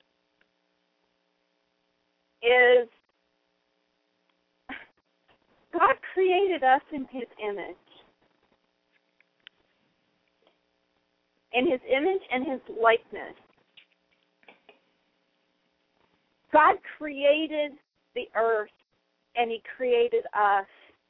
is God created us in His image. In His image and His likeness. God created the earth, and He created us.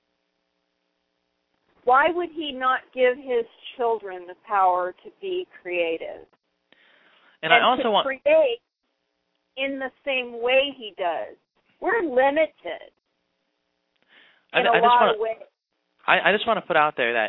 Why would He not give His children the power to be creative? And I also want to create in the same way He does. We're limited in a lot of ways. I just want to put out there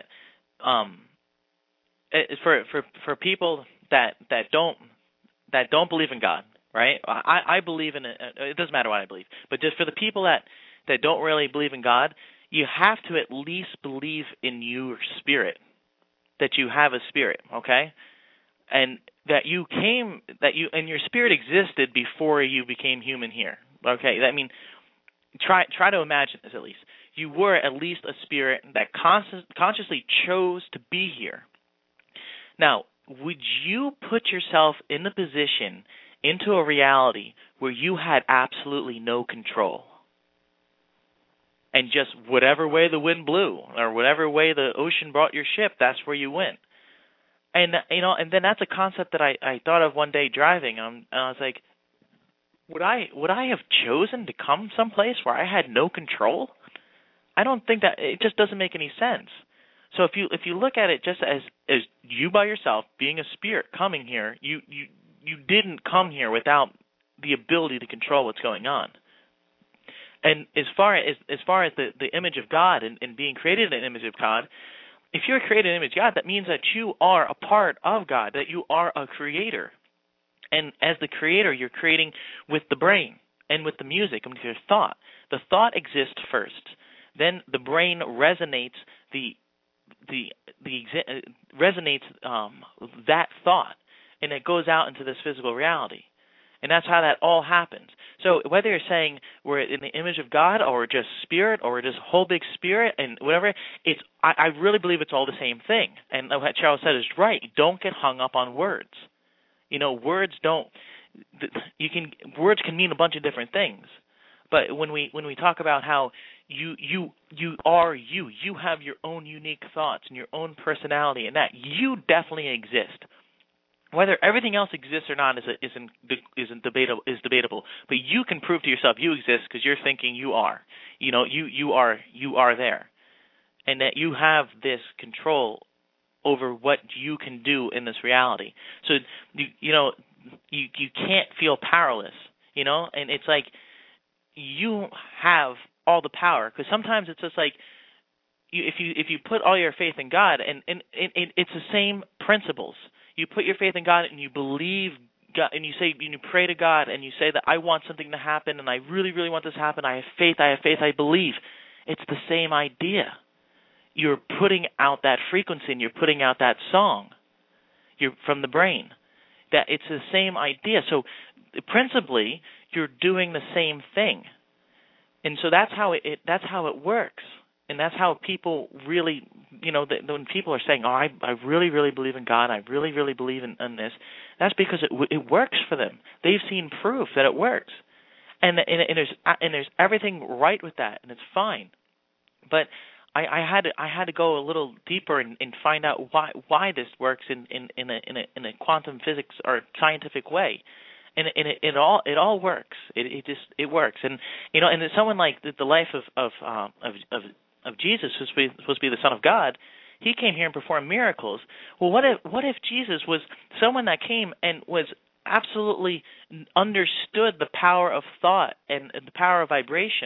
that for people that don't believe in God, right? I believe in it. It doesn't matter what I believe, but just for the people that don't really believe in God, you have to at least believe in your spirit, that you have a spirit, okay? And that your spirit existed before you became human here, okay? I mean, try to imagine this at least. You were at least a spirit that consciously chose to be here. Now, would you put yourself in the position, into a reality where you had absolutely no control? And just whatever way the wind blew, or whatever way the ocean brought your ship, that's where you went. And and then that's a concept that I thought of one day driving, and I was like, would I have chosen to come someplace where I had no control? I don't think that, it just doesn't make any sense. So if you look at it just as you by yourself being a spirit coming here, you didn't come here without the ability to control what's going on. And as far as the image of God and being created in the image of God, if you're created in the image of God, that means that you are a part of God, that you are a creator. And as the creator, you're creating with the brain and with the music and with your thought. The thought exists first. Then the brain resonates that thought, and it goes out into this physical reality. And that's how that all happens. So whether you're saying we're in the image of God, or we're just spirit, or we're just whole big spirit, and whatever, I really believe it's all the same thing. And what Charles said is right. Don't get hung up on words. Words can mean a bunch of different things. But when we talk about how you are you have your own unique thoughts and your own personality, and that you definitely exist. Whether everything else exists or not is debatable. But you can prove to yourself you exist because you're thinking you are. You are there, and that you have this control over what you can do in this reality. So you can't feel powerless. And it's like you have all the power, because sometimes it's just like if you put all your faith in God, and it's the same principles. You put your faith in God and you believe God, and you pray to God, and you say that I want something to happen, and I really, really want this to happen. I have faith, I believe. It's the same idea. You're putting out that frequency, and you're putting out that song. You're from the brain. That it's the same idea. So principally, you're doing the same thing. And so that's how it works. And that's how people really, when people are saying, oh, I really, really believe in God, I really, really believe in this, that's because it works for them. They've seen proof that it works. And there's everything right with that, and it's fine. But I had to go a little deeper and find out why this works in a quantum physics or scientific way. And it all works. It works. And and someone like the life of Jesus, who's supposed to be the Son of God, he came here and performed miracles. Well, what if Jesus was someone that came and was absolutely understood the power of thought and the power of vibration,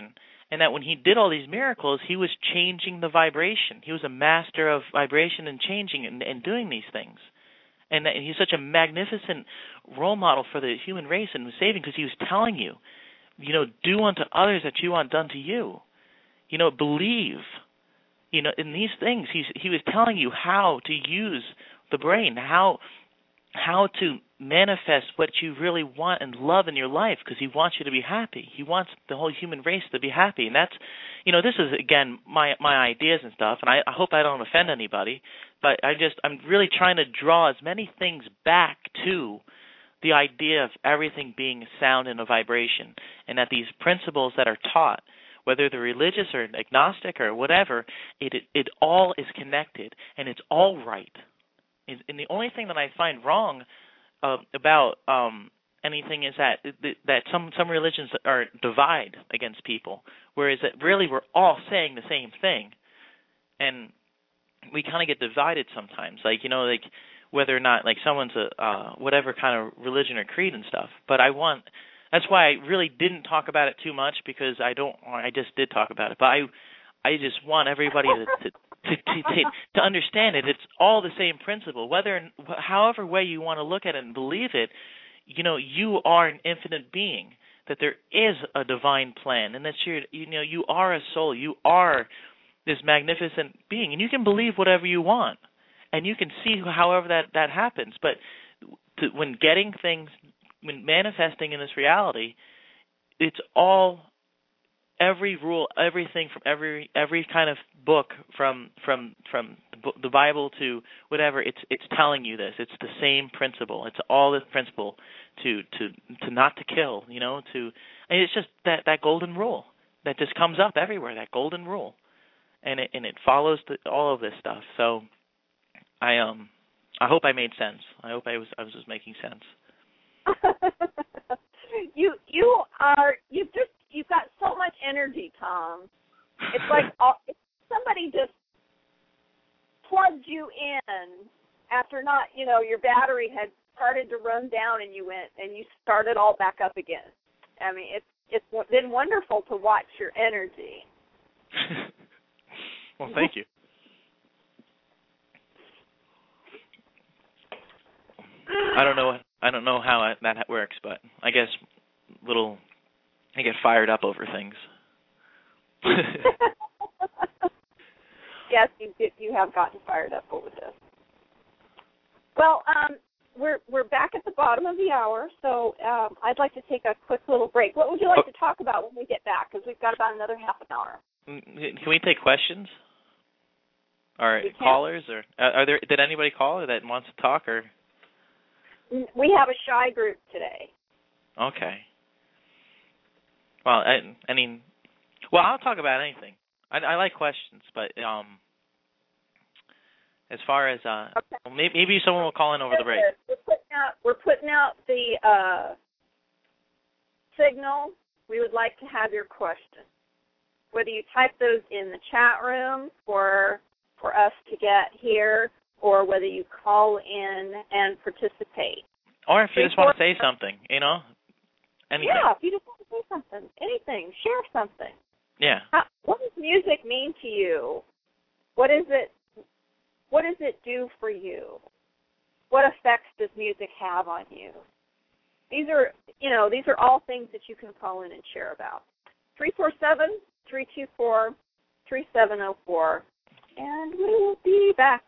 and that when he did all these miracles, he was changing the vibration. He was a master of vibration and changing and doing these things. And he's such a magnificent role model for the human race and saving, because he was telling you, do unto others that you want done to you. Believe, in these things. He was telling you how to use the brain, how to manifest what you really want and love in your life, because he wants you to be happy. He wants the whole human race to be happy. And that's, this is, again, my ideas and stuff, and I hope I don't offend anybody, but I'm really trying to draw as many things back to the idea of everything being a sound and a vibration, and that these principles that are taught, whether they're religious or agnostic or whatever, it all is connected, and it's all right. And the only thing that I find wrong about anything is that some religions are divide against people, whereas that really we're all saying the same thing, and we kind of get divided sometimes, like whether or not someone's a whatever kind of religion or creed and stuff. But that's why I really didn't talk about it too much, because I just did talk about it, but I just want everybody to understand it. It's all the same principle. However way you want to look at it and believe it, you are an infinite being, that there is a divine plan, and that you are a soul. You are this magnificent being, and you can believe whatever you want, and you can see however that happens. But when manifesting in this reality, it's all. Every rule, everything from every kind of book, from the Bible to whatever, it's telling you this. It's the same principle. It's all the principle to not to kill. And it's just that golden rule that just comes up everywhere. That golden rule, and it follows all of this stuff. So I hope I made sense. I hope I was just making sense. You've got so much energy, Tom. It's like somebody just plugged you in after your battery had started to run down, and you started all back up again. I mean, it's been wonderful to watch your energy. Well, thank you. I don't know how that works, but I guess I get fired up over things. Yes, you have gotten fired up over this. Well, we're back at the bottom of the hour, so I'd like to take a quick little break. What would you like to talk about when we get back? Because we've got about another half an hour. Can we take questions? Or callers? Or did anybody call that wants to talk? Or we have a shy group today. Okay. Well, I'll talk about anything. I like questions, but as far as maybe someone will call in over the break. We're putting out the signal. We would like to have your questions. Whether you type those in the chat room for us to get here, or whether you call in and participate. Or if you just want to say something, anything. Yeah, if you just want to say something, anything, share something. Yeah. What does music mean to you? What does it do for you? What effects does music have on you? These are all things that you can call in and share about. 347-324-3704, and we will be back.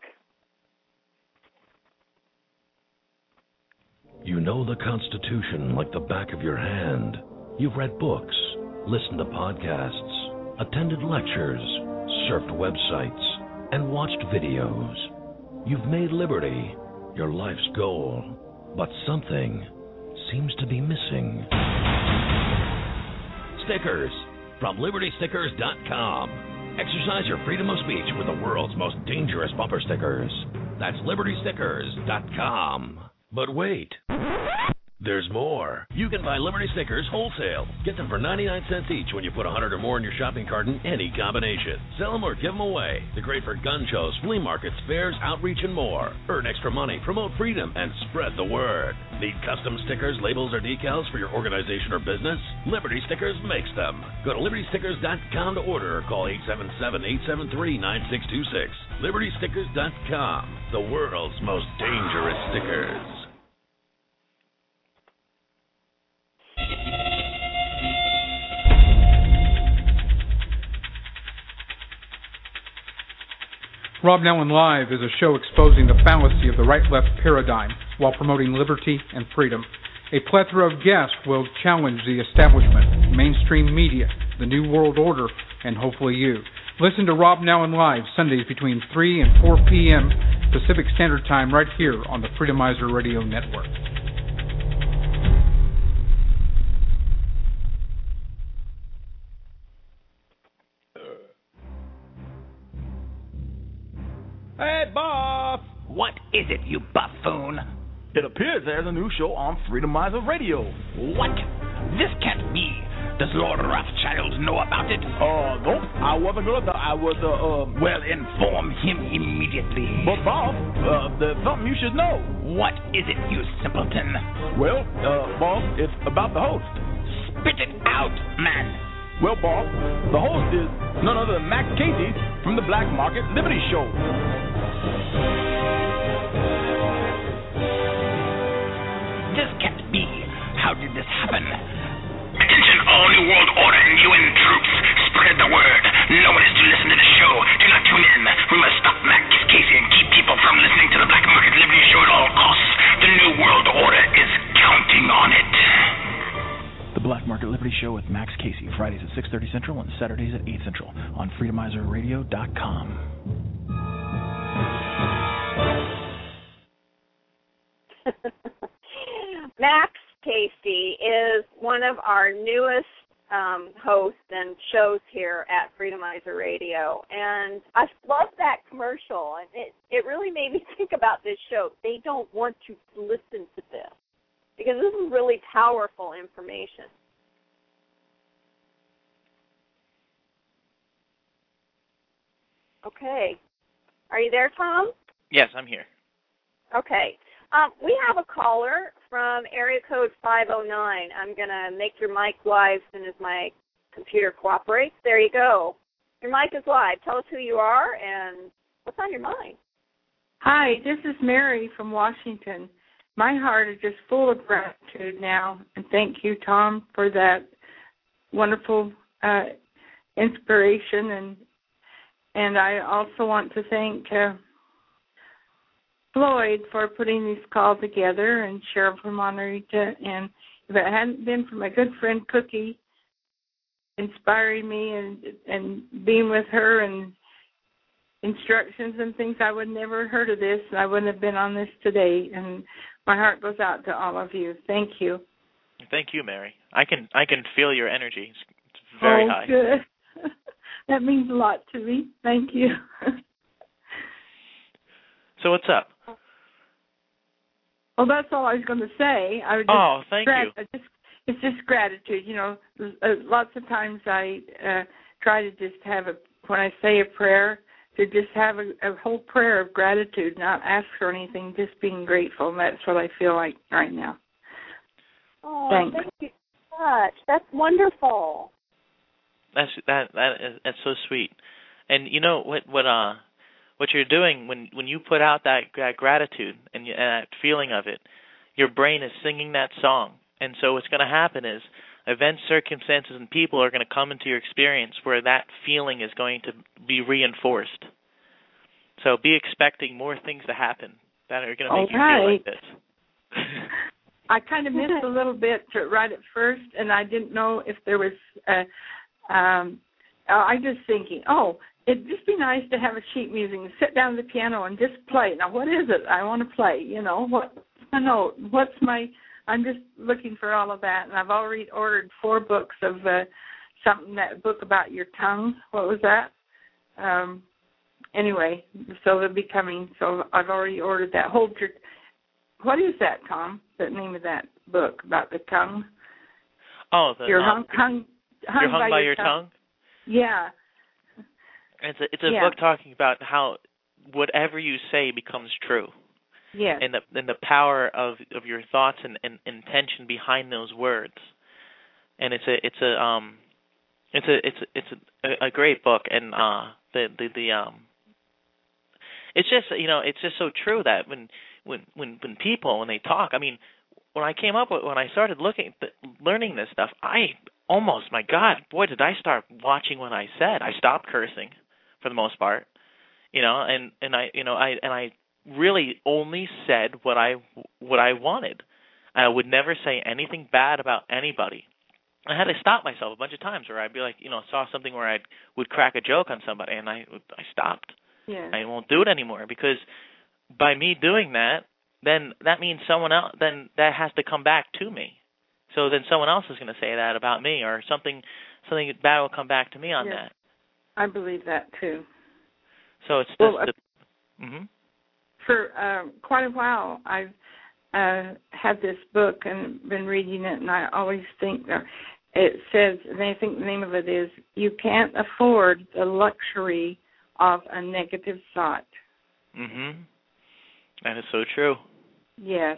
You know the Constitution like the back of your hand. You've read books, listened to podcasts, attended lectures, surfed websites, and watched videos. You've made liberty your life's goal, but something seems to be missing. Stickers from LibertyStickers.com. Exercise your freedom of speech with the world's most dangerous bumper stickers. That's LibertyStickers.com. But wait, There's more. You can buy Liberty stickers wholesale. Get them for 99 cents each when you put 100 or more in your shopping cart in any combination. Sell them or give them away. They're great for gun shows, flea markets, fairs, outreach, and more. Earn extra money, promote freedom, and spread the word. Need custom stickers, labels, or decals for your organization or business? Liberty Stickers makes them. Go to libertystickers.com to order or call 877-873-9626. libertystickers.com, the world's most dangerous stickers. Rob Now and Live is a show exposing the fallacy of the right-left paradigm while promoting liberty and freedom. A plethora of guests will challenge the establishment, mainstream media, the New World Order, and hopefully you. Listen to Rob Now and Live Sundays between 3 and 4 p.m. Pacific Standard Time right here on the Freedomizer Radio Network. Hey, Bob! What is it, you buffoon? It appears there's a new show on Freedomizer Radio. What? This can't be. Does Lord Rothschild know about it? Nope. I wasn't gonna. Well, inform him immediately. But, Bob, there's something you should know. What is it, you simpleton? Well, Bob, it's about the host. Spit it out, man. Well, Bob, the host is none other than Max Casey from the Black Market Liberty Show. This can't be. How did this happen? Attention, all New World Order and UN troops. Spread the word. No one is to listen to the show. Do not tune in. We must stop Max Casey and keep people from listening to the Black Market Liberty Show at all costs. The New World Order is counting on it. The Black Market Liberty Show with Max Casey, Fridays at 6:30 Central and Saturdays at 8 Central on FreedomizerRadio.com. Max Casey is one of our newest hosts and shows here at Freedomizer Radio, and I love that commercial, and it really made me think about this show. They don't want to listen to this, because this is really powerful information. Okay. Are you there, Tom? Yes, I'm here. Okay. We have a caller from area code 509. I'm going to make your mic live as soon as my computer cooperates. There you go. Your mic is live. Tell us who you are and what's on your mind. Hi, this is Mary from Washington. My heart is just full of gratitude now, and thank you, Tom, for that wonderful inspiration. And I also want to thank Floyd for putting these calls together, and Cheryl from Monterita. And if it hadn't been for my good friend Cookie inspiring me and being with her and instructions and things, I would never have heard of this. I wouldn't have been on this today. And my heart goes out to all of you. Thank you. Thank you, Mary. I can feel your energy. It's very high. Good. That means a lot to me. Thank you. So what's up? Well, that's all I was going to say. Thank you. It's just gratitude. You know, lots of times I try to just have when I say a prayer, to just have a whole prayer of gratitude, not ask for anything, just being grateful. And that's what I feel like right now. Oh, thank you so much. That's wonderful. That's so sweet. And you know what you're doing when you put out that gratitude and that feeling of it, your brain is singing that song. And so what's going to happen is events, circumstances, and people are going to come into your experience where that feeling is going to be reinforced. So be expecting more things to happen that are going to make you feel like this. I kind of missed a little bit right at first, and I didn't know if there was I just thinking, it'd just be nice to have a sheet music and sit down at the piano and just play. Now, what is it I want to play? You know, I'm just looking for all of that, and I've already ordered 4 books of that book about your tongue. What was that? Anyway, so they'll be coming. So I've already ordered that. What is that, Tom? the name of that book about the tongue? Oh, You're hung by your tongue? Yeah. It's a book talking about how whatever you say becomes true. Yes. And the power of your thoughts and intention behind those words. And it's a great book, and it's just it's just so true that when people when they talk, I mean, when I started learning this stuff, my God, boy, did I start watching what I said. I stopped cursing for the most part, and I really only said what I wanted. I would never say anything bad about anybody. I had to stop myself a bunch of times where I'd be like, saw something where I would crack a joke on somebody, and I stopped. Yeah. I won't do it anymore, because by me doing that, then that means someone else, then that has to come back to me. So then someone else is going to say that about me, or something bad will come back to me on that. I believe that too. So it's for quite a while I've had this book and been reading it, and I always think it says, and I think the name of it is, "You can't afford the luxury of a negative thought." That is so true. Yes.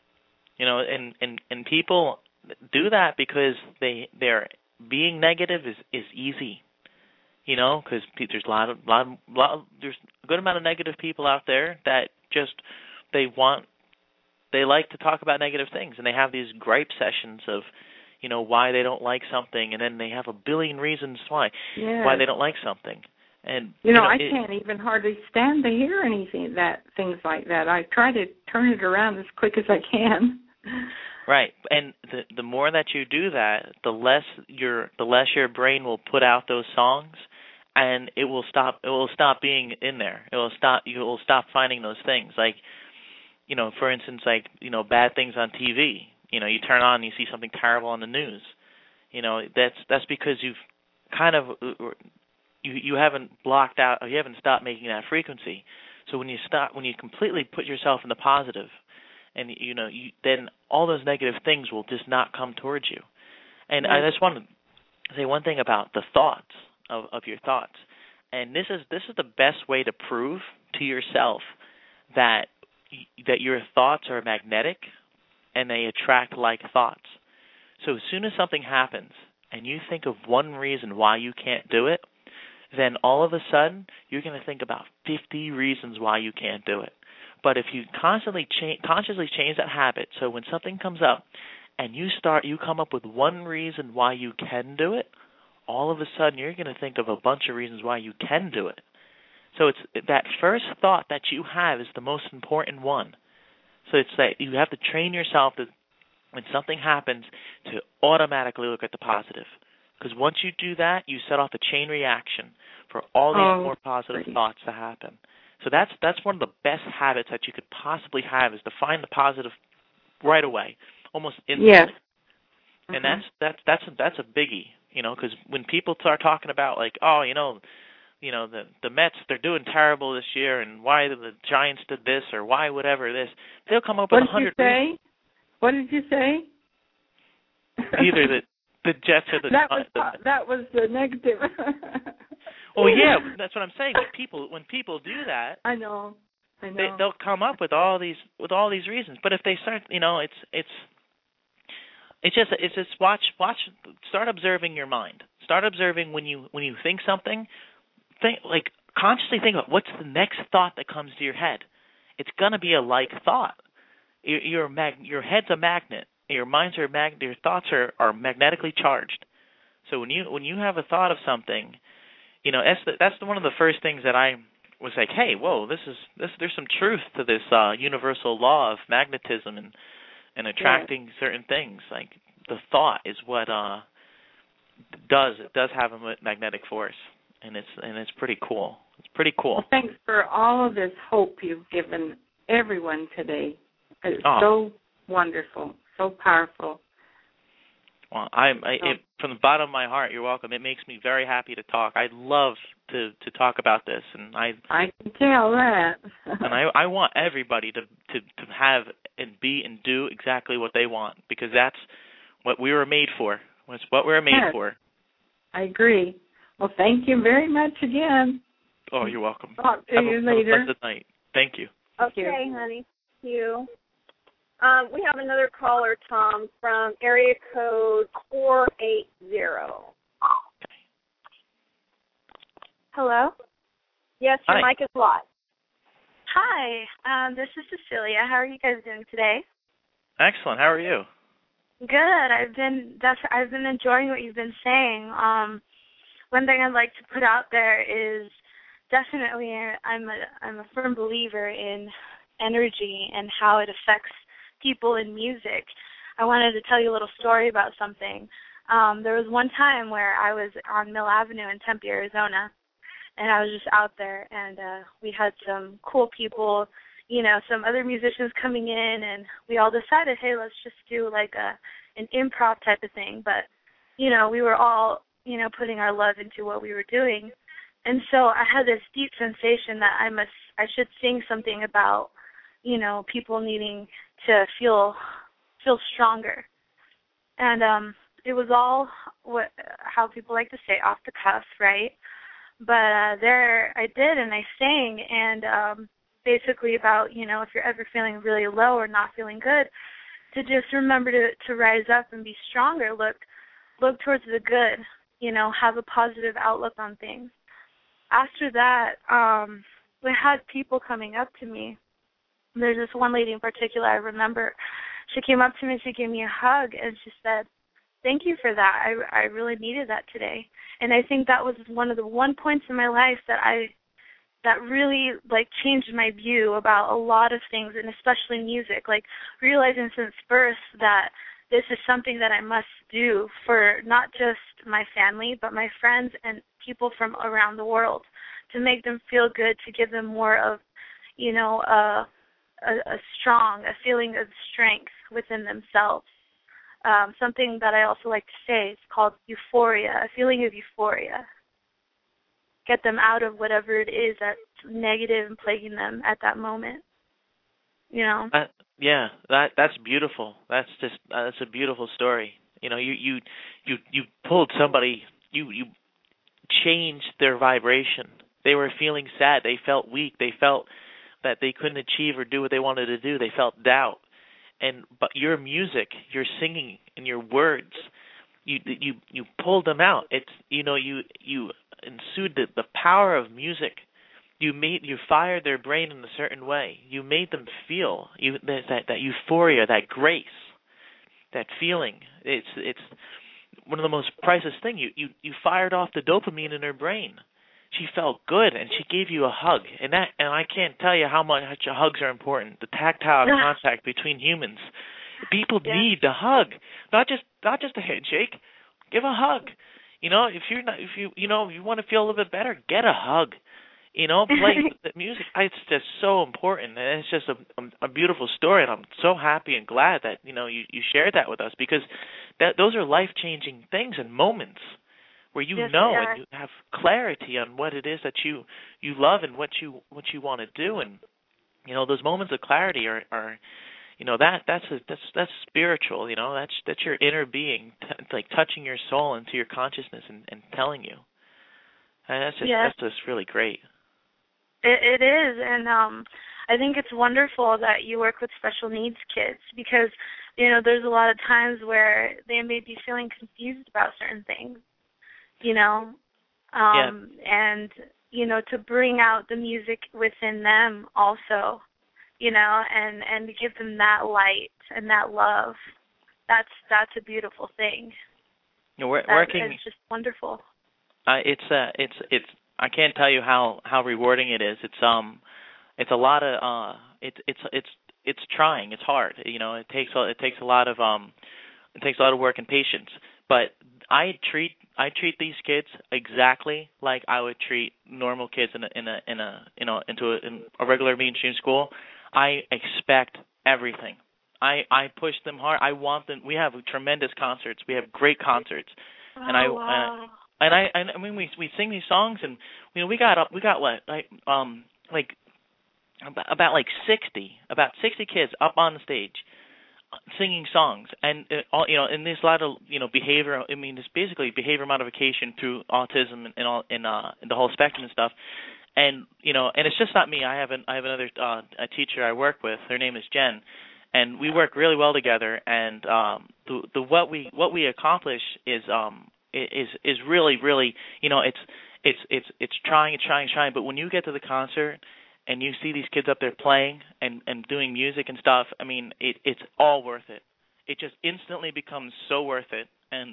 And people do that because they're being negative is easy. Because there's there's a good amount of negative people out there that just they like to talk about negative things, and they have these gripe sessions of why they don't like something, and then they have a billion reasons why they don't like something. And I can't even hardly stand to hear things like that. I try to turn it around as quick as I can. Right, and the more that you do that, the less your brain will put out those songs, and it will stop being in there. You will stop finding those things, like for instance, like bad things on TV. You turn on and you see something terrible on the news. That's because you've kind of you haven't blocked out, or you haven't stopped making that frequency. So when you completely put yourself in the positive, and then all those negative things will just not come towards you. And I just want to say one thing about the thoughts of your thoughts. And this is the best way to prove to yourself that your thoughts are magnetic and they attract like thoughts. So as soon as something happens and you think of one reason why you can't do it, then all of a sudden you're going to think about 50 reasons why you can't do it. But if you consciously change that habit, so when something comes up and you come up with one reason why you can do it, all of a sudden you're going to think of a bunch of reasons why you can do it. So it's that first thought that you have is the most important one. So it's that you have to train yourself to, when something happens, to automatically look at the positive. Because once you do that, you set off a chain reaction for all these more positive thoughts to happen. So that's one of the best habits that you could possibly have, is to find the positive right away, almost instantly. Yes. And that's a biggie, because when people start talking about like, the Mets, they're doing terrible this year, and why the Giants did this, or why whatever this, they'll come up with 100 reasons. What did you say? Either the Jets or the that was the negative. Well, yeah, that's what I'm saying. When people do that, I know. They'll come up with all these reasons. But if they start, it's just watch. Start observing your mind. Start observing when you think something. Consciously think about what's the next thought that comes to your head. It's gonna be a like thought. Your head's a magnet. Your minds are your thoughts are magnetically charged. So when you have a thought of something, that's one of the first things that I was like, hey, whoa, there's some truth to this universal law of magnetism and attracting certain things. Like the thought is what does have a magnetic force, and it's pretty cool. It's pretty cool. Well, thanks for all of this hope you've given everyone today. It's so wonderful, so powerful. Well, from the bottom of my heart, you're welcome. It makes me very happy to talk. I love to talk about this, and I can tell that. And I want everybody to have and be and do exactly what they want, because that's what we were made for. That's what we were made for. I agree. Well, thank you very much again. Oh, you're welcome. Talk to you later. Have a blessed night. Thank you. Okay, honey. Thank you. We have another caller, Tom, from area code 480. Okay. Hello? Yes, your Hi. mic is live. Hi, this is Cecilia. How are you guys doing today? Excellent. How are you? Good. I've been enjoying what you've been saying. One thing I'd like to put out there is definitely I'm a firm believer in energy and how it affects people in music. I wanted to tell you a little story about something. There was one time where I was on Mill Avenue in Tempe, Arizona, and I was just out there, and we had some cool people, some other musicians coming in, and we all decided, hey, let's just do like an improv type of thing. But, we were all, putting our love into what we were doing. And so I had this deep sensation that I should sing something about, people needing to feel stronger. And it was all how people like to say, off the cuff, right? But there I did, and I sang, and basically about, if you're ever feeling really low or not feeling good, to just remember to rise up and be stronger, look towards the good, have a positive outlook on things. After that, we had people coming up to me. There's this one lady in particular I remember. She came up to me and she gave me a hug, and she said, thank you for that. I really needed that today. And I think that was one of the points in my life that really changed my view about a lot of things, and especially music, realizing since birth that this is something that I must do for not just my family, but my friends and people from around the world, to make them feel good, to give them more of, a feeling of strength within themselves. Something that I also like to say is called euphoria, a feeling of euphoria. Get them out of whatever it is that's negative and plaguing them at that moment. That's beautiful. That's a beautiful story. You pulled somebody, you changed their vibration. They were feeling sad. They felt weak. They felt that they couldn't achieve or do what they wanted to do. They felt doubt. But your music, your singing, and your words, you pulled them out. It's you ensued the power of music. You fired their brain in a certain way. You made them feel that euphoria, that grace, that feeling. It's one of the most priceless things. You fired off the dopamine in her brain. She felt good, and she gave you a hug, and I can't tell you how much hugs are important. The tactile contact between humans. People need the hug, not just a handshake. Give a hug. If you want to feel a little bit better, get a hug. Play the music. It's just so important, and it's just a beautiful story, and I'm so happy and glad that you shared that with us, because those are life-changing things and moments where you and you have clarity on what it is that you love and what you want to do, and those moments of clarity are that's spiritual. That's your inner being, touching your soul into your consciousness and telling you. And that's just really great. It is, and I think it's wonderful that you work with special needs kids, because there's a lot of times where they may be feeling confused about certain things. And to bring out the music within them also, and to give them that light and that love, that's a beautiful thing. It's just wonderful. It's I can't tell you how rewarding it is. It's a lot of it's trying. It's hard. It takes a lot of work and patience. But I treat these kids exactly like I would treat normal kids in a regular mainstream school. I expect everything. I push them hard. I want them. We have tremendous concerts. We have great concerts, and wow. I mean we sing these songs, and we got what like about 60 kids up on the stage singing songs, and and there's a lot of behavior. I mean, it's basically behavior modification through autism and all in the whole spectrum and stuff. And and it's just not me. I have another a teacher I work with. Her name is Jen, and we work really well together. And what we accomplish is really it's trying. But when you get to the concert and you see these kids up there playing and doing music and stuff, I mean, it's all worth it. It just instantly becomes so worth it, and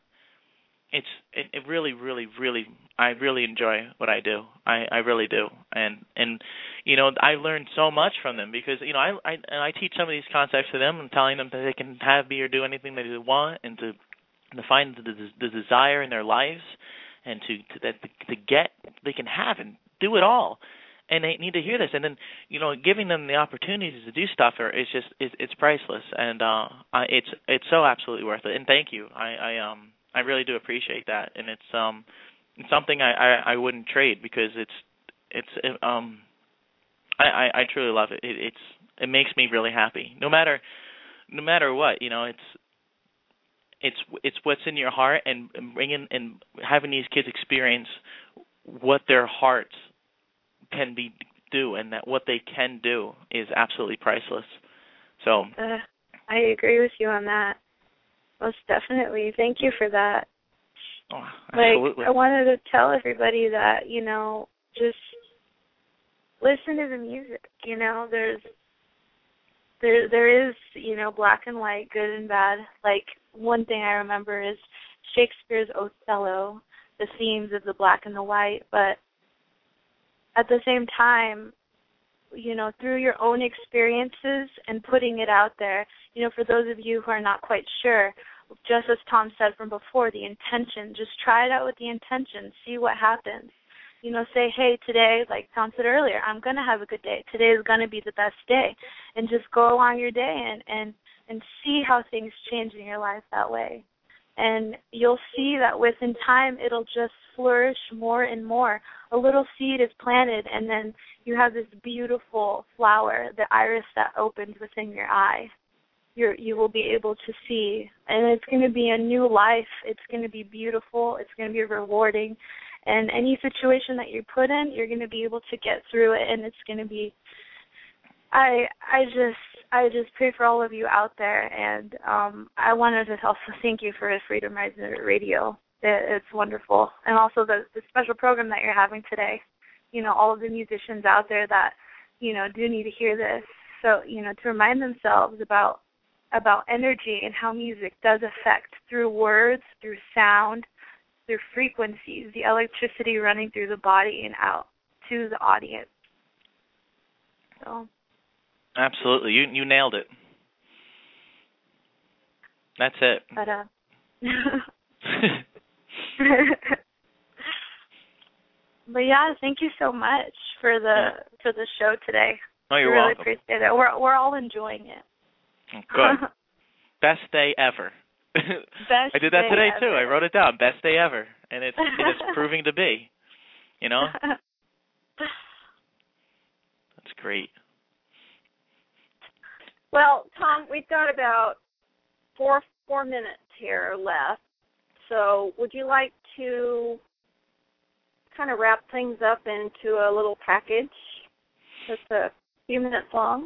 it really, I really enjoy what I do. I really do, and I learned so much from them because I teach some of these concepts to them and telling them that they can have, be, or do anything they want, and to find the desire in their lives, and to get they can have and do it all. And they need to hear this, and then giving them the opportunities to do stuff it's priceless, and it's so absolutely worth it. And thank you, I really do appreciate that, and it's something I wouldn't trade because I truly love it. It makes me really happy, no matter what. It's what's in your heart, and bringing and having these kids experience what their hearts can do, and that what they can do is absolutely priceless. So I agree with you on that. Most definitely. Thank you for that. Oh, absolutely. I wanted to tell everybody that, just listen to the music. There is, black and white, good and bad. Like, one thing I remember is Shakespeare's Othello, the themes of the black and the white, but at the same time, through your own experiences and putting it out there, for those of you who are not quite sure, just as Tom said from before, the intention, just try it out with the intention, see what happens. Say, hey, today, like Tom said earlier, I'm going to have a good day. Today is going to be the best day. And just go along your day and see how things change in your life that way. And you'll see that within time, it'll just flourish more and more. A little seed is planted, and then you have this beautiful flower, the iris that opens within your eye. You will be able to see, and it's going to be a new life. It's going to be beautiful. It's going to be rewarding. And any situation that you're put in, you're going to be able to get through it, and it's going to be I just pray for all of you out there, and I wanted to also thank you for Freedom Riser Radio. It's wonderful. And also the special program that you're having today. All of the musicians out there that, do need to hear this. So, to remind themselves about energy and how music does affect through words, through sound, through frequencies, the electricity running through the body and out to the audience. So. Absolutely. You nailed it. That's it. But but yeah, thank you so much for the show today. Oh, you're really welcome. Appreciate it. We're all enjoying it. Good. Best day ever. Best I did that today ever. too. I wrote it down. Best day ever, and it's proving to be. That's great. Well, Tom, we've got about four minutes here left. So would you like to kind of wrap things up into a little package that's a few minutes long?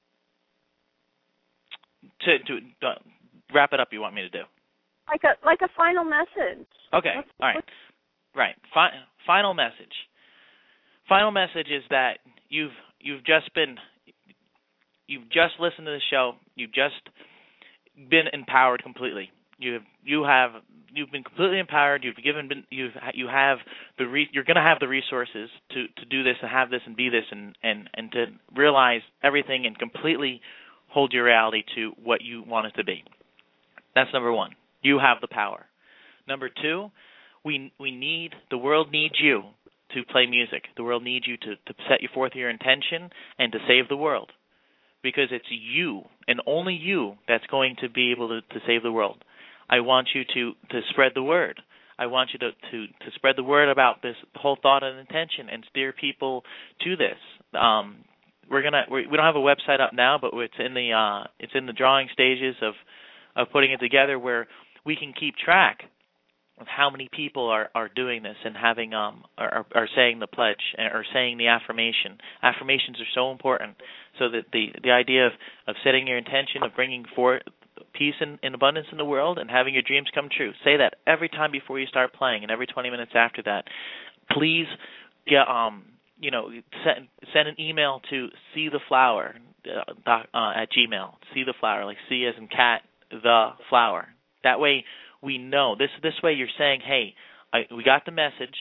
To wrap it up, you want me to do? Like a final message. Okay. All right. Right. Final message. Final message is that you've just listened to the show. You've just been empowered completely. You've been completely empowered. You're going to have the resources to do this and have this and be this and to realize everything and completely hold your reality to what you want it to be. That's number one. You have the power. Number two, the world needs you to play music. The world needs you to set you forth your intention and to save the world. because it's you and only you that's going to be able to save the world. I want you to spread the word. I want you to spread the word about this whole thought and intention and steer people to this. We don't have a website up now, but it's in the drawing stages of putting it together where we can keep track of how many people are doing this and having are saying the pledge or saying the affirmation. Affirmations are so important. So that the idea of setting your intention of bringing forth peace and abundance in the world and having your dreams come true. Say that every time before you start playing and every 20 minutes after that. Please get send an email to seetheflower at Gmail. See the flower, like C as in cat, the flower. That way we know. This way you're saying, hey, we got the message,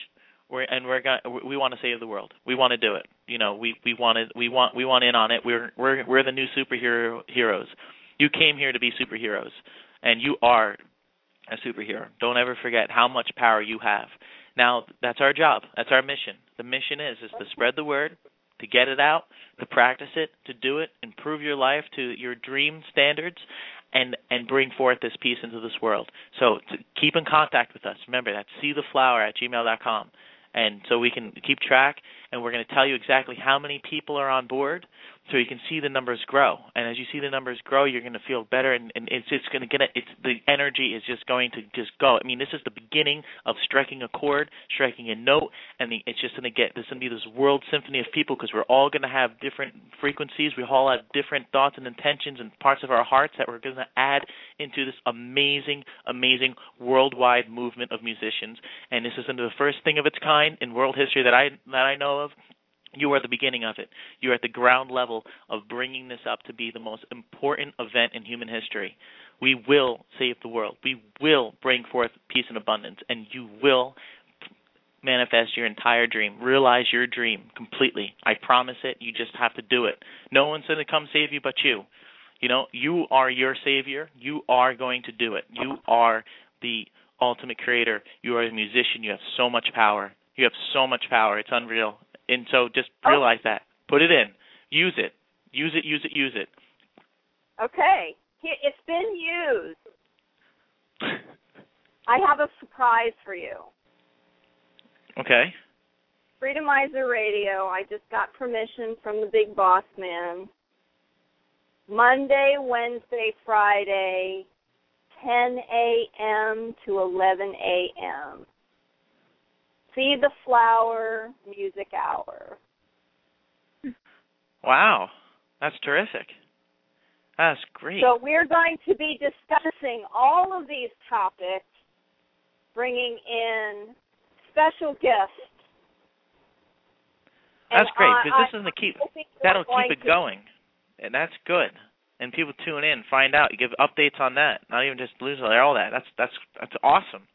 we want to save the world. We want to do it. We want in on it. We're the new heroes. You came here to be superheroes, and you are a superhero. Don't ever forget how much power you have. Now, that's our job. That's our mission. The mission is to spread the word, to get it out, to practice it, to do it, improve your life to your dream standards, and bring forth this peace into this world. So keep in contact with us. Remember, that's seetheflower@gmail.com. And so we can keep track, and we're going to tell you exactly how many people are on board so you can see the numbers grow. And as you see the numbers grow, you're going to feel better, and it's just going to the energy is just going to just go. I mean, this is the beginning of striking a chord, striking a note, and it's just going to there's going to be this world symphony of people because we're all going to have different frequencies. We all have different thoughts and intentions and parts of our hearts that we're going to add into this amazing, amazing worldwide movement of musicians. And this is the first thing of its kind in world history that I know of. You are the beginning of it. You're at the ground level of bringing this up to be the most important event in human history. We will save the world. We will bring forth peace and abundance, and you will manifest your entire dream. Realize your dream completely. I promise it. You just have to do it. No one's going to come save you but you. You are your savior. You are going to do it. You are the ultimate creator. You are a musician. You have so much power. You have so much power. It's unreal. And so just realize that. Put it in. Use it. Use it, use it, use it. Okay. It's been used. I have a surprise for you. Okay. Freedomizer Radio, I just got permission from the big boss man. Monday, Wednesday, Friday, 10 a.m. to 11 a.m. See the Flower Music Hour. Wow. That's terrific. That's great. So we're going to be discussing all of these topics, bringing in special guests. That's great, because this is that'll keep it going. And that's good. And people tune in, find out. You give updates on that. Not even just lose all that. That's awesome.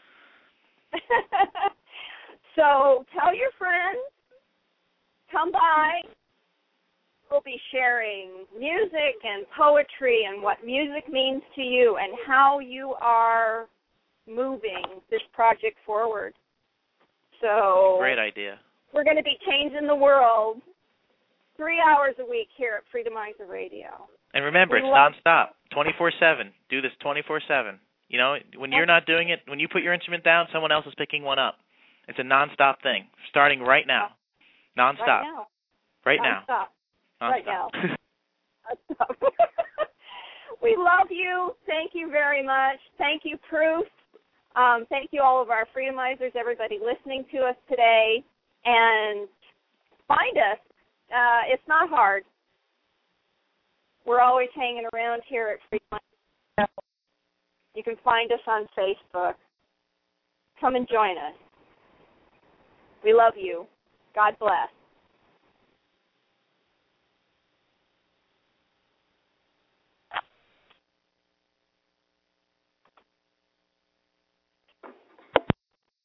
So tell your friends, come by. We'll be sharing music and poetry and what music means to you and how you are moving this project forward. So great idea. We're going to be changing the world 3 hours a week here at Freedomizer Radio. And remember, it's nonstop, 24/7. Do this 24/7. When you're not doing it, when you put your instrument down, someone else is picking one up. It's a nonstop thing, starting right now. Nonstop. Right now. Right now. We love you. Thank you very much. Thank you, Proof. Thank you, all of our Freedomizers, everybody listening to us today. And find us. It's not hard. We're always hanging around here at Freedomizer. You can find us on Facebook. Come and join us. We love you. God bless.